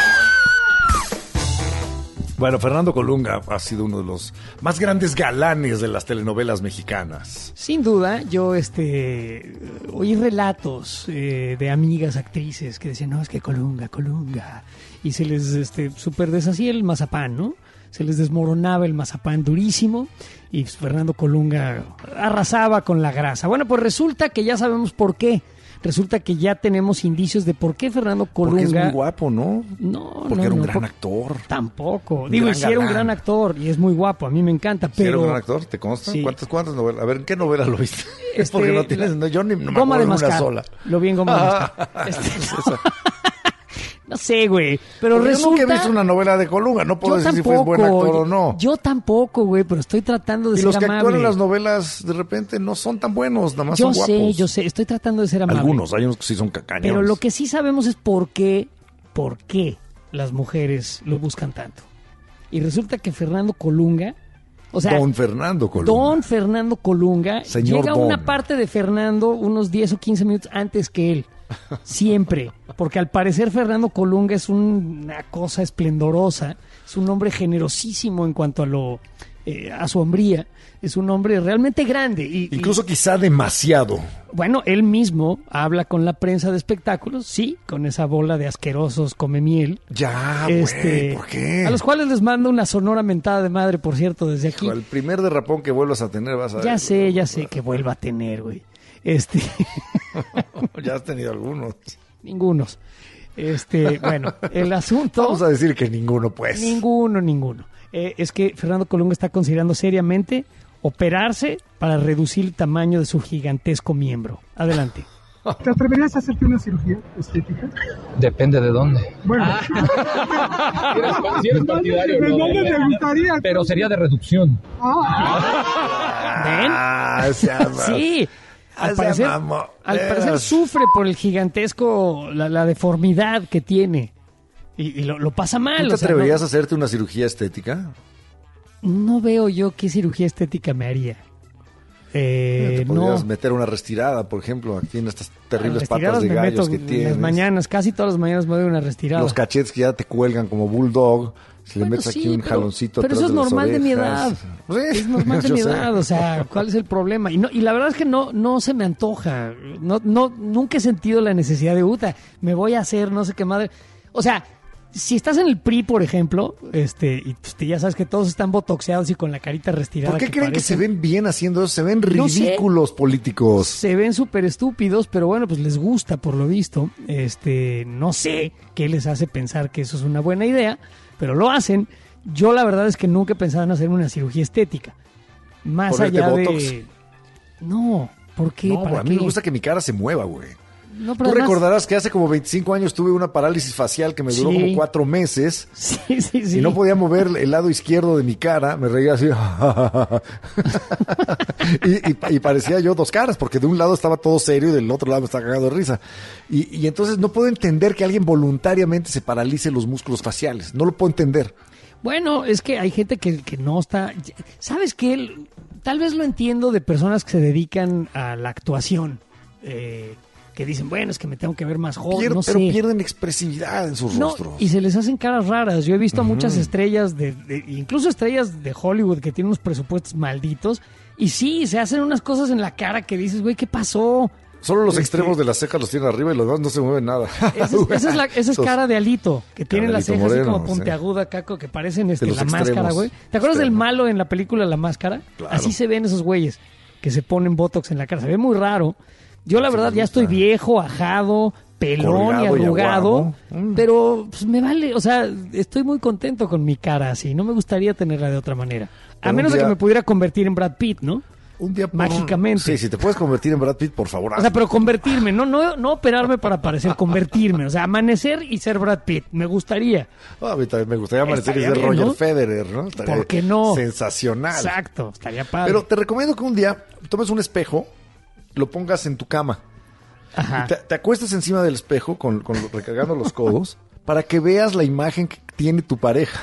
Bueno, Fernando Colunga ha sido uno de los más grandes galanes de las telenovelas mexicanas.
Sin duda, yo este oí relatos eh, de amigas actrices que decían, no, es que Colunga, Colunga. Y se les este, súper deshacía el mazapán, ¿no? Se les desmoronaba el mazapán durísimo y Fernando Colunga arrasaba con la grasa. Bueno, pues resulta que ya sabemos por qué. Resulta que ya tenemos indicios de por qué Fernando Colunga...
Porque es muy guapo, ¿no?
No,
Porque
no,
era un
no,
gran
por...
actor.
Tampoco.
Un
Digo,
gran
y si era un
galán.
gran actor y es muy guapo, a mí me encanta,
¿Sí
pero...
era un gran actor? ¿Te consta?
Sí.
¿Cuántas, cuántas novelas? A ver, ¿en qué novela lo viste?
Este,
Porque no tienes...
la...
No, yo ni no me
Goma de
acuerdo de
mascar.
una sola.
Lo vi en Goma de mascar. Este... No sé, güey, pero
Porque
resulta...
Yo nunca he visto una novela de Colunga, no puedo
yo
decir
tampoco,
si fue buen actor o no.
Yo tampoco, güey, pero estoy tratando de
Y
ser
los que
amable.
actúan en las novelas, de repente, no son tan buenos, nada más
yo
son guapos.
sé, yo sé, estoy tratando de ser amable.
Algunos, hay unos que sí son cacañones.
Pero lo que sí sabemos es por qué, por qué las mujeres lo buscan tanto. Y resulta que Fernando Colunga, o sea...
Don Fernando Colunga.
Don Fernando Colunga,
Señor
llega
Don.
una parte de Fernando unos diez o quince minutos antes que él. Siempre, porque al parecer Fernando Colunga es un, una cosa esplendorosa, es un hombre generosísimo en cuanto a lo eh, a su hombría, es un hombre realmente grande. Y,
Incluso
y,
quizá demasiado.
bueno, él mismo habla con la prensa de espectáculos, sí, con esa bola de asquerosos come miel.
Ya,
este,
güey, ¿por qué?
A los cuales les mando una sonora mentada de madre, por cierto, desde aquí.
Hijo, el primer derrapón que vuelvas a tener vas a ver.
Ya sé, ya sé que vuelva a tener, güey. Este...
Ya has tenido algunos.
Ningunos. Este, bueno, el asunto...
Vamos a decir que ninguno, pues.
Ninguno, ninguno. Eh, es que Fernando Colunga está considerando seriamente operarse para reducir el tamaño de su gigantesco miembro. Adelante.
¿Te atreverías a hacerte una cirugía estética?
Depende de dónde.
Bueno.
Si eres, si eres partidario,
¿De
no.
dónde te gustaría?
Pero sería de reducción.
¿Ven?
Ah, se ama.
Sí. Al
Se
parecer,
mamó.
al parecer
Dios.
sufre por el gigantesco, la, la deformidad que tiene. Y, y lo, lo pasa mal.
¿Tú te
o sea,
atreverías
no,
a hacerte una cirugía estética?
no veo yo qué cirugía estética me haría. Eh,
Te podrías
no.
meter una restirada, por ejemplo, aquí en estas terribles
Las
patas
retiradas
de
me
gallos
meto
que
en
tienes.
las mañanas, casi todas las mañanas me doy una retirada.
Los cachetes que ya te cuelgan como bulldog. Si
Bueno,
le metes
sí,
aquí un
pero-
jaloncito
Pero
atrás
eso es
de las
normal de mi
orejas.
edad.
Sí,
Es normal de
yo
mi
sé.
edad, o sea, ¿cuál es el problema? Y no y la verdad es que no no se me antoja. No no nunca he sentido la necesidad de Uta. Me voy a hacer no sé qué madre. O sea, Si estás en el P R I, por ejemplo, este, y pues, ya sabes que todos están botoxeados y con la carita retirada.
¿Por qué
que
creen
parecen,
que se ven bien haciendo eso? Se ven
No
ridículos
sé.
políticos.
Se ven súper estúpidos, pero bueno, pues les gusta por lo visto. Este, no sé qué les hace pensar que eso es una buena idea, pero lo hacen. Yo la verdad es que nunca he pensado en hacer una cirugía estética. Más
¿Ponerte
allá
botox?
de... No, ¿por qué?
No,
¿Para
a mí
qué?
me gusta que mi cara se mueva, güey.
No,
Tú
pero además-
recordarás que hace como veinticinco años tuve una parálisis facial que me duró
Sí.
como cuatro meses.
Sí, sí, sí.
Y no podía mover el lado izquierdo de mi cara. Me reía así. y, y- y parecía yo dos caras, porque de un lado estaba todo serio y del otro lado me estaba cagado de risa. Y, y entonces no puedo entender que alguien voluntariamente se paralice los músculos faciales. No lo puedo entender.
Bueno, es que hay gente que, que no está... ¿Sabes qué? Tal vez lo entiendo de personas que se dedican a la actuación. Eh, que dicen, bueno, es que me tengo que ver más joven,
Pier-
no
pero
sé.
pierden expresividad en sus
No,
rostros.
y se les hacen caras raras. Yo he visto a
Ujú.
muchas estrellas, de, de- incluso estrellas de Hollywood que tienen unos presupuestos malditos. Y sí, se hacen unas cosas en la cara que dices, güey, ¿qué pasó?
Solo los
Este,
extremos de las cejas los tienen arriba y los demás no se mueven nada.
Esa es, esa es la- esa es
Esos-
cara de Alito, que tiene
Cara de
las
Alito
cejas así
Moreno,
como puntiaguda, caco, que parecen este,
De los
la
extremos
máscara, güey. ¿Te acuerdas del
extremos.
malo en la película La Máscara?
Claro.
Así se ven esos güeyes que se ponen botox en la cara. Se ve muy raro. Yo la verdad ya estoy viejo, ajado, pelón y
Colgado y
arrugado,
aguado. Mm.
pero pues, me vale, o sea, estoy muy contento con mi cara así. No me gustaría tenerla de otra manera. A
Pero un
menos de
día-
que me pudiera convertir en Brad Pitt, ¿no?
Un día por-
Mágicamente.
Sí, si te puedes convertir en Brad Pitt, por favor.
O sea, pero convertirme, no, no, no operarme para parecer, convertirme. O sea, amanecer y ser Brad Pitt. Me gustaría.
Ah, a mí también me gustaría amanecer y
Estaría
ser
bien,
Roger
¿no?
Federer, ¿no? Estaría
¿Por qué no?
Sensacional.
Exacto, estaría padre.
Pero te recomiendo que un día tomes un espejo, lo pongas en tu cama.
Ajá.
Y te, te acuestes encima del espejo con, con recargando los codos para que veas la imagen que tiene tu pareja.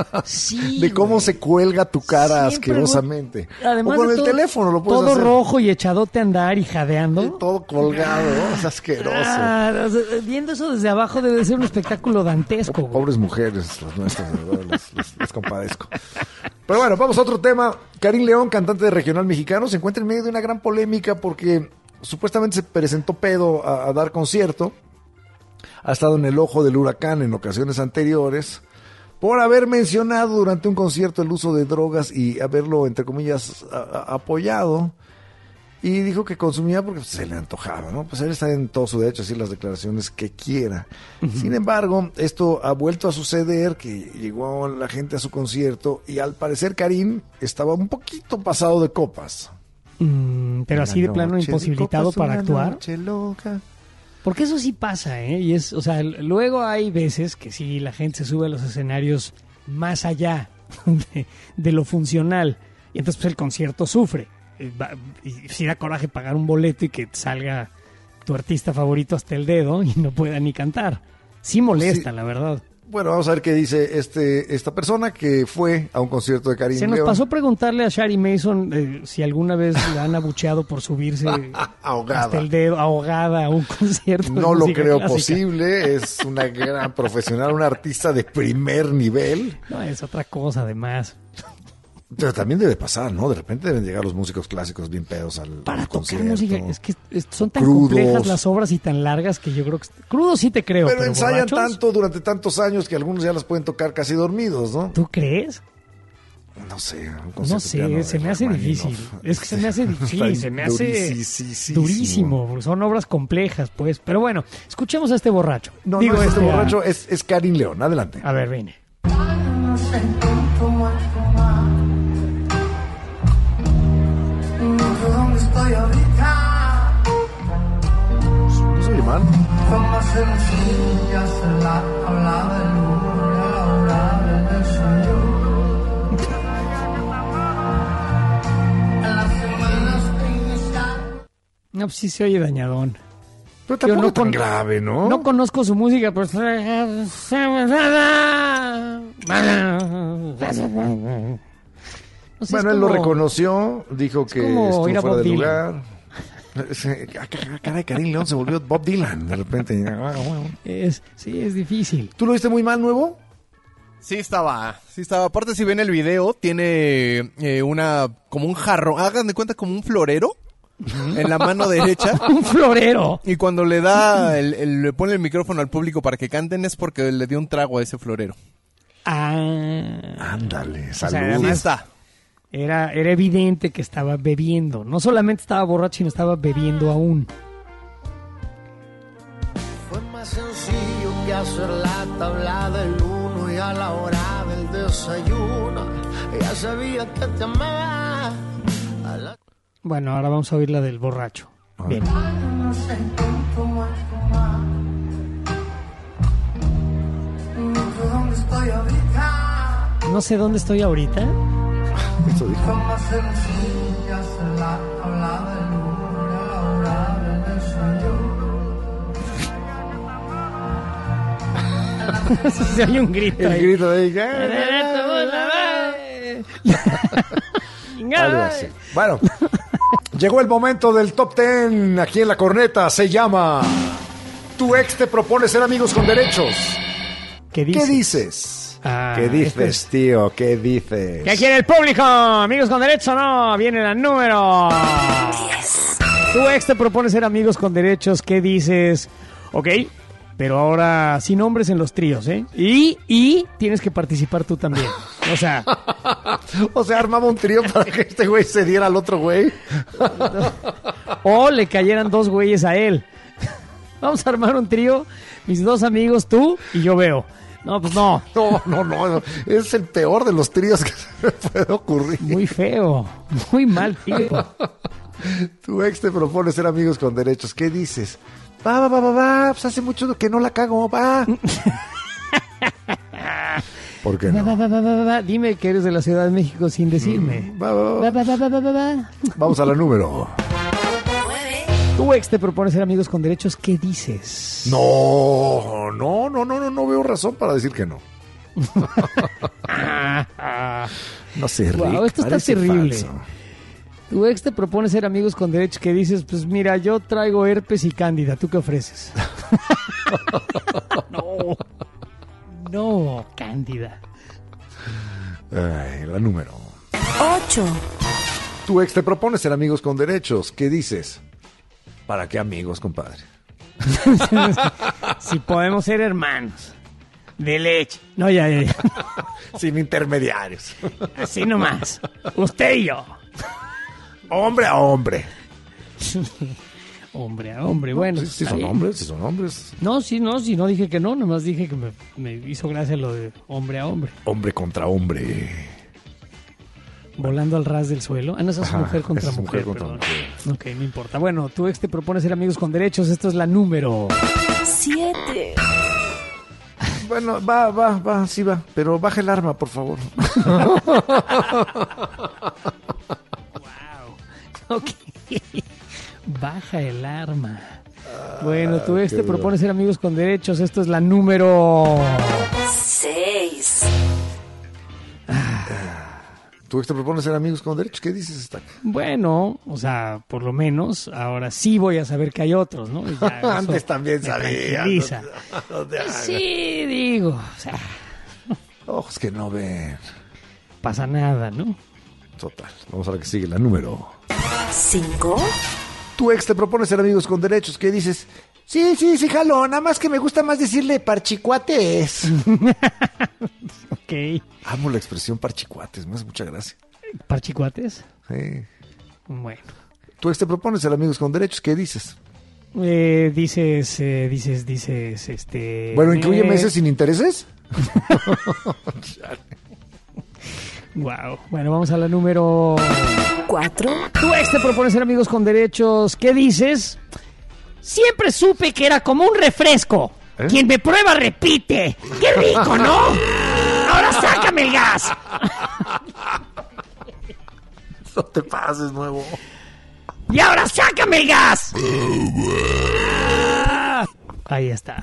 Sí,
de cómo
güey.
se cuelga tu cara
Siempre,
asquerosamente.
güey. Además
o con
de
el
todo-
teléfono lo puedes
todo
hacer.
rojo y echadote a andar y jadeando.
Todo colgado, ¿no? Es asqueroso.
Ah, o sea, viendo eso desde abajo debe ser un espectáculo dantesco, güey.
Pobres mujeres, las nuestras, de verdad, les, les- les compadezco. Pero bueno, vamos a otro tema. Karim León, cantante de regional mexicano, se encuentra en medio de una gran polémica porque supuestamente se presentó pedo a, a dar concierto. Ha estado en el ojo del huracán en ocasiones anteriores por haber mencionado durante un concierto el uso de drogas y haberlo, entre comillas, a- a- apoyado. Y dijo que consumía porque se le antojaba, ¿no? Pues él está en todo su derecho a decir las declaraciones que quiera. Sin embargo, esto ha vuelto a suceder, que llegó la gente a su concierto y al parecer Karim estaba un poquito pasado de copas.
Mm, pero así de
Una
plano
noche de
imposibilitado
copas,
para
una
actuar.
noche loca.
Porque eso sí pasa, ¿eh? Y es, o sea, l- luego hay veces que sí la gente se sube a los escenarios más allá de, de lo funcional. Y entonces pues el concierto sufre. Y va- Y sí da coraje pagar un boleto y que salga tu artista favorito hasta el dedo y no pueda ni cantar. Sí molesta,
Sí.
la verdad.
Bueno, vamos a ver qué dice este esta persona que fue a un concierto de Karim
Se nos
León.
pasó preguntarle a Shari Mason eh, si alguna vez la han abucheado por subirse
Ahogada.
hasta el dedo, ahogada a un concierto. de
No lo
música
creo
clásica.
posible, es una gran profesional, una artista de primer nivel.
No, es otra cosa además.
Pero también debe pasar, ¿no? De repente deben llegar los músicos clásicos bien pedos al,
Para
al
tocar
concierto.
música, es que es- son tan
Crudos.
complejas las obras y tan largas que yo creo que... Crudo sí te creo,
Pero,
pero,
ensayan
borrachos,
tanto durante tantos años que algunos ya las pueden tocar casi dormidos, ¿no?
¿Tú crees?
No sé. un
No
concierto piano
sé, se
de
me hace
Rachmaninoff.
difícil. Es que se me hace difícil,
Está
se me hace
durisísimo.
durísimo. porque Son obras complejas, pues. Pero bueno, escuchemos a este borracho.
No,
Digo,
no es este
este, a-
borracho, es, es Karim León. Adelante.
A ver, viene.
No sé cómo fumar. No sé dónde estoy ahorita.
No se oye mal.
Fue más sencilla la habla del humo y ahora del desayuno. En las semanas que está.
No, pues sí se oye dañadón.
Pero
Yo
tampoco
no
tan
con-
grave, ¿no?
No conozco su música, pero... No sé,
Bueno,
es
él lo
como-
reconoció, dijo que
como
estuvo
ir a
fuera
Bob
de
Dylan.
lugar. Ese- ah, Caray, Karim León se volvió Bob Dylan de repente.
Es, sí, es difícil.
¿Tú lo viste muy mal, nuevo?
Sí estaba, sí estaba. Aparte, si ven el video, tiene eh, una, como un jarrón, hagan de cuenta como un florero, en la mano derecha.
Un florero.
Y cuando le da, el, el- le pone el micrófono al público para que canten es porque le dio un trago a ese florero.
Ah.
Ándale,
sea,
salud.
además-
Así está.
Era, era evidente que estaba bebiendo. No solamente estaba borracho, sino estaba bebiendo aún.
Fue más sencillo que hacer la tabla del uno y a la hora del desayuno ya sabía que te amaba. A la-
Bueno, ahora vamos a oír la del borracho. Bien.
No sé cómo fumar. ¿Dónde estoy ahorita?
No sé dónde estoy ahorita.
Eso dijo.
Fue más sencillo que hacer la tabla del uno y a la hora del desayuno.
Si hay un grito
El
ahí.
grito de ella. Algo así. Bueno, llegó el momento del top ten aquí en La Corneta. Se llama Tu ex te propone ser amigos con derechos.
¿Qué
¿Qué
dices?
dices?
Ah,
¿Qué
este
dices,
es-
tío? ¿Qué dices?
¿Qué quiere el público? Amigos con derecho, no. Viene la número. Tu ex te propone ser amigos con derechos. ¿Qué dices? Ok, pero ahora sin nombres en los tríos, ¿eh? Y, y tienes que participar tú también. O sea,
O sea, armaba un trío para que este güey se diera al otro güey.
o le cayeran dos güeyes a él. Vamos a armar un trío. Mis dos amigos, tú y yo veo. No, pues no.
No, no, no, no. Es el peor de los tríos que se me puede ocurrir.
Muy feo. Muy mal tipo.
Tu ex te propone ser amigos con derechos. ¿Qué dices? Va, va, va, va, va. Pues hace mucho que no la cago. Va. ¿Por qué
Va,
no?
va, va, va, va, va. Dime que eres de la Ciudad de México sin decirme.
Va, va, va.
Va, va, va, va, va, va, va.
Vamos a la número.
Tu ex te propone ser amigos con derechos. ¿Qué dices?
No, no, no, no, no, no veo razón para decir que no. No sé, Rick.
Wow, esto está
parece
terrible.
falso.
Tu ex te propone ser amigos con derechos. ¿Qué dices? Pues mira, yo traigo herpes y cándida. ¿Tú qué ofreces? No. No, cándida.
Ay, la número.
ocho.
Tu ex te propone ser amigos con derechos. ¿Qué dices? ¿Para qué amigos, compadre?
Si podemos ser hermanos. De leche. No, ya, ya, ya.
Sin intermediarios.
Así nomás. Usted y yo.
Hombre a hombre.
Hombre a hombre, bueno.
Sí, sí
está
son
bien.
hombres, sí son hombres.
No, sí, no, sí, no dije que no, nomás dije que me, me hizo gracia lo de hombre a hombre.
Hombre contra hombre.
Volando al ras del suelo. Ah, no, esa es
Ajá,
mujer contra
esa es
mujer.
mujer contra
perdón. Ok, no importa. Bueno, tu ex te propone ser amigos con derechos. Esto es la número.
siete.
Bueno, va, va, va, sí va. Pero baja el arma, por favor.
Ok. Baja el arma. Bueno, tu ex te propone ser amigos con derechos. Esto es la número.
seis.
Tu ex te propone ser amigos con derechos. ¿Qué dices, esta?
Bueno, o sea, por lo menos ahora sí voy a saber que hay otros, ¿no? Y ya eso
Antes también
me
sabía.
tranquiliza.
No te hagas.
Sí, digo, o sea,
Ojos que no ven.
pasa nada, ¿no?
Total. Vamos a la que sigue, la número.
cinco.
Tu ex te propone ser amigos con derechos. ¿Qué dices? Sí, sí, sí, jalo. Nada más que me gusta más decirle parchicuates.
Ok.
Amo la expresión parchicuates. Me hace mucha gracia.
¿Parchicuates?
Sí.
Bueno.
Tu ex te propone ser amigos con derechos. ¿Qué dices?
Eh, dices, eh, dices, dices, este...
Bueno, ¿incluye
eh,
meses sin intereses?
Wow. Bueno, vamos a la número...
cuatro.
Tu ex te propone ser amigos con derechos. ¿Qué dices? Siempre supe que era como un refresco.
¿Eh?
Quien me prueba repite. ¡Qué rico, ¿no? Ahora sácame el gas.
No te pases, nuevo.
Y ahora sácame el gas. Ahí está.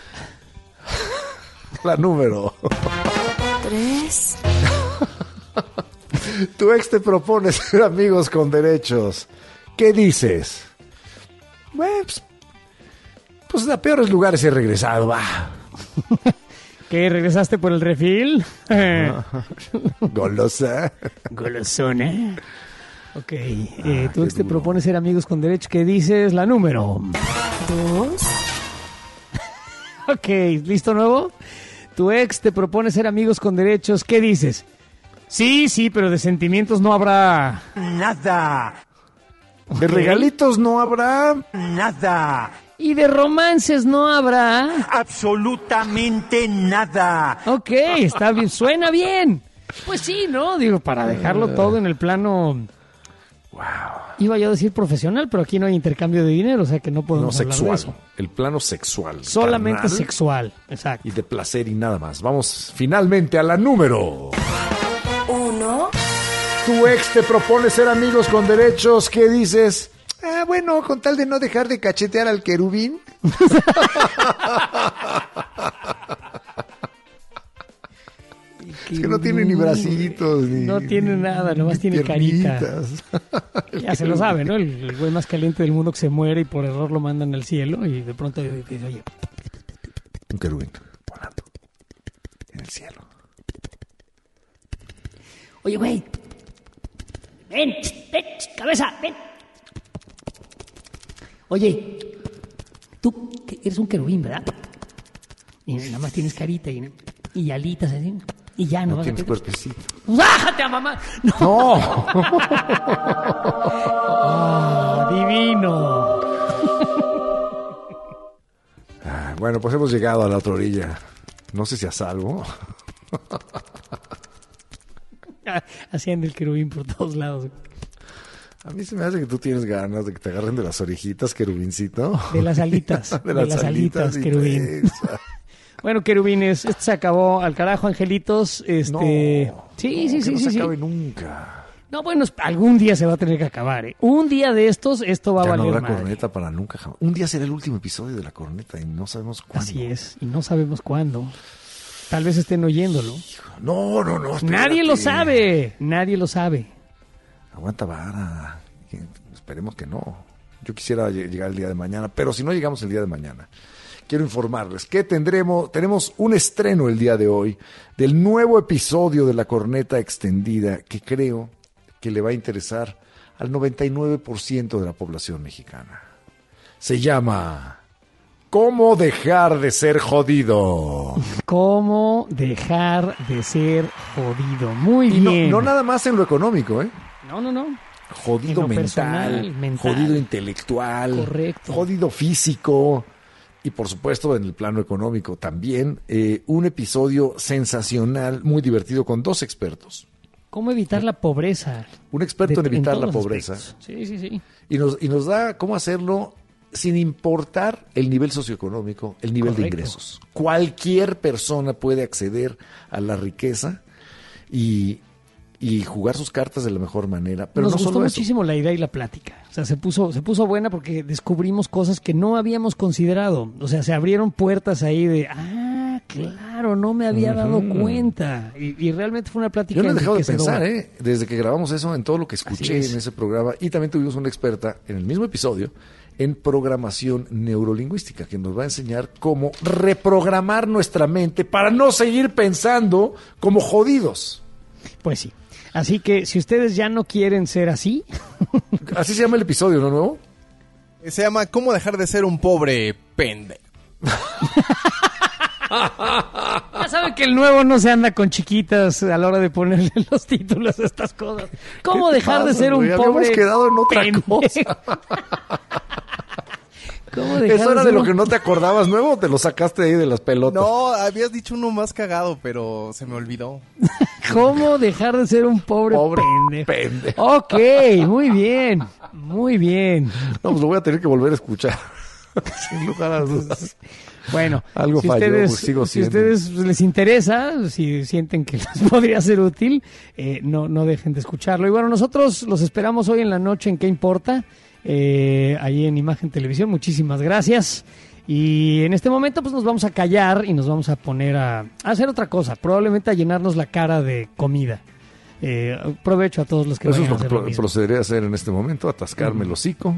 La número.
tres.
Tu ex te propone ser amigos con derechos. ¿Qué dices? Bueno, pues, pues a peores lugares he regresado, va.
¿Qué? ¿Regresaste por el refil?
Golosa.
Golosona. Ok, eh, tu ex te propone ser amigos con derecho. ¿Qué dices? La número
dos.
Ok, ¿listo nuevo? Tu ex te propone ser amigos con derechos. ¿Qué dices? Sí, sí, pero de sentimientos no habrá
Nada.
De regalitos no habrá
Nada.
Y de romances no habrá.
Absolutamente nada.
Ok, está bien, suena bien. Pues sí, ¿no? Digo, para dejarlo todo en el plano...
Wow.
Iba yo a decir profesional, pero aquí no hay intercambio de dinero, o sea que no
No
podemos hablar
sexual.
de eso.
El plano sexual.
Solamente
carnal,
sexual, exacto.
Y de placer y nada más. Vamos finalmente a la número.
Uno.
Tu ex te propone ser amigos con derechos. ¿Qué dices? Ah, bueno, con tal de no dejar de cachetear al querubín. Es que no tiene ni bracitos, ni...
No tiene nada, nomás tiene carita.
piernitas.
Ya se lo sabe, ¿no? El, el güey más caliente del mundo que se muere y por error lo mandan al cielo y de pronto dice, oye...
Un querubín volando en el cielo.
Oye, güey. Ven, ven, cabeza, ven. Oye, tú que eres un querubín, ¿verdad? Y nada más tienes carita y, y alitas así. Y ya no,
No
vas
tienes
a
cuerpecito.
¡Bájate a mamá! ¡No!
¡No!
¡Oh, divino!
Ah, bueno, pues hemos llegado a la otra orilla. No sé si a salvo.
Haciendo el querubín por todos lados.
A mí se me hace que tú tienes ganas de que te agarren de las orejitas, querubincito.
De las alitas.
de,
de
las,
las alitas,
alitas
querubín. Bueno, querubines, esto se acabó al carajo, angelitos. Este...
No,
sí,
no,
sí,
que
sí,
no
sí,
se
sí.
acabe nunca.
No, bueno, algún día se va a tener que acabar, ¿eh? Un día de estos, esto va a
Ganó
valer
la
madre.
corneta para nunca jamás. Un día será el último episodio de la corneta y no sabemos cuándo.
Así es, y no sabemos cuándo. Tal vez estén oyéndolo.
No, no, no. Espérate.
Nadie lo sabe, nadie lo sabe.
Aguanta vara. Esperemos que no. Yo quisiera llegar el día de mañana, pero si no llegamos el día de mañana, quiero informarles que tendremos, tenemos un estreno el día de hoy del nuevo episodio de La Corneta Extendida que creo que le va a interesar al noventa y nueve por ciento de la población mexicana. Se llama ¿Cómo dejar de ser jodido?
¿Cómo dejar de ser jodido? Muy
y
bien.
No, no nada más en lo económico, ¿eh?
No, no, no.
Jodido mental,
personal, mental,
jodido intelectual,
correcto.
Jodido físico y por supuesto en el plano económico también. Eh, un episodio sensacional, muy divertido con dos expertos.
¿Cómo evitar la pobreza?
Un experto
De,
en evitar
en
la
todos
pobreza.
aspectos. Sí, sí, sí.
Y nos, y nos da cómo hacerlo sin importar el nivel socioeconómico, el nivel
Correcto.
de ingresos. Cualquier persona puede acceder a la riqueza y... y jugar sus cartas de la mejor manera. Pero
Nos
no
gustó
solo eso.
muchísimo la idea y la plática. O sea, se puso, se puso buena porque descubrimos cosas que no habíamos considerado. O sea, se abrieron puertas ahí de, ah, claro, no me había dado
Ujú.
cuenta. Y, y realmente fue una plática
Yo no he dejado de
enriquecedora.
pensar, ¿eh? Desde que grabamos eso, en todo lo que escuché
Así es.
en ese programa. Y también tuvimos una experta en el mismo episodio en programación neurolingüística que nos va a enseñar cómo reprogramar nuestra mente para no seguir pensando como jodidos.
Pues sí. Así que si ustedes ya no quieren ser así...
Así se llama el episodio, ¿no, nuevo?
Se llama ¿Cómo dejar de ser un pobre pende?
Ya saben que el nuevo no se anda con chiquitas a la hora de ponerle los títulos a estas cosas. ¿Cómo
¿Qué te
dejar de
pasa,
ser un
güey?
pobre
Habíamos quedado en otra
pendejo?
cosa.
¿Cómo dejar
¿Eso era
ser
de lo
un-
que no te acordabas, nuevo? ¿O te lo sacaste ahí de las pelotas?
No, habías dicho uno más cagado, pero se me olvidó.
¿Cómo dejar de ser un pobre,
Pobre
pendejo?
pendejo.
Ok, muy bien, muy bien.
No, pues lo voy a tener que volver a escuchar. Sin lugar a dudas.
Bueno,
Algo
si
falló,
ustedes,
pues sigo
si
siendo.
ustedes les interesa, si sienten que les podría ser útil, eh, no, no dejen de escucharlo. Y bueno, nosotros los esperamos hoy en la noche en ¿Qué importa? Eh, ahí en Imagen Televisión. Muchísimas gracias. Y en este momento pues nos vamos a callar y nos vamos a poner a, a hacer otra cosa. Probablemente a llenarnos la cara de comida. Eh, provecho a todos los que
Eso es
vayan a
lo que
hacer lo
pro-
mismo.
procederé a hacer en este momento, atascarme el hocico.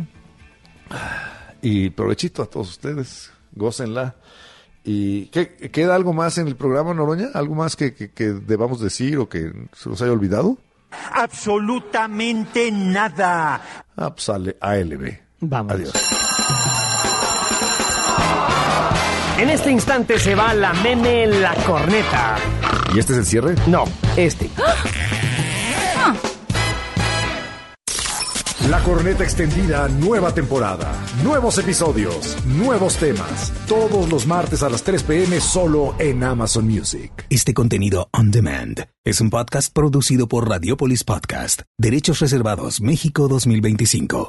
Y provechito a todos ustedes, gócenla. ¿Y qué, queda algo más en el programa, Noroña? ¿Algo más que, que, que debamos decir o que se nos haya olvidado?
Absolutamente nada.
Ah, pues sale A L B.
Vamos.
Adiós.
En este instante se va la meme La Corneta.
¿Y este es el cierre?
No, este.
La Corneta Extendida, nueva temporada. Nuevos episodios, nuevos temas. Todos los martes a las tres p.m. solo en Amazon Music.
Este contenido on demand es un podcast producido por Radiopolis Podcast. Derechos reservados México dos mil veinticinco.